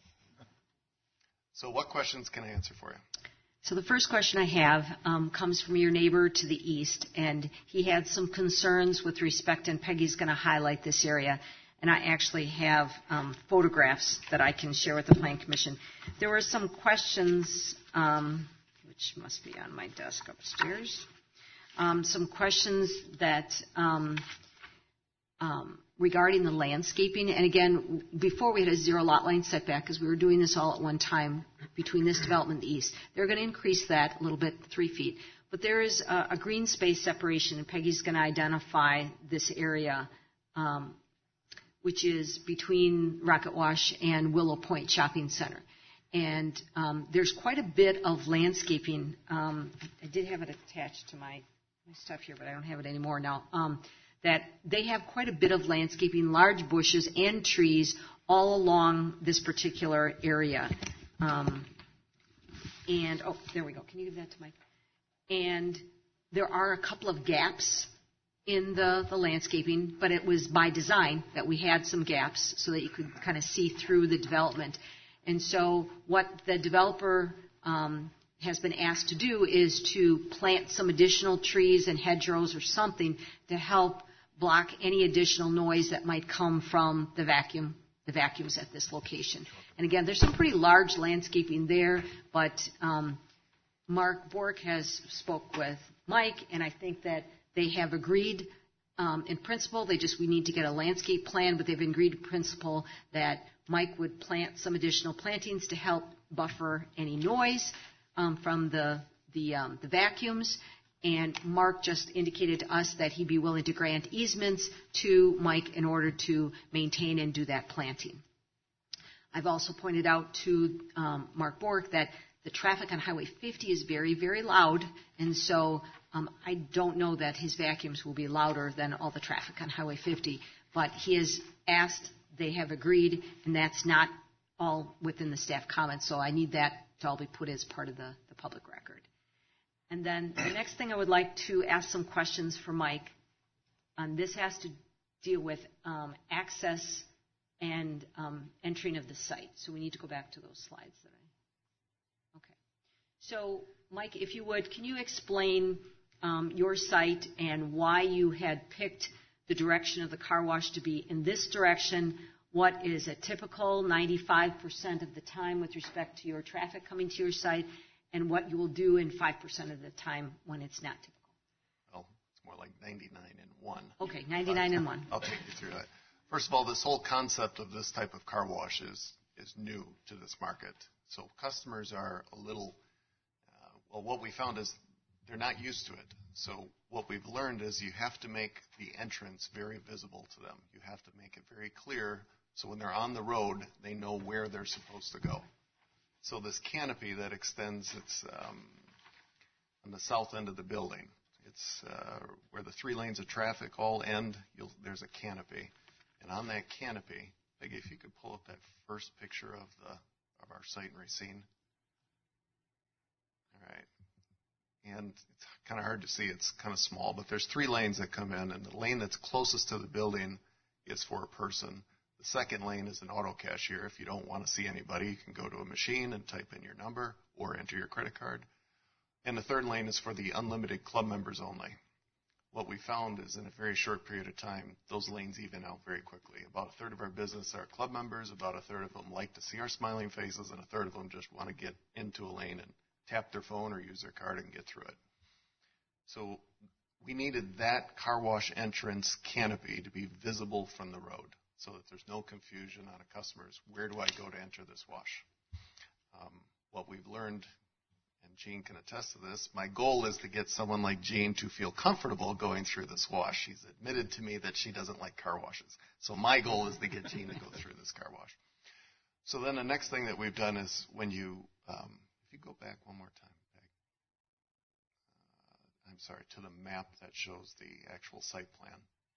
So what questions can I answer for you? So the first question I have um, comes from your neighbor to the east, and he had some concerns with respect, and Peggy's going to highlight this area, and I actually have um, photographs that I can share with the Plan Commission. There were some questions, um, which must be on my desk upstairs, um, some questions that... Um, Um, regarding the landscaping, and again, before we had a zero lot line setback, because we were doing this all at one time between this development and the east. They're going to increase that a little bit, three feet. But there is a, a green space separation, and Peggy's going to identify this area, um, which is between Rocket Wash and Willow Point Shopping Center. And um, there's quite a bit of landscaping. Um, I did have it attached to my, my stuff here, but I don't have it anymore now. Um, that they have quite a bit of landscaping, large bushes and trees all along this particular area. Um, and, oh, there we go. Can you give that to Mike? And there are a couple of gaps in the, the landscaping, but it was by design that we had some gaps so that you could kind of see through the development. And so what the developer um, has been asked to do is to plant some additional trees and hedgerows or something to help block any additional noise that might come from the vacuum, the vacuums at this location. And again, there's some pretty large landscaping there, but um, Mark Bork has spoke with Mike, and I think that they have agreed um, in principle. They just, we need to get a landscape plan, but they've agreed in principle that Mike would plant some additional plantings to help buffer any noise um, from the the, um, the vacuums. And Mark just indicated to us that he'd be willing to grant easements to Mike in order to maintain and do that planting. I've also pointed out to um, Mark Bork that the traffic on Highway fifty is very, very loud, and so um, I don't know that his vacuums will be louder than all the traffic on Highway fifty, but he has asked, they have agreed, and that's not all within the staff comments, so I need that to all be put as part of the, the public record. And then the next thing I would like to ask some questions for Mike, um, this has to deal with um, access and um, entering of the site. So we need to go back to those slides that I, okay. So Mike, if you would, can you explain um, your site and why you had picked the direction of the car wash to be in this direction, what is a typical ninety-five percent of the time with respect to your traffic coming to your site, and what you will do in five percent of the time when it's not typical. Well, it's more like ninety-nine and one. Okay, ninety-nine and one. I'll take you through that. First of all, this whole concept of this type of car wash is, is new to this market. So customers are a little, uh, well, what we found is they're not used to it. So what we've learned is you have to make the entrance very visible to them. You have to make it very clear so when they're on the road, they know where they're supposed to go. So this canopy that extends, it's um, on the south end of the building. It's uh, where the three lanes of traffic all end. You'll, there's a canopy, and on that canopy, Peggy, if you could pull up that first picture of the of our site in Racine. All right, and it's kind of hard to see. It's kind of small, but there's three lanes that come in, and the lane that's closest to the building is for a person. The second lane is an auto cashier. If you don't want to see anybody, you can go to a machine and type in your number or enter your credit card. And the third lane is for the unlimited club members only. What we found is in a very short period of time, those lanes even out very quickly. About a third of our business are club members, about a third of them like to see our smiling faces, and a third of them just want to get into a lane and tap their phone or use their card and get through it. So we needed that car wash entrance canopy to be visible from the road, so that there's no confusion on a customer's, where do I go to enter this wash? Um, what we've learned, and Jean can attest to this, my goal is to get someone like Jean to feel comfortable going through this wash. She's admitted to me that she doesn't like car washes. So my goal is to get Jean to go through this car wash. So then the next thing that we've done is when you, um, if you go back one more time, Peg, uh, I'm sorry, to the map that shows the actual site plan.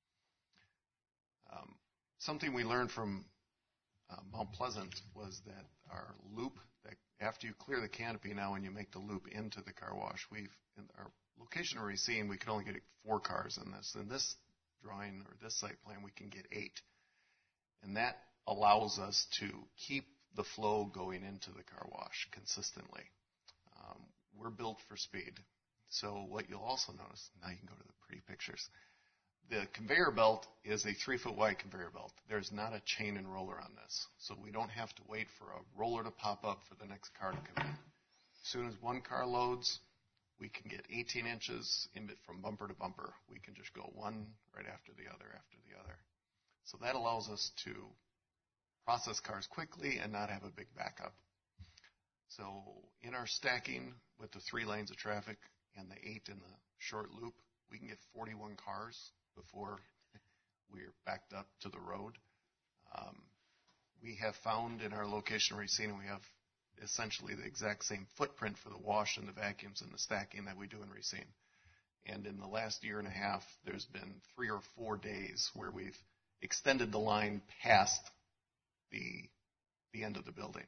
Um, Something we learned from uh, Mount Pleasant was that our loop, that after you clear the canopy now and you make the loop into the car wash, we've, in our location of Racine, we could only get four cars in this. In this drawing or this site plan, we can get eight. And that allows us to keep the flow going into the car wash consistently. Um, we're built for speed. So what you'll also notice, now you can go to the pretty pictures. The conveyor belt is a three-foot wide conveyor belt. There's not a chain and roller on this, so we don't have to wait for a roller to pop up for the next car to come in. As soon as one car loads, we can get eighteen inches in from bumper to bumper. We can just go one right after the other after the other. So that allows us to process cars quickly and not have a big backup. So in our stacking with the three lanes of traffic and the eight in the short loop, we can get forty-one cars before we're backed up to the road. Um, we have found in our location Racine, we have essentially the exact same footprint for the wash and the vacuums and the stacking that we do in Racine. And in the last year and a half, there's been three or four days where we've extended the line past the, the end of the building.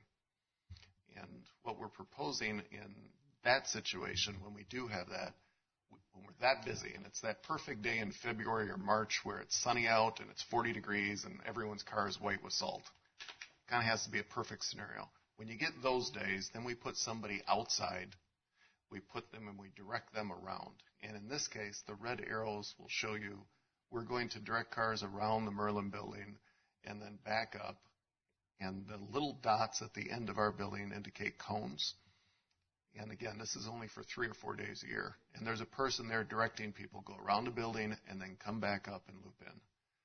And what we're proposing in that situation, when we do have that, when we're that busy, and it's that perfect day in February or March where it's sunny out and it's forty degrees and everyone's car is white with salt. Kind of has to be a perfect scenario. When you get those days, then we put somebody outside. We put them and we direct them around. And in this case, the red arrows will show you we're going to direct cars around the Merlin building and then back up. And the little dots at the end of our building indicate cones. And again, this is only for three or four days a year. And there's a person there directing people go around the building and then come back up and loop in.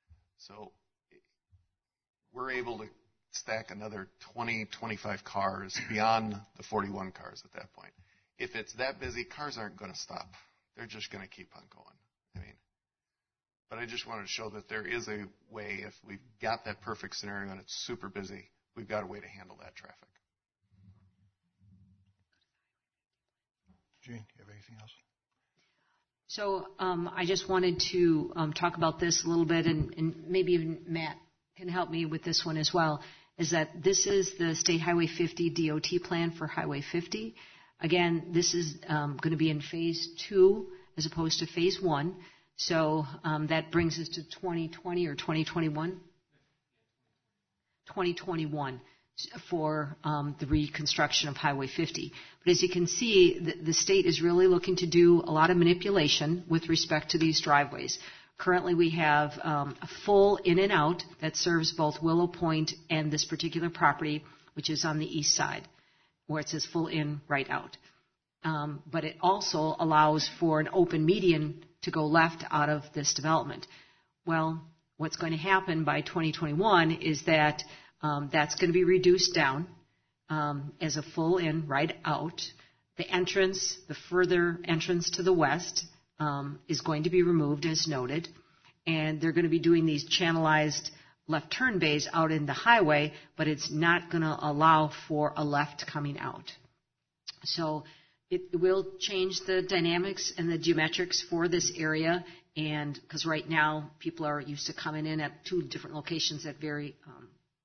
So we're able to stack another twenty, twenty-five cars beyond the forty-one cars at that point. If it's that busy, cars aren't going to stop. They're just going to keep on going. I mean, but I just wanted to show that there is a way, if we've got that perfect scenario and it's super busy, we've got a way to handle that traffic. Jean, you have anything else? So um, I just wanted to um, talk about this a little bit, and, and maybe even Matt can help me with this one as well, is that this is the State Highway fifty D O T plan for Highway fifty. Again, this is um, going to be in phase two as opposed to phase one. So um, that brings us to twenty twenty or twenty twenty-one? twenty twenty-one. For um, the reconstruction of Highway fifty. But as you can see, the, the state is really looking to do a lot of manipulation with respect to these driveways. Currently, we have um, a full in and out that serves both Willow Point and this particular property, which is on the east side, where it says full in, right out. Um, but it also allows for an open median to go left out of this development. Well, what's going to happen by twenty twenty-one is that um, that's going to be reduced down um, as a full in, right out. The entrance, the further entrance to the west, um, is going to be removed, as noted, and they're going to be doing these channelized left turn bays out in the highway, but it's not going to allow for a left coming out. So it will change the dynamics and the geometrics for this area, and because right now people are used to coming in at two different locations at very, um,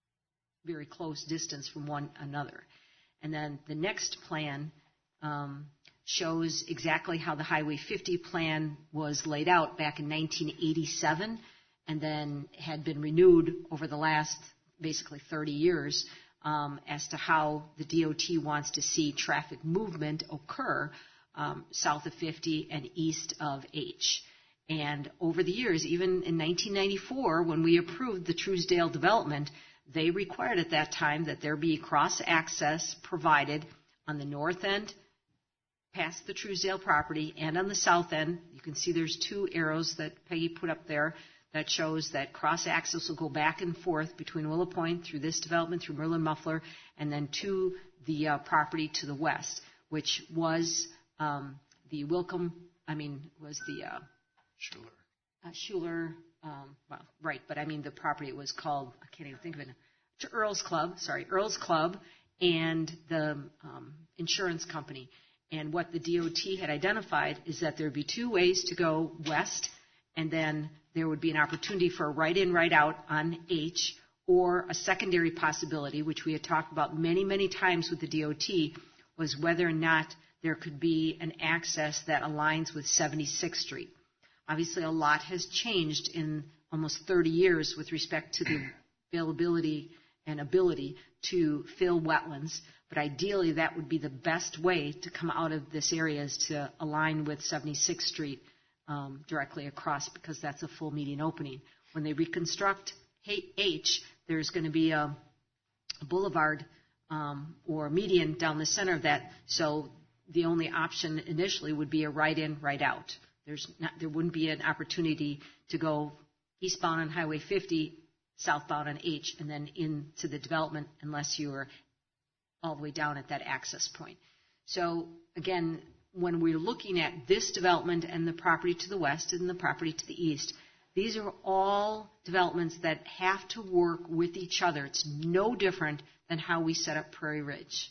very close distance from one another. And then the next plan um, shows exactly how the Highway fifty plan was laid out back in nineteen eighty-seven, and then had been renewed over the last basically thirty years. Um, as to how the D O T wants to see traffic movement occur um, south of fifty and east of H. And over the years, even in nineteen ninety-four, when we approved the Truesdale development, they required at that time that there be cross-access provided on the north end, past the Truesdale property, and on the south end. You can see there's two arrows that Peggy put up there that shows that cross-access will go back and forth between Willow Point through this development, through Merlin Muffler, and then to the uh, property to the west, which was um, the Wilcom, I mean, was the uh, Schuler. Uh, Schuler, um, well, right, but I mean the property it was called, I can't even think of it, to Earl's Club, sorry, Earl's Club, and the um, insurance company. And what the D O T had identified is that there would be two ways to go west, and then there would be an opportunity for a right-in, right-out on H, or a secondary possibility, which we had talked about many, many times with the D O T, was whether or not there could be an access that aligns with seventy-sixth Street. Obviously, a lot has changed in almost thirty years with respect to the availability and ability to fill wetlands, but ideally that would be the best way to come out of this area, is to align with seventy-sixth Street Um, directly across, because that's a full median opening. When they reconstruct H, there's going to be a, a boulevard um, or median down the center of that, so the only option initially would be a right-in, right-out. There's not, there wouldn't be an opportunity to go eastbound on Highway fifty, southbound on H, and then into the development unless you were all the way down at that access point. So again, when we're looking at this development and the property to the west and the property to the east, these are all developments that have to work with each other. It's no different than how we set up Prairie Ridge.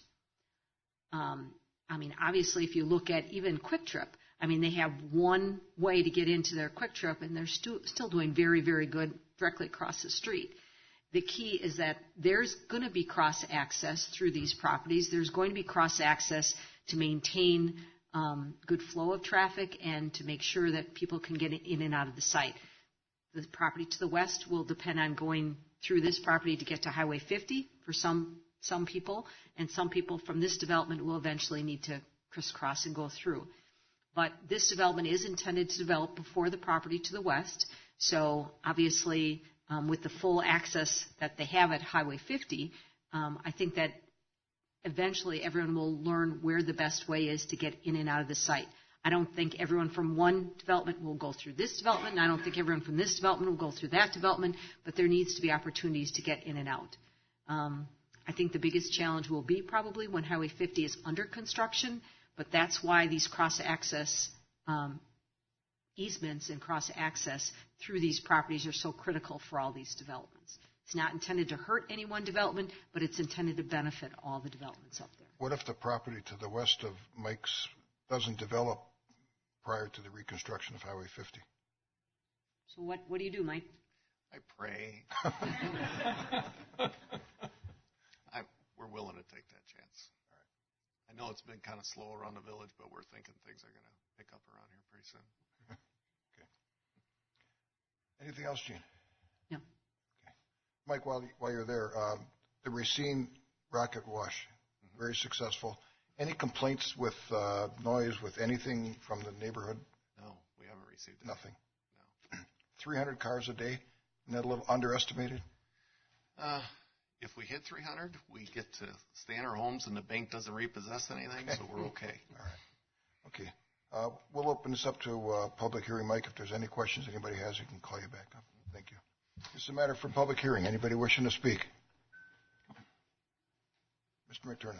Um, I mean, obviously, if you look at even Quick Trip, I mean, they have one way to get into their Quick Trip, and they're stu- still doing very, very good directly across the street. The key is that there's going to be cross-access through these properties. There's going to be cross-access to maintain Um, good flow of traffic and to make sure that people can get in and out of the site. The property to the west will depend on going through this property to get to Highway fifty for some some people, and some people from this development will eventually need to crisscross and go through. But this development is intended to develop before the property to the west, so obviously um, with the full access that they have at Highway fifty, um, I think that eventually everyone will learn where the best way is to get in and out of the site. I don't think everyone from one development will go through this development, and I don't think everyone from this development will go through that development, but there needs to be opportunities to get in and out. Um, I think the biggest challenge will be probably when Highway fifty is under construction, but that's why these cross-access um, easements and cross-access through these properties are so critical for all these developments. It's not intended to hurt any one development, but it's intended to benefit all the developments up there. What if the property to the west of Mike's doesn't develop prior to the reconstruction of Highway fifty? So what, what do you do, Mike? I pray. I, we're willing to take that chance. All right. I know it's been kind of slow around the village, but we're thinking things are going to pick up around here pretty soon. Okay. Anything else, Gene? No. Okay. Mike, while, while you're there, um, the Racine Rocket Wash, mm-hmm. very successful. Any complaints with uh, noise, with anything from the neighborhood? No, we haven't received it. Nothing. No. three hundred cars a day? Isn't that a little underestimated? Uh, if we hit three hundred, we get to stay in our homes and the bank doesn't repossess anything, so we're okay. All right. Okay. Uh, we'll open this up to uh, public hearing. Mike, if there's any questions anybody has, you can call you back up. Thank you. This is a matter for public hearing. Anybody wishing to speak? Mister McTurnan.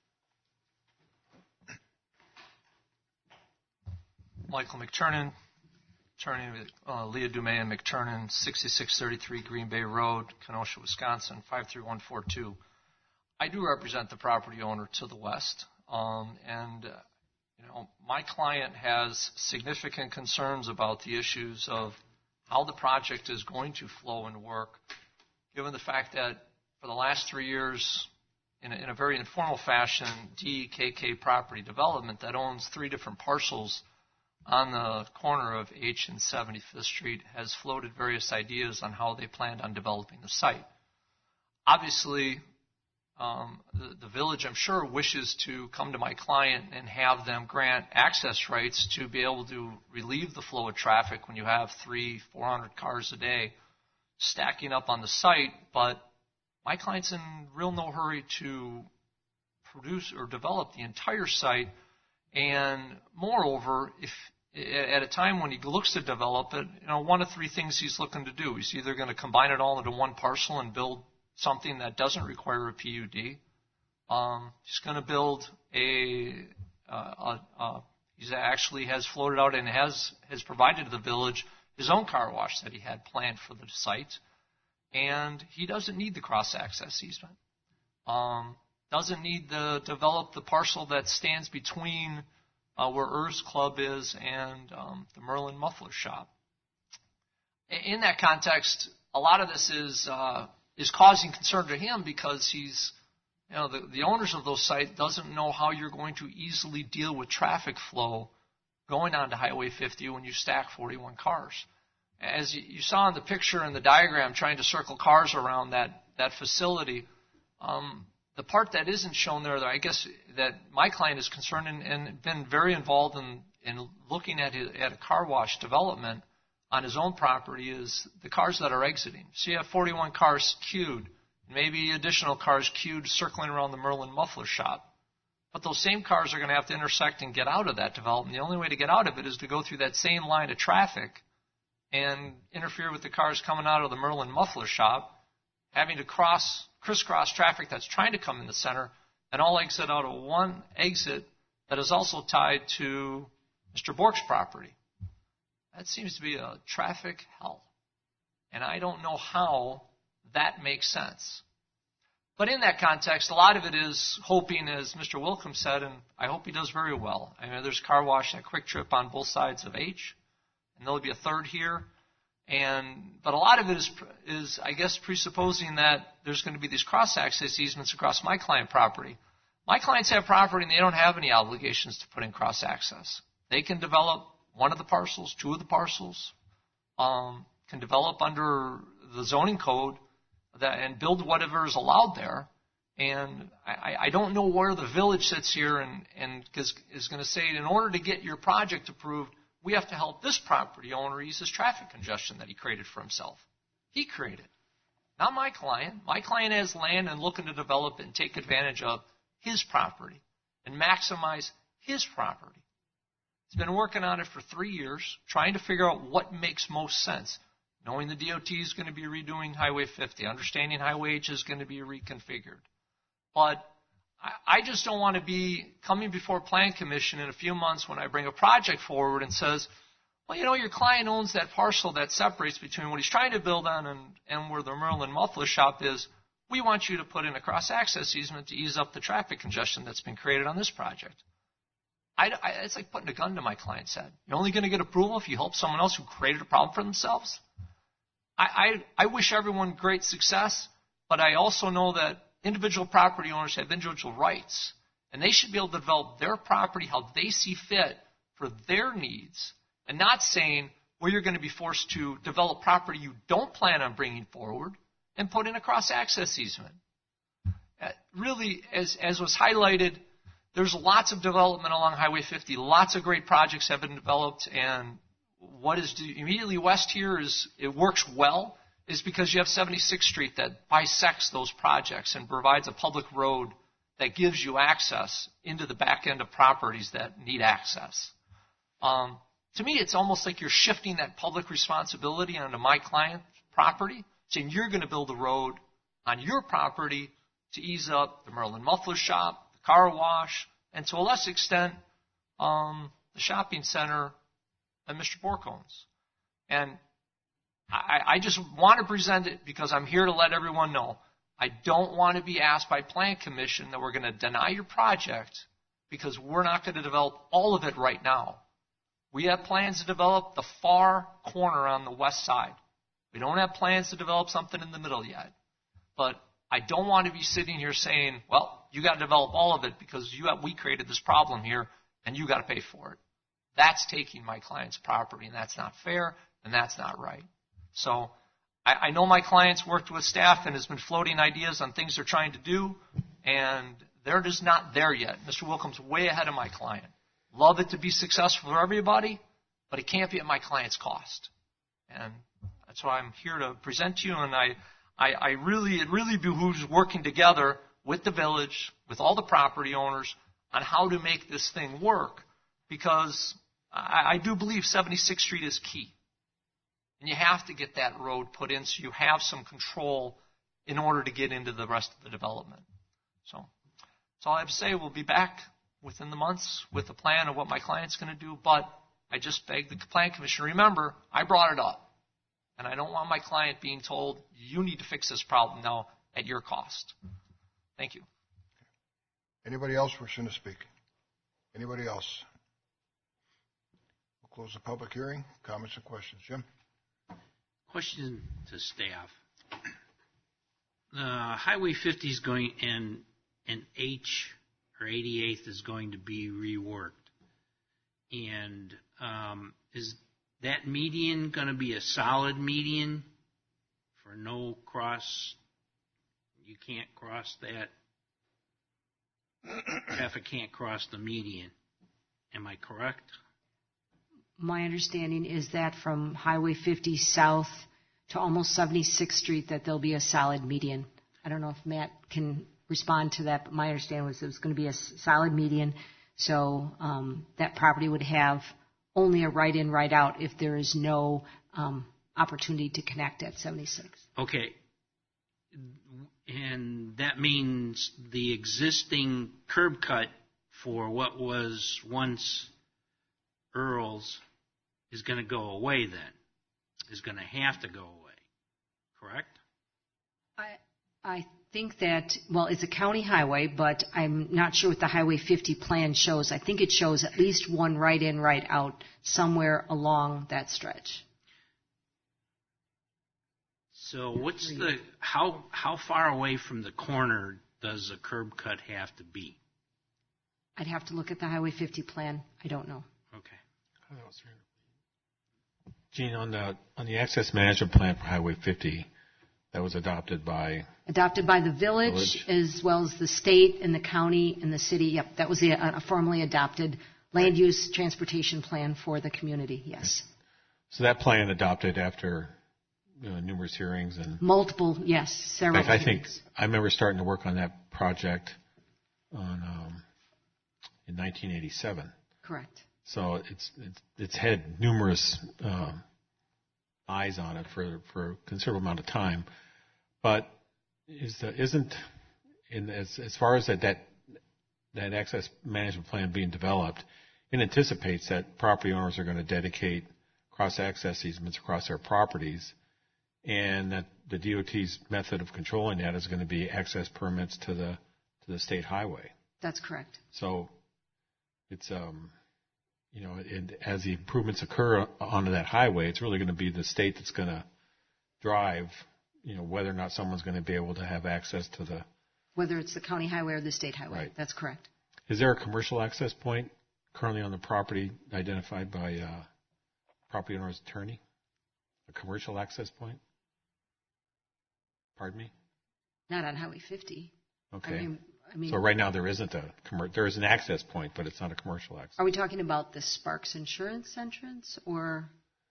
Michael McTurnan, attorney with uh, Leah Dumais and McTurnan, sixty-six thirty-three Green Bay Road, Kenosha, Wisconsin, five three one four two. I do represent the property owner to the west, um, and uh, you know, my client has significant concerns about the issues of how the project is going to flow and work, given the fact that for the last three years, in a, in a very informal fashion, D K K Property Development that owns three different parcels on the corner of H and seventy-fifth Street has floated various ideas on how they planned on developing the site. Obviously, um, the, the village, I'm sure, wishes to come to my client and have them grant access rights to be able to relieve the flow of traffic when you have three, four hundred cars a day stacking up on the site. But my client's in real no hurry to produce or develop the entire site. And moreover, if at a time when he looks to develop it, you know, one of three things he's looking to do. He's either going to combine it all into one parcel and build something that doesn't require a P U D. Um, he's going to build a, uh, a, a he actually has floated out and has has provided to the village his own car wash that he had planned for the site, and he doesn't need the cross-access easement. Um, doesn't need to develop the parcel that stands between uh, where Earth's Club is and um, the Merlin Muffler Shop. In that context, a lot of this is uh, is causing concern to him because he's, you know, the, the owners of those sites doesn't know how you're going to easily deal with traffic flow going onto Highway fifty when you stack forty-one cars. As you, you saw in the picture in the diagram, trying to circle cars around that that facility. Um, The part that isn't shown there, I guess, that my client is concerned and, and been very involved in, in looking at, his, at a car wash development on his own property is the cars that are exiting. So you have forty-one cars queued, maybe additional cars queued circling around the Merlin Muffler Shop. But those same cars are going to have to intersect and get out of that development. The only way to get out of it is to go through that same line of traffic and interfere with the cars coming out of the Merlin Muffler Shop, having to cross crisscross traffic that's trying to come in the center, and all exit out of one exit that is also tied to Mister Bork's property. That seems to be a traffic hell. And I don't know how that makes sense. But in that context, a lot of it is hoping, as Mister Wilkins said, and I hope he does very well. I mean, there's car wash at Quick Trip on both sides of H, and there'll be a third here. And but a lot of it is, is, I guess, presupposing that there's going to be these cross-access easements across my client property. My clients have property, and they don't have any obligations to put in cross-access. They can develop one of the parcels, two of the parcels, um, can develop under the zoning code that and build whatever is allowed there. And I, I don't know where the village sits here and, and is, is going to say, in order to get your project approved, we have to help this property owner ease his traffic congestion that he created for himself. He created, not my client. My client has land and looking to develop it and take advantage of his property and maximize his property. He's been working on it for three years, trying to figure out what makes most sense, knowing the D O T is going to be redoing Highway fifty, understanding Highway H is going to be reconfigured. But I just don't want to be coming before Plan Commission in a few months when I bring a project forward and says, well, you know, your client owns that parcel that separates between what he's trying to build on and, and where the Merlin Muffler Shop is. We want you to put in a cross-access easement to ease up the traffic congestion that's been created on this project. I, I, it's like putting a gun to my client's head. You're only going to get approval if you help someone else who created a problem for themselves? I, I, I wish everyone great success, but I also know that individual property owners have individual rights, and they should be able to develop their property how they see fit for their needs, and not saying, well, you're going to be forced to develop property you don't plan on bringing forward and put in a cross-access easement. Uh, really, as, as was highlighted, there's lots of development along Highway fifty. Lots of great projects have been developed, and what is do, immediately west here is it works well is because you have seventy-sixth Street that bisects those projects and provides a public road that gives you access into the back end of properties that need access. Um, to me, it's almost like you're shifting that public responsibility onto my client's property, saying you're going to build a road on your property to ease up the Merlin Muffler Shop, the car wash, and to a less extent, um, the shopping center that Mister Bork owns. And I, I just want to present it because I'm here to let everyone know I don't want to be asked by Plan Commission that we're going to deny your project because we're not going to develop all of it right now. We have plans to develop the far corner on the west side. We don't have plans to develop something in the middle yet. But I don't want to be sitting here saying, well, you got to develop all of it because you have, we created this problem here and you got to pay for it. That's taking my client's property, and that's not fair, and that's not right. So I, I know my client's worked with staff and has been floating ideas on things they're trying to do, and they're just not there yet. Mister Wilkins way ahead of my client. Love it to be successful for everybody, but it can't be at my client's cost. And that's why I'm here to present to you, and I, I, I really, it really behooves working together with the village, with all the property owners, on how to make this thing work, because I, I do believe seventy-sixth Street is key. And you have to get that road put in so you have some control in order to get into the rest of the development. So that's all I have to say. We'll be back within the months with a plan of what my client's going to do, but I just beg the Plan Commission, remember, I brought it up. And I don't want my client being told, you need to fix this problem now at your cost. Thank you. Anybody else wishing to speak? Anybody else? We'll close the public hearing. Comments and questions. Jim? Question to staff. Uh, Highway fifty is going, and, and H, or eighty-eighth, is going to be reworked. And um, is that median going to be a solid median for no cross? You can't cross that. Traffic can't cross the median. Am I correct? My understanding is that from Highway fifty south to almost seventy-sixth Street that there'll be a solid median. I don't know if Matt can respond to that, but my understanding was it was going to be a solid median. So um, that property would have only a right-in, right-out if there is no um, opportunity to connect at seventy-six. Okay. And that means the existing curb cut for what was once Earl's is going to go away then, is going to have to go away, correct? I I think that, well, it's a county highway, but I'm not sure what the Highway fifty plan shows. I think it shows at least one right-in, right-out somewhere along that stretch. So what's the, how how far away from the corner does a curb cut have to be? I'd have to look at the Highway fifty plan. I don't know. Okay. Gene, on the on the access management plan for Highway fifty, that was adopted by adopted by the village, village, as well as the state and the county and the city. Yep, that was a, a formally adopted land use transportation plan for the community. Yes. So that plan adopted after you know, numerous hearings and multiple, yes, several. In fact, I think I remember starting to work on that project on um, in nineteen eighty-seven. Correct. So it's it's, it's had numerous um, eyes on it for for a considerable amount of time, but is the, isn't in as as far as that, that that access management plan being developed, it anticipates that property owners are going to dedicate cross access easements across their properties, and that the D O T's method of controlling that is going to be access permits to the to the state highway. That's correct. So it's um. You know, and as the improvements occur onto that highway, it's really going to be the state that's going to drive, you know, whether or not someone's going to be able to have access to the... Whether it's the county highway or the state highway. Right. That's correct. Is there a commercial access point currently on the property identified by uh, property owner's attorney? A commercial access point? Pardon me? Not on Highway fifty. Okay. I mean, I mean, so right now there isn't a commer- there is an access point, but it's not a commercial access. Are we talking about the Sparks Insurance entrance or?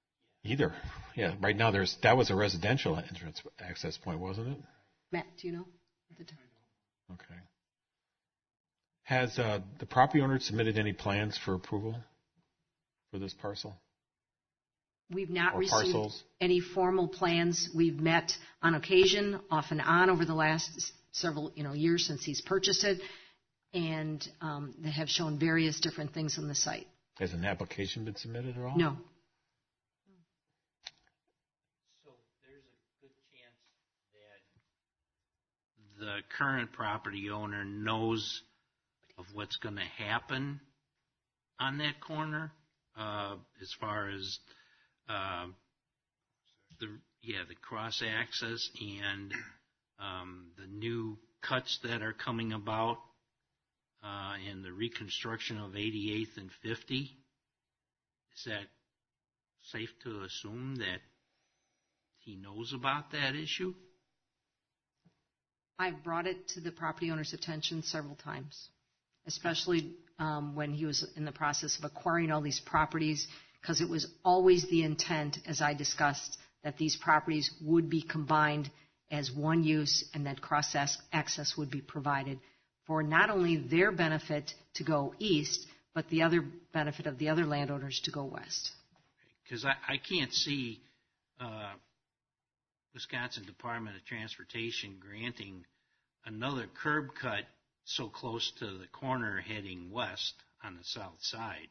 Either. Yeah, right now there's that was a residential entrance access point, wasn't it? Matt, do you know? At the time? Okay. Has uh, the property owner submitted any plans for approval for this parcel? We've not Or received parcels? any formal plans. We've met on occasion, off and on, over the last several you know years since he's purchased it, and um, they have shown various different things on the site. Has an application been submitted at all? No. So there's a good chance that the current property owner knows of what's going to happen on that corner, uh, as far as uh, the yeah the cross access and um, the new cuts that are coming about, uh, and the reconstruction of eighty-eighth and fifty. Is that safe to assume that he knows about that issue? I've brought it to the property owner's attention several times, especially um, when he was in the process of acquiring all these properties, because it was always the intent, as I discussed, that these properties would be combined as one use and that cross-access would be provided for not only their benefit to go east, but the other benefit of the other landowners to go west. Because I, I can't see uh, Wisconsin Department of Transportation granting another curb cut so close to the corner heading west on the south side.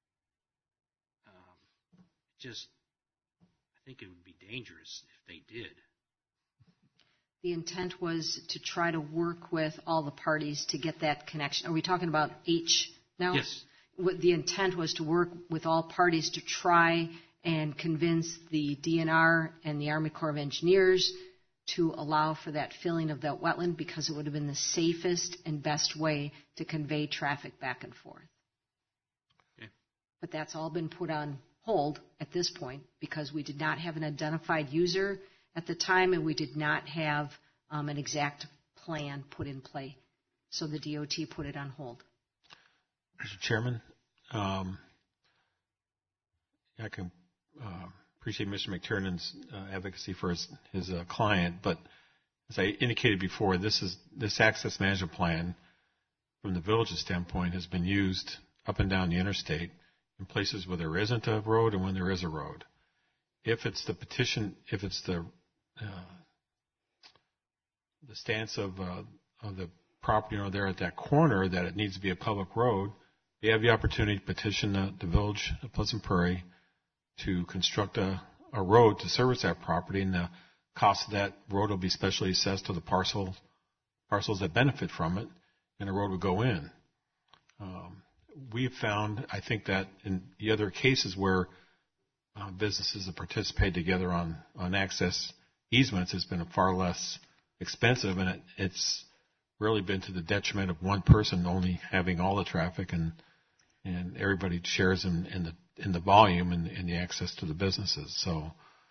Um, just, I think it would be dangerous if they did. The intent was to try to work with all the parties to get that connection. Are we talking about H now? Yes. What the intent was to work with all parties to try and convince the D N R and the Army Corps of Engineers to allow for that filling of that wetland, because it would have been the safest and best way to convey traffic back and forth. Okay. But that's all been put on hold at this point because we did not have an identified user at the time, and we did not have um, an exact plan put in play. So the D O T put it on hold. Mister Chairman, um, I can uh, appreciate Mister McTurnan's uh, advocacy for his, his uh, client, but as I indicated before, this is this access management plan, from the village's standpoint, has been used up and down the interstate in places where there isn't a road and when there is a road. If it's the petition, if it's the uh, the stance of uh, of the property owner there at that corner that it needs to be a public road, they have the opportunity to petition the, the village of Pleasant Prairie to construct a, a road to service that property, and the cost of that road will be specially assessed to the parcel parcels that benefit from it, and the road would go in. Um, we've found, I think, that in the other cases where uh, businesses have participated together on, on access easements, has been far less expensive, and it, it's really been to the detriment of one person only having all the traffic, and and everybody shares in, in the in the volume and, and the access to the businesses. So,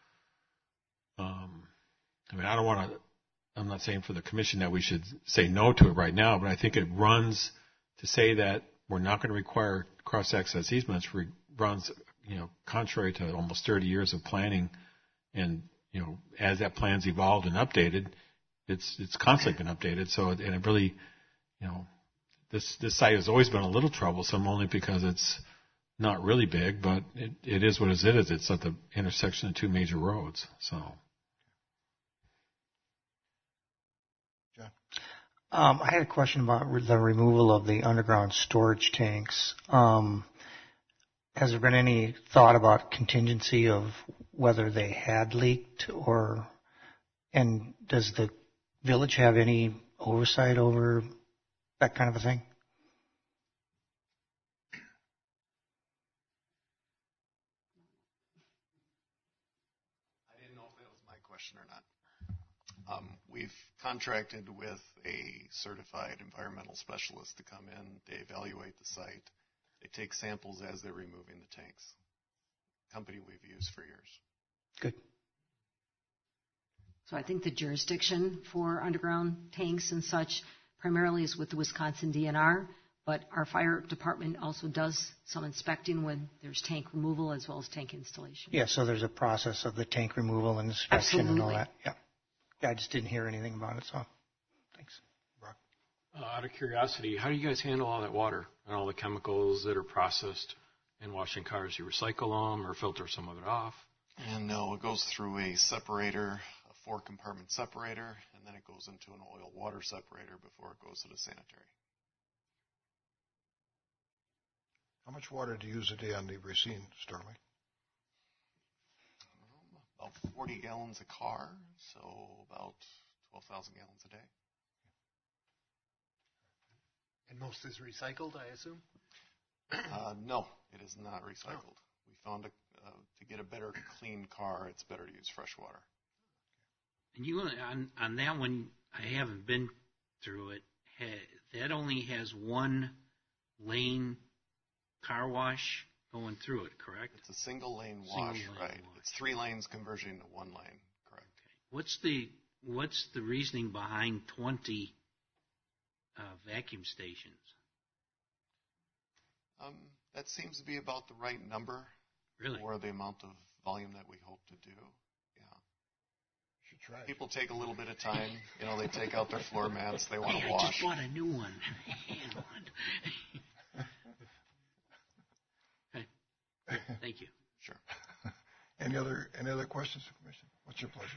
um, I mean, I don't want to. I'm not saying for the commission that we should say no to it right now, but I think it runs to say that we're not going to require cross-access easements. Runs, you know, contrary to almost thirty years of planning, and you know, as that plan's evolved and updated, it's it's constantly been updated. So, and it really, you know. This this site has always been a little troublesome, only because it's not really big, but it, it is what it is. It's at the intersection of two major roads. So, John, um, I had a question about re- the removal of the underground storage tanks. Um, has there been any thought about contingency of whether they had leaked, or and does the village have any oversight over that kind of a thing? I didn't know if that was my question or not. Um, we've contracted with a certified environmental specialist to come in. They evaluate the site. They take samples as they're removing the tanks. Company we've used for years. Good. So I think the jurisdiction for underground tanks and such primarily is with the Wisconsin D N R, But our fire department also does some inspecting when there's tank removal as well as tank installation. Yeah, so there's a process of the tank removal and inspection Absolutely. and all that. Yeah. Yeah, I just didn't hear anything about it, so thanks. Uh, out of curiosity, how do you guys handle all that water and all the chemicals that are processed in washing cars? You recycle them or filter some of it off? And no, it goes through a separator, a four-compartment separator, and then it goes into an oil-water separator before it goes to the sanitary. How much water do you use a day on the Racine, Starling? Um, about forty gallons a car, so about twelve thousand gallons a day. And most is recycled, I assume? Uh, no, it is not recycled. We found a, uh, to get a better clean car, it's better to use fresh water. And you on on that one, I haven't been through it. Ha, that only has one lane car wash going through it, correct? It's a single lane wash, Single lane right? wash. It's three lanes conversion to one lane, correct? What's the what's the reasoning behind twenty uh, vacuum stations? Um, that seems to be about the right number Really? for the amount of volume that we hope to do. Yeah. Should try it. People take a little bit of time. You know, they take out their floor mats. They want Hey, to I wash. just bought a new one. Okay. Thank you. Sure. Any other any other questions, Commissioner? What's your pleasure?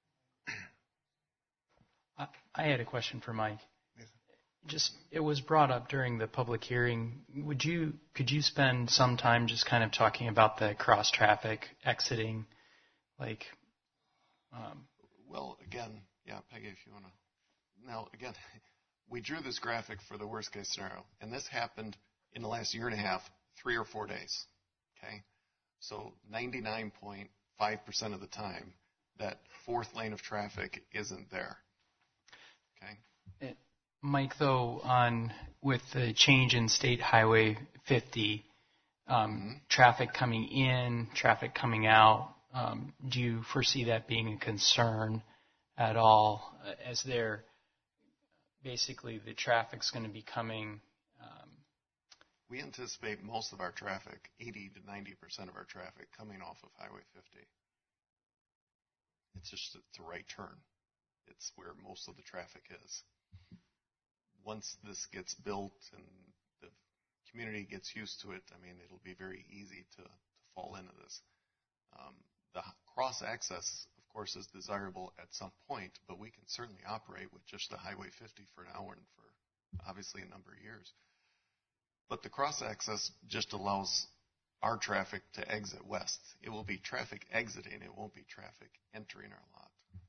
I, I had a question for Mike. Just, it was brought up during the public hearing. Would you, could you spend some time just kind of talking about the cross traffic exiting, like? Um, Well, again, yeah, Peggy, if you want to. Now, again, we drew this graphic for the worst case scenario, and this happened in the last year and a half, three or four days. Okay, so ninety-nine point five percent of the time, that fourth lane of traffic isn't there. Okay. it, Mike, though, on with the change in State Highway fifty, um, Mm-hmm. traffic coming in, traffic coming out, um, do you foresee that being a concern at all, uh, as they're basically the traffic's going to be coming? Um, We anticipate most of our traffic, eighty to ninety percent of our traffic, coming off of Highway fifty. It's just it's a right turn. It's where most of the traffic is. Once this gets built and the community gets used to it, I mean, it'll be very easy to, to fall into this. Um, the cross access, of course, is desirable at some point, but we can certainly operate with just the Highway fifty for an hour and for obviously a number of years. But the cross access just allows our traffic to exit west. It will be traffic exiting. It won't be traffic entering our lot.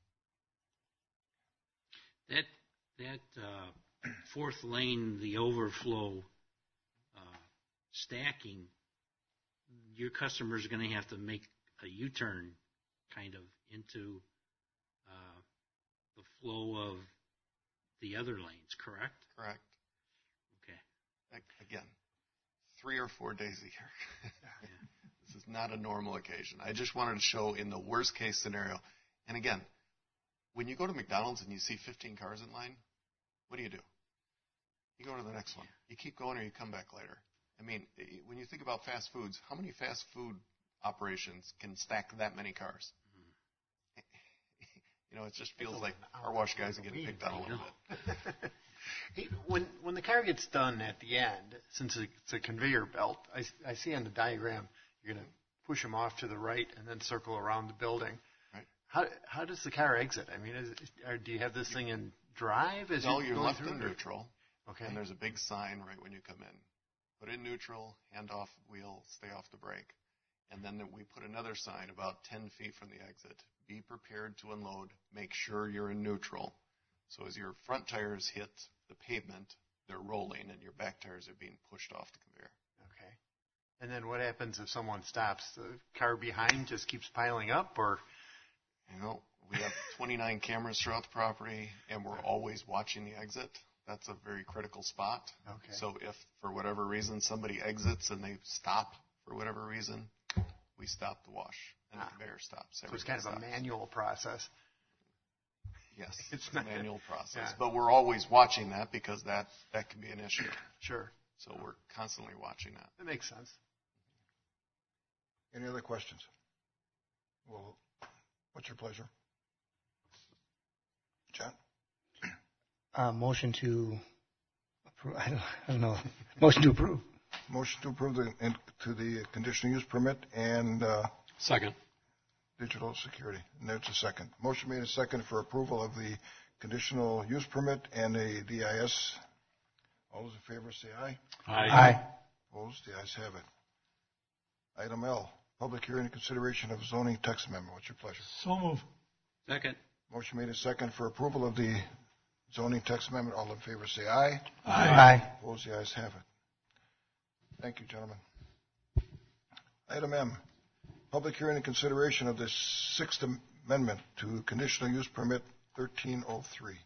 That that uh, fourth lane, the overflow uh, stacking, your customers are going to have to make a U-turn kind of into uh, the flow of the other lanes, correct? Correct. Okay. Again, three or four days a year. This is not a normal occasion. I just wanted to show in the worst case scenario. And again, when you go to McDonald's and you see fifteen cars in line, what do you do? You go to the next one. You keep going or you come back later. I mean, when you think about fast foods, how many fast food operations can stack that many cars? Mm-hmm. You know, it just feels like our wash guys are getting picked on a little bit. Hey, when when the car gets done at the end, since it's a conveyor belt, I, I see on the diagram you're going to push them off to the right and then circle around the building. Right. How how does the car exit? I mean, is, or do you have this thing in drive? As no, you're, you're going left through in it, or- neutral. Okay. And there's a big sign right when you come in. Put in neutral, hand off wheel, stay off the brake. And then we put another sign about ten feet from the exit. Be prepared to unload. Make sure you're in neutral. So as your front tires hit the pavement, they're rolling, and your back tires are being pushed off the conveyor. Okay. And then what happens if someone stops? The car behind just keeps piling up, or? You know, we have twenty-nine cameras throughout the property, and we're always watching the exit. That's a very critical spot. Okay. So if, for whatever reason, somebody exits and they stop for whatever reason, we stop the wash, and Ah. the conveyor stops. So it's kind of a manual process. Yes, It's it's not- a manual process. yeah. But we're always watching that because that, that can be an issue. Sure. So we're constantly watching that. That makes sense. Any other questions? Well, what's your pleasure? John? Uh, motion to approve. I don't, I don't know. Motion to approve. Motion to approve the, in, to the conditional use permit and uh, Second. digital security. And there's a second. Motion made a second for approval of the conditional use permit and the D I S. All those in favor say aye. Aye. Aye. Opposed? The ayes have it. Item L, public hearing and consideration of zoning text amendment. What's your pleasure? So move. Second. Motion made a second for approval of the zoning text amendment. All in favor say aye. Aye. Aye. Opposed? The ayes have it. Thank you, gentlemen. Item M, public hearing and consideration of the Sixth Amendment to conditional use permit thirteen oh three.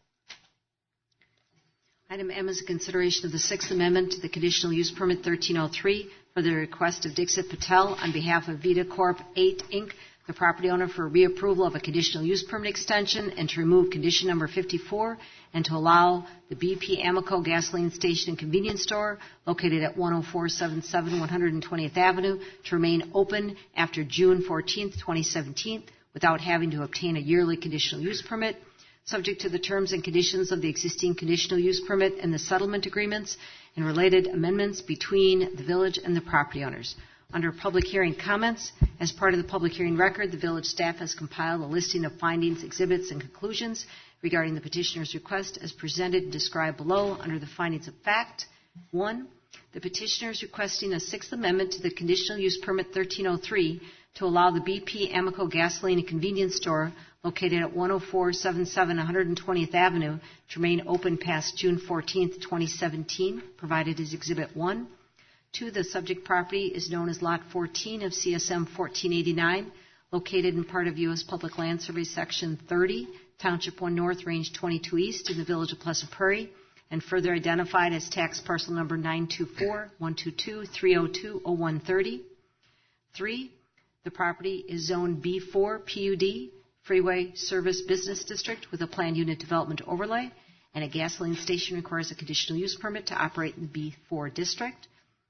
Item M is a consideration of the Sixth Amendment to the conditional use permit thirteen oh three for the request of Dixit Patel on behalf of Vita Corp eight, Incorporated, the property owner, for reapproval of a conditional use permit extension and to remove condition number fifty-four and to allow the B P Amoco gasoline station and convenience store located at one oh four seven seven one hundred twentieth Avenue to remain open after June fourteenth, twenty seventeen without having to obtain a yearly conditional use permit, subject to the terms and conditions of the existing conditional use permit and the settlement agreements and related amendments between the village and the property owners. Under public hearing comments, as part of the public hearing record, the village staff has compiled a listing of findings, exhibits, and conclusions regarding the petitioner's request as presented and described below under the findings of fact. One, the petitioner is requesting a Sixth Amendment to the conditional use permit thirteen oh three to allow the B P Amoco gasoline and convenience store located at one oh four seven seven one hundred twentieth Avenue to remain open past June fourteenth, twenty seventeen, provided as Exhibit one. Two, the subject property is known as Lot fourteen of C S M fourteen eighty-nine, located in part of U S Public Land Survey Section thirty, Township one North, Range twenty-two East, in the Village of Pleasant Prairie, and further identified as tax parcel number nine two four one two two three oh two oh one three oh. Three, the property is zoned B four P U D, Freeway Service Business District, with a planned unit development overlay, and a gasoline station requires a conditional use permit to operate in the B four district.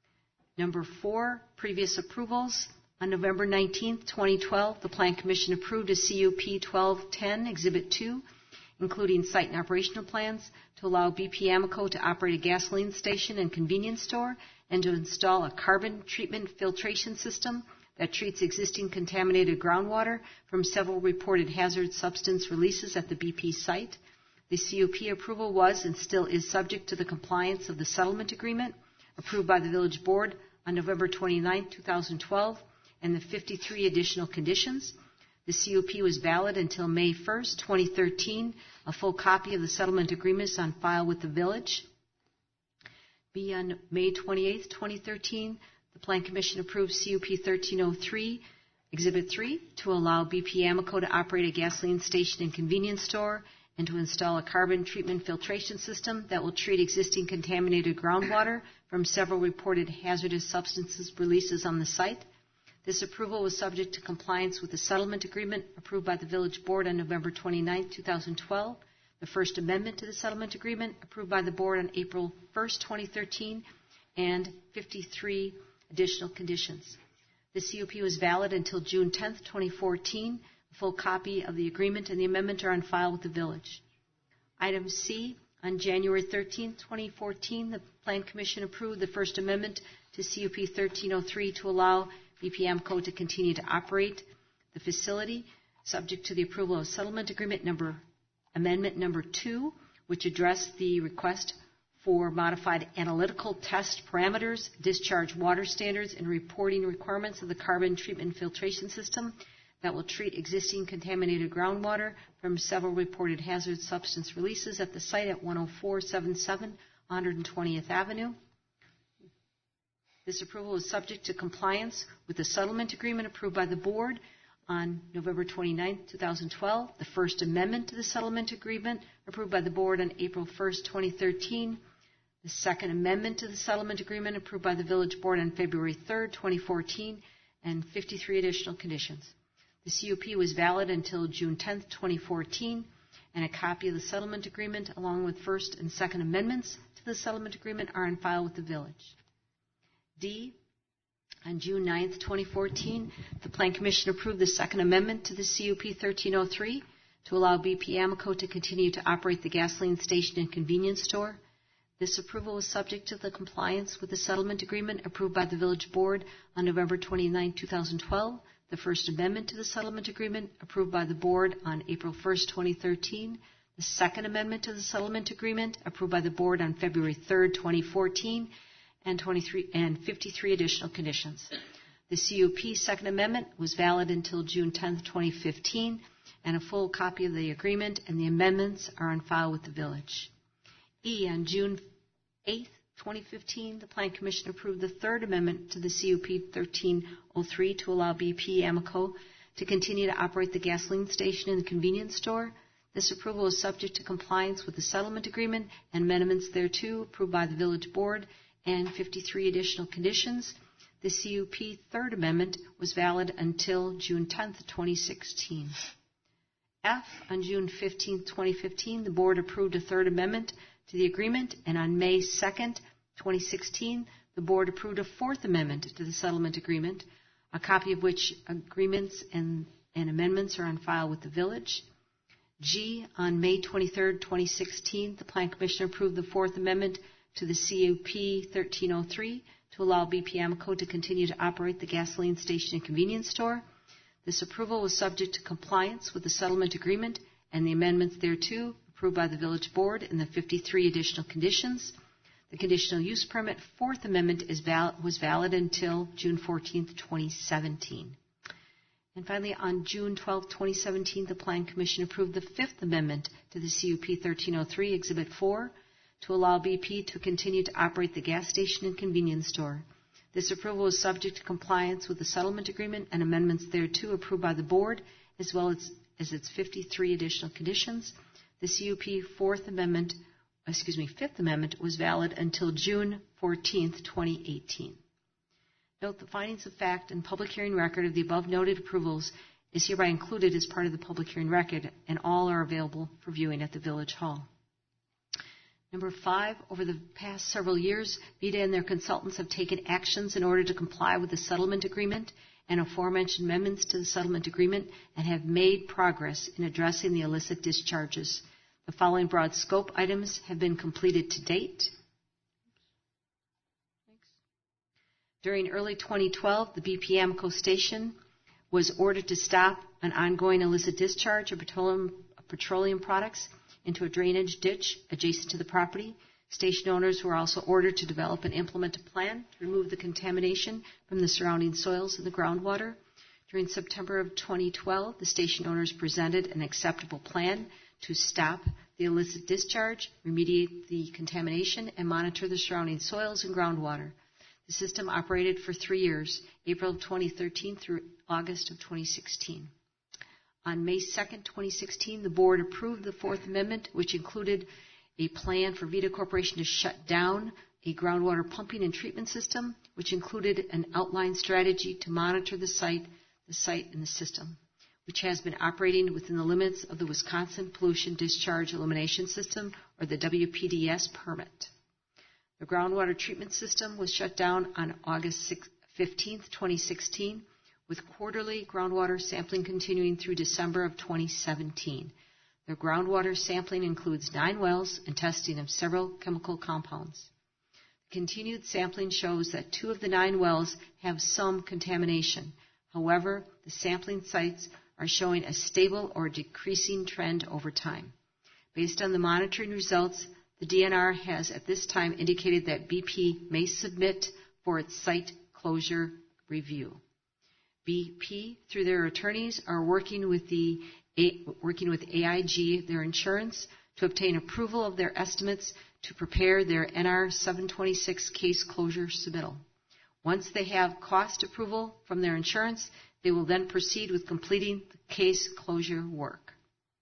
Number four, previous approvals. On November nineteenth, twenty twelve, the Plan Commission approved a C U P twelve ten, Exhibit two, including site and operational plans to allow B P Amoco to operate a gasoline station and convenience store and to install a carbon treatment filtration system that treats existing contaminated groundwater from several reported hazard substance releases at the B P site. The C U P approval was and still is subject to the compliance of the settlement agreement approved by the Village Board on November twenty-ninth, twenty twelve, and the fifty-three additional conditions. The C O P was valid until May first, twenty thirteen. A full copy of the settlement agreement is on file with the village. B, on May twenty-eighth, twenty thirteen, the Plan Commission approved C O P thirteen oh three, Exhibit three, to allow B P Amoco to operate a gasoline station and convenience store and to install a carbon treatment filtration system that will treat existing contaminated groundwater from several reported hazardous substances releases on the site. This approval was subject to compliance with the settlement agreement approved by the Village Board on November twenty-ninth, twenty twelve, the First Amendment to the settlement agreement approved by the Board on April first, twenty thirteen, and fifty-three additional conditions. The C O P was valid until June tenth, twenty fourteen. A full copy of the agreement and the amendment are on file with the village. Item C, on January thirteenth, twenty fourteen, the Plan Commission approved the First Amendment to C O P thirteen oh three to allow B P Amoco to continue to operate the facility, subject to the approval of settlement agreement number amendment number two, which addressed the request for modified analytical test parameters, discharge water standards, and reporting requirements of the carbon treatment filtration system that will treat existing contaminated groundwater from several reported hazard substance releases at the site at one oh four seven seven one hundred twentieth Avenue. This approval is subject to compliance with the settlement agreement approved by the Board on November twenty-ninth, twenty twelve, the First Amendment to the settlement agreement approved by the Board on April first, twenty thirteen, the Second Amendment to the settlement agreement approved by the Village Board on February third, twenty fourteen, and fifty-three additional conditions. The C O P was valid until June tenth, twenty fourteen, and a copy of the settlement agreement along with First and Second Amendments to the settlement agreement are on file with the village. D, on June ninth, twenty fourteen, the Plan Commission approved the Second Amendment to the C U P thirteen oh three to allow B P Amoco to continue to operate the gasoline station and convenience store. This approval was subject to the compliance with the settlement agreement approved by the Village Board on November twenty-ninth, twenty twelve, the First Amendment to the settlement agreement approved by the Board on April first, twenty thirteen, the Second Amendment to the settlement agreement approved by the Board on February third, twenty fourteen, and twenty-three and fifty-three additional conditions. The C U P Second Amendment was valid until June tenth, twenty fifteen, and a full copy of the agreement and the amendments are on file with the village. E, on June eighth, twenty fifteen, the Plan Commission approved the Third Amendment to the C U P thirteen oh three to allow B P Amoco to continue to operate the gasoline station and the convenience store. This approval is subject to compliance with the settlement agreement and amendments thereto approved by the Village Board and fifty-three additional conditions. The C U P Third Amendment was valid until June tenth, twenty sixteen. F, on June fifteenth, twenty fifteen, the Board approved a Third Amendment to the agreement, and on May second, twenty sixteen, the Board approved a Fourth Amendment to the settlement agreement, a copy of which agreements and, and amendments are on file with the village. G, on May twenty-third, twenty sixteen, the Plan Commission approved the Fourth Amendment to the C U P thirteen oh three to allow B P Amoco to continue to operate the gasoline station and convenience store. This approval was subject to compliance with the settlement agreement and the amendments thereto approved by the Village Board and the fifty-three additional conditions. The conditional use permit Fourth Amendment is val- was valid until June fourteenth, twenty seventeen. And finally, on June twelfth, twenty seventeen, the Plan Commission approved the Fifth Amendment to the C U P thirteen oh three, Exhibit four, to allow B P to continue to operate the gas station and convenience store. This approval is subject to compliance with the settlement agreement and amendments thereto approved by the Board, as well as, as its fifty-three additional conditions. The C U P Fourth Amendment, excuse me, Fifth Amendment was valid until June fourteenth, twenty eighteen. Note the findings of fact and public hearing record of the above noted approvals is hereby included as part of the public hearing record, and all are available for viewing at the Village Hall. Number five, over the past several years, VITA and their consultants have taken actions in order to comply with the settlement agreement and aforementioned amendments to the settlement agreement and have made progress in addressing the illicit discharges. The following broad scope items have been completed to date. During early twenty twelve, the B P Amoco station was ordered to stop an ongoing illicit discharge of petroleum, of petroleum products into a drainage ditch adjacent to the property. Station owners were also ordered to develop and implement a plan to remove the contamination from the surrounding soils and the groundwater. During September of twenty twelve, the station owners presented an acceptable plan to stop the illicit discharge, remediate the contamination, and monitor the surrounding soils and groundwater. The system operated for three years, April of twenty thirteen through August of twenty sixteen. On May second, twenty sixteen, the Board approved the Fourth Amendment, which included a plan for VITA Corporation to shut down a groundwater pumping and treatment system, which included an outlined strategy to monitor the site, the site and the system, which has been operating within the limits of the Wisconsin Pollution Discharge Elimination System, or the W P D S permit. The groundwater treatment system was shut down on August fifteenth, twenty sixteen, with quarterly groundwater sampling continuing through December of twenty seventeen. The groundwater sampling includes nine wells and testing of several chemical compounds. Continued sampling shows that two of the nine wells have some contamination. However, the sampling sites are showing a stable or decreasing trend over time. Based on the monitoring results, the D N R has at this time indicated that B P may submit for its site closure review. B P, through their attorneys, are working with the working with A I G, their insurance, to obtain approval of their estimates to prepare their N R seven twenty-six case closure submittal. Once they have cost approval from their insurance, they will then proceed with completing the case closure work.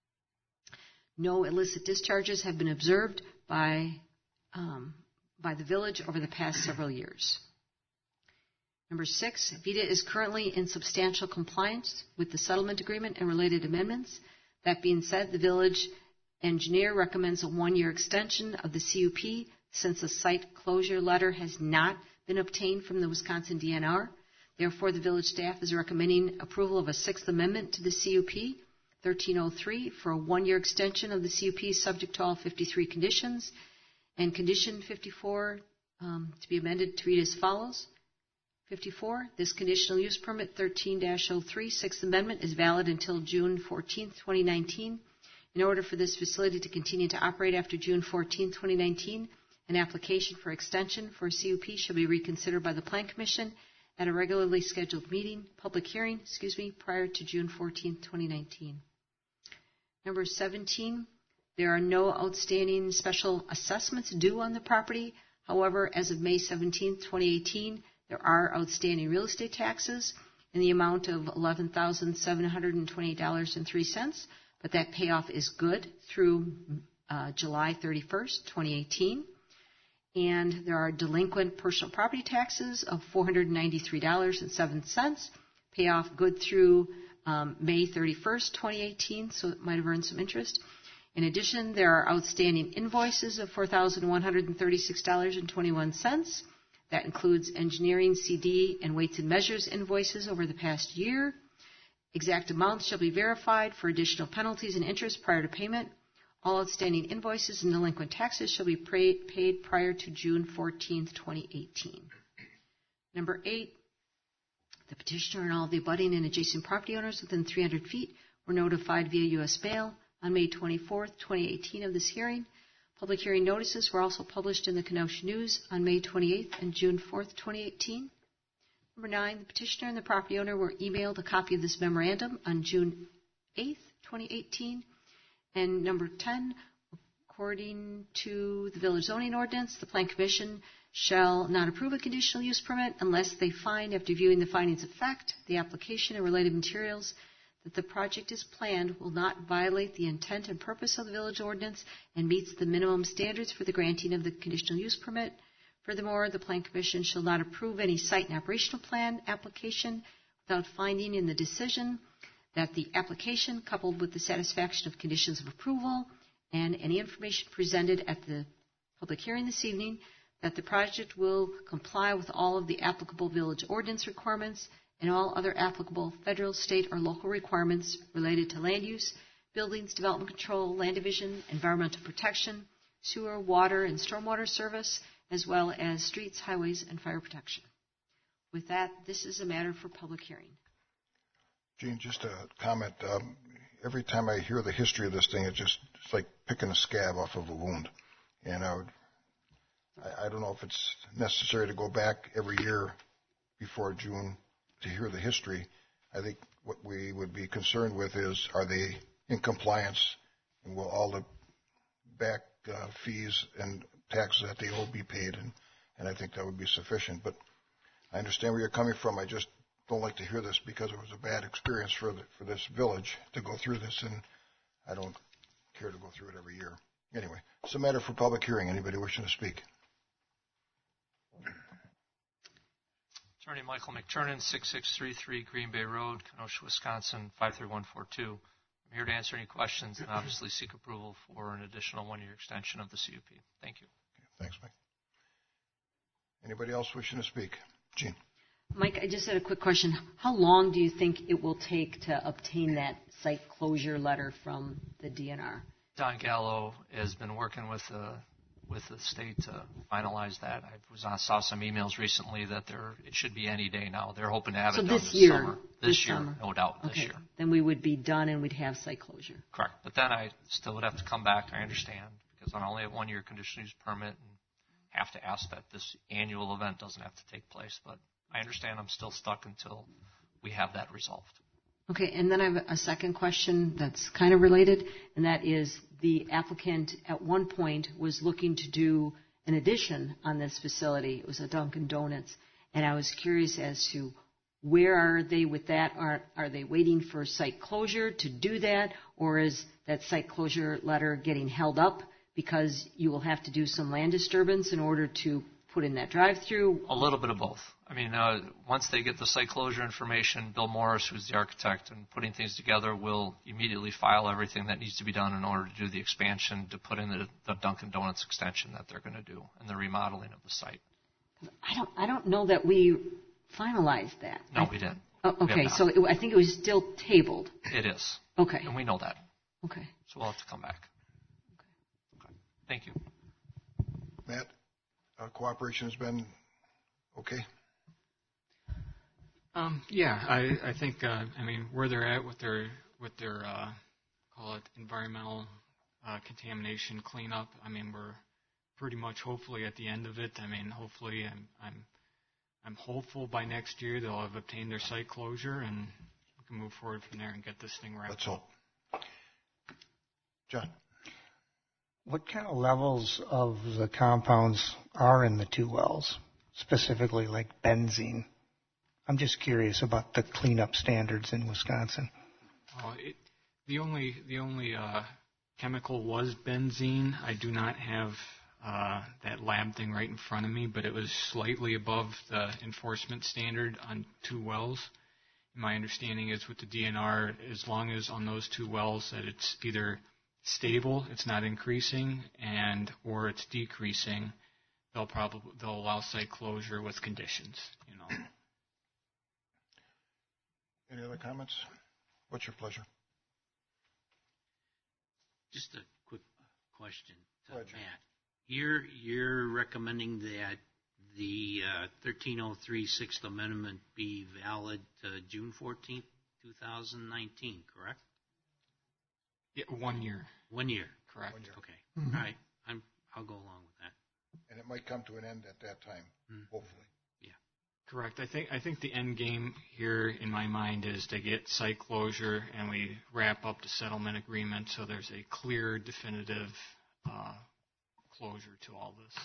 No illicit discharges have been observed by, um, by the village over the past several years. Number six, VITA is currently in substantial compliance with the settlement agreement and related amendments. That being said, the village engineer recommends a one-year extension of the C U P since a site closure letter has not been obtained from the Wisconsin D N R. Therefore, the village staff is recommending approval of a Sixth Amendment to the C U P thirteen oh three for a one-year extension of the C U P subject to all fifty-three conditions. And condition fifty-four um, to be amended to read as follows. fifty-four, this conditional use permit thirteen dash oh three Sixth Amendment is valid until June fourteenth, twenty nineteen. In order for this facility to continue to operate after June fourteenth, twenty nineteen, an application for extension for a C U P shall be reconsidered by the Plan Commission at a regularly scheduled meeting, public hearing, excuse me, prior to June fourteenth, twenty nineteen. Number seventeen, there are no outstanding special assessments due on the property. However, as of May seventeenth, twenty eighteen, there are outstanding real estate taxes in the amount of eleven thousand seven hundred twenty-eight dollars and three cents, but that payoff is good through uh, July thirty-first, twenty eighteen. And there are delinquent personal property taxes of four hundred ninety-three dollars and seven cents, payoff good through um, May thirty-first, twenty eighteen, so it might have earned some interest. In addition, there are outstanding invoices of four thousand one hundred thirty-six dollars and twenty-one cents. That includes engineering, C D, and weights and measures invoices over the past year. Exact amounts shall be verified for additional penalties and interest prior to payment. All outstanding invoices and delinquent taxes shall be paid prior to June fourteenth, twenty eighteen. Number eight, the petitioner and all the abutting and adjacent property owners within three hundred feet were notified via U S mail on May twenty-fourth, twenty eighteen of this hearing. Public hearing notices were also published in the Kenosha News on May twenty-eighth and June fourth, twenty eighteen. Number nine, the petitioner and the property owner were emailed a copy of this memorandum on June eighth, twenty eighteen. And number ten, according to the village zoning ordinance, the Plan Commission shall not approve a conditional use permit unless they find, after viewing the findings of fact, the application and related materials, that the project as planned will not violate the intent and purpose of the village ordinance and meets the minimum standards for the granting of the conditional use permit. Furthermore, the Plan Commission shall not approve any site and operational plan application without finding in the decision that the application, coupled with the satisfaction of conditions of approval and any information presented at the public hearing this evening, that the project will comply with all of the applicable village ordinance requirements and all other applicable federal, state, or local requirements related to land use, buildings, development control, land division, environmental protection, sewer, water, and stormwater service, as well as streets, highways, and fire protection. With that, this is a matter for public hearing. Gene, just a comment. Um, every time I hear the history of this thing, it just it's like picking a scab off of a wound. And I, would, I, I don't know if it's necessary to go back every year before June to hear the history. I think what we would be concerned with is, are they in compliance, and will all the back uh, fees and taxes that they owe be paid? And, and I think that would be sufficient. But I understand where you're coming from. I just don't like to hear this because it was a bad experience for the, for this village to go through this, and I don't care to go through it every year. Anyway, it's a matter for public hearing. Anybody wishing to speak? Attorney Michael McTurnan, sixty-six thirty-three Green Bay Road, Kenosha, Wisconsin, five three one four two. I'm here to answer any questions and obviously seek approval for an additional one-year extension of the C U P. Thank you. Okay, thanks, Mike. Anybody else wishing to speak? Gene. Mike, I just had a quick question. How long do you think it will take to obtain that site closure letter from the D N R? Don Gallo has been working with the with the state to finalize that. I was on, saw some emails recently that there it should be any day now. They're hoping to have so it done this this year, summer. This, this year, summer. no doubt, okay. this year. Then we would be done and we'd have site closure. Correct. But then I still would have to come back, I understand, because I only have one year conditional use permit and have to ask that this annual event doesn't have to take place. But I understand I'm still stuck until we have that resolved. Okay, and then I have a second question that's kind of related, and that is the applicant at one point was looking to do an addition on this facility. It was a Dunkin' Donuts, and I was curious as to where are they with that? Are, are they waiting for site closure to do that, or is that site closure letter getting held up because you will have to do some land disturbance in order to put in that drive-through? A little bit of both. I mean, uh, once they get the site closure information, Bill Morris, who's the architect and putting things together, will immediately file everything that needs to be done in order to do the expansion, to put in the, the Dunkin' Donuts extension that they're going to do, and the remodeling of the site. I don't, I don't know that we finalized that. No, I, we didn't. Oh, We have okay, not. so it, I think it was still tabled. It is. Okay. And we know that. Okay. So we'll have to come back. Okay. Thank you. Matt, uh, cooperation has been okay? Um, yeah, I, I think, uh, I mean, where they're at with their, with their, uh, call it environmental, uh, contamination cleanup, I mean, we're pretty much hopefully at the end of it. I mean, hopefully I'm, I'm, I'm hopeful by next year they'll have obtained their site closure and we can move forward from there and get this thing wrapped Let's up. hope. John? What kind of levels of the compounds are in the two wells, specifically like benzene? I'm just curious about the cleanup standards in Wisconsin. Oh, it, the only the only uh, chemical was benzene. I do not have uh, that lab thing right in front of me, but it was slightly above the enforcement standard on two wells. My understanding is with the D N R, as long as on those two wells that it's either stable, it's not increasing, and or it's decreasing, they'll probably they'll allow site closure with conditions. You know. Any other comments? What's your pleasure? Just a quick question to Go ahead, Matt. You're you're recommending that the uh, thirteen oh three Sixth Amendment be valid to June fourteenth, twenty nineteen, correct? Yeah, one year. One year. Correct. One year. Okay. Mhm. All right. I'm, I'll go along with that. And it might come to an end at that time, Mm. hopefully. Correct. I think I think the end game here in my mind is to get site closure and we wrap up the settlement agreement so there's a clear, definitive uh, closure to all this.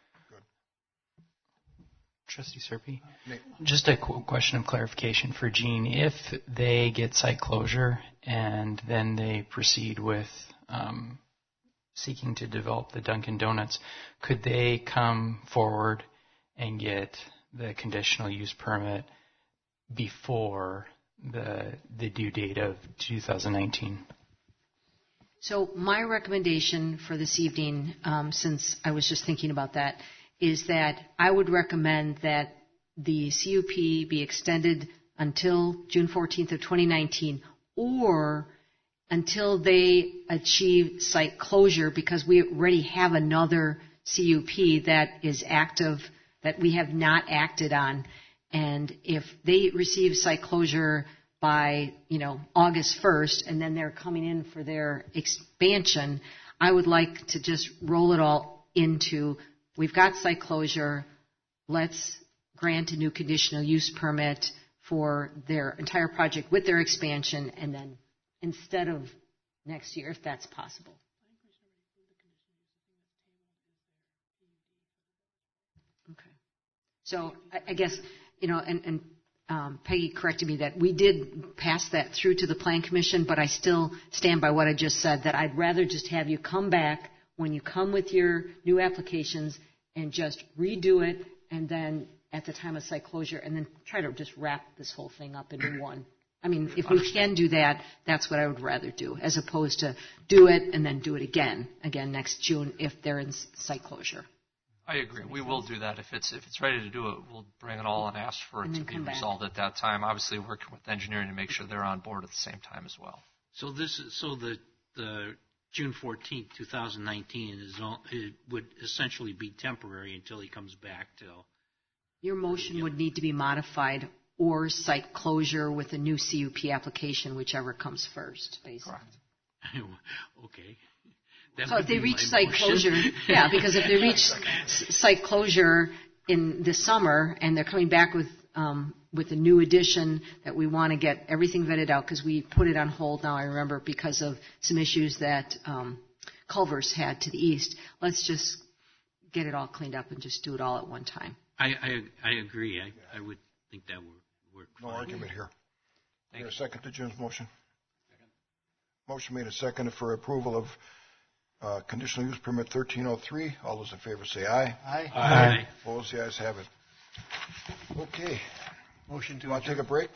Trustee Serpy? Nate. Just a qu- question of clarification for Gene. If they get site closure and then they proceed with um, seeking to develop the Dunkin' Donuts, could they come forward and get the conditional use permit before the the due date of two thousand nineteen? So my recommendation for this evening, um, since I was just thinking about that, is that I would recommend that the C U P be extended until June fourteenth of twenty nineteen or until they achieve site closure, because we already have another C U P that is active that we have not acted on. And if they receive site closure by, you know, August first, and then they're coming in for their expansion, I would like to just roll it all into, we've got site closure, let's grant a new conditional use permit for their entire project with their expansion, and then instead of next year, if that's possible. Okay. So I, I guess, you know, and, and um, Peggy corrected me that we did pass that through to the Plan Commission, but I still stand by what I just said, that I'd rather just have you come back when you come with your new applications and just redo it, and then at the time of site closure, and then try to just wrap this whole thing up into one. I mean, if we can do that, that's what I would rather do, as opposed to do it and then do it again, again next June if they're in site closure. I agree. We will do that. If it's if it's ready to do it, we'll bring it all and ask for it And to then be come back. resolved at that time. Obviously, working with engineering to make sure they're on board at the same time as well. So this is, so the the June fourteenth, twenty nineteen is all, it would essentially be temporary until he comes back till. Your motion would need to be modified, or site closure with a new C U P application, whichever comes first, basically. Okay. That So would if they be reach my site motion. closure, yeah, because if they reach s- site closure in the summer and they're coming back with um, with a new addition that we want to get everything vetted out, because we put it on hold now, I remember, because of some issues that um, Culver's had to the east. Let's just get it all cleaned up and just do it all at one time. I, I I agree. I, I would think that would work. No fine. argument here. Is there a second to Jim's motion? Motion made and seconded for approval of uh, conditional use permit thirteen oh three. All those in favor say aye. Aye. Aye. Opposed, the ayes have it. Okay. Motion to You want to take a break?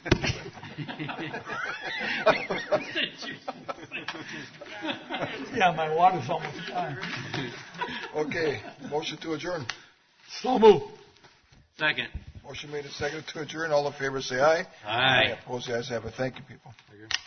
Yeah, my water's almost gone. Okay. Motion to adjourn. So move. Second. Motion made and seconded to adjourn. All in favor say aye. Aye. Opposed, the ayes have it. Thank you, people. Thank you.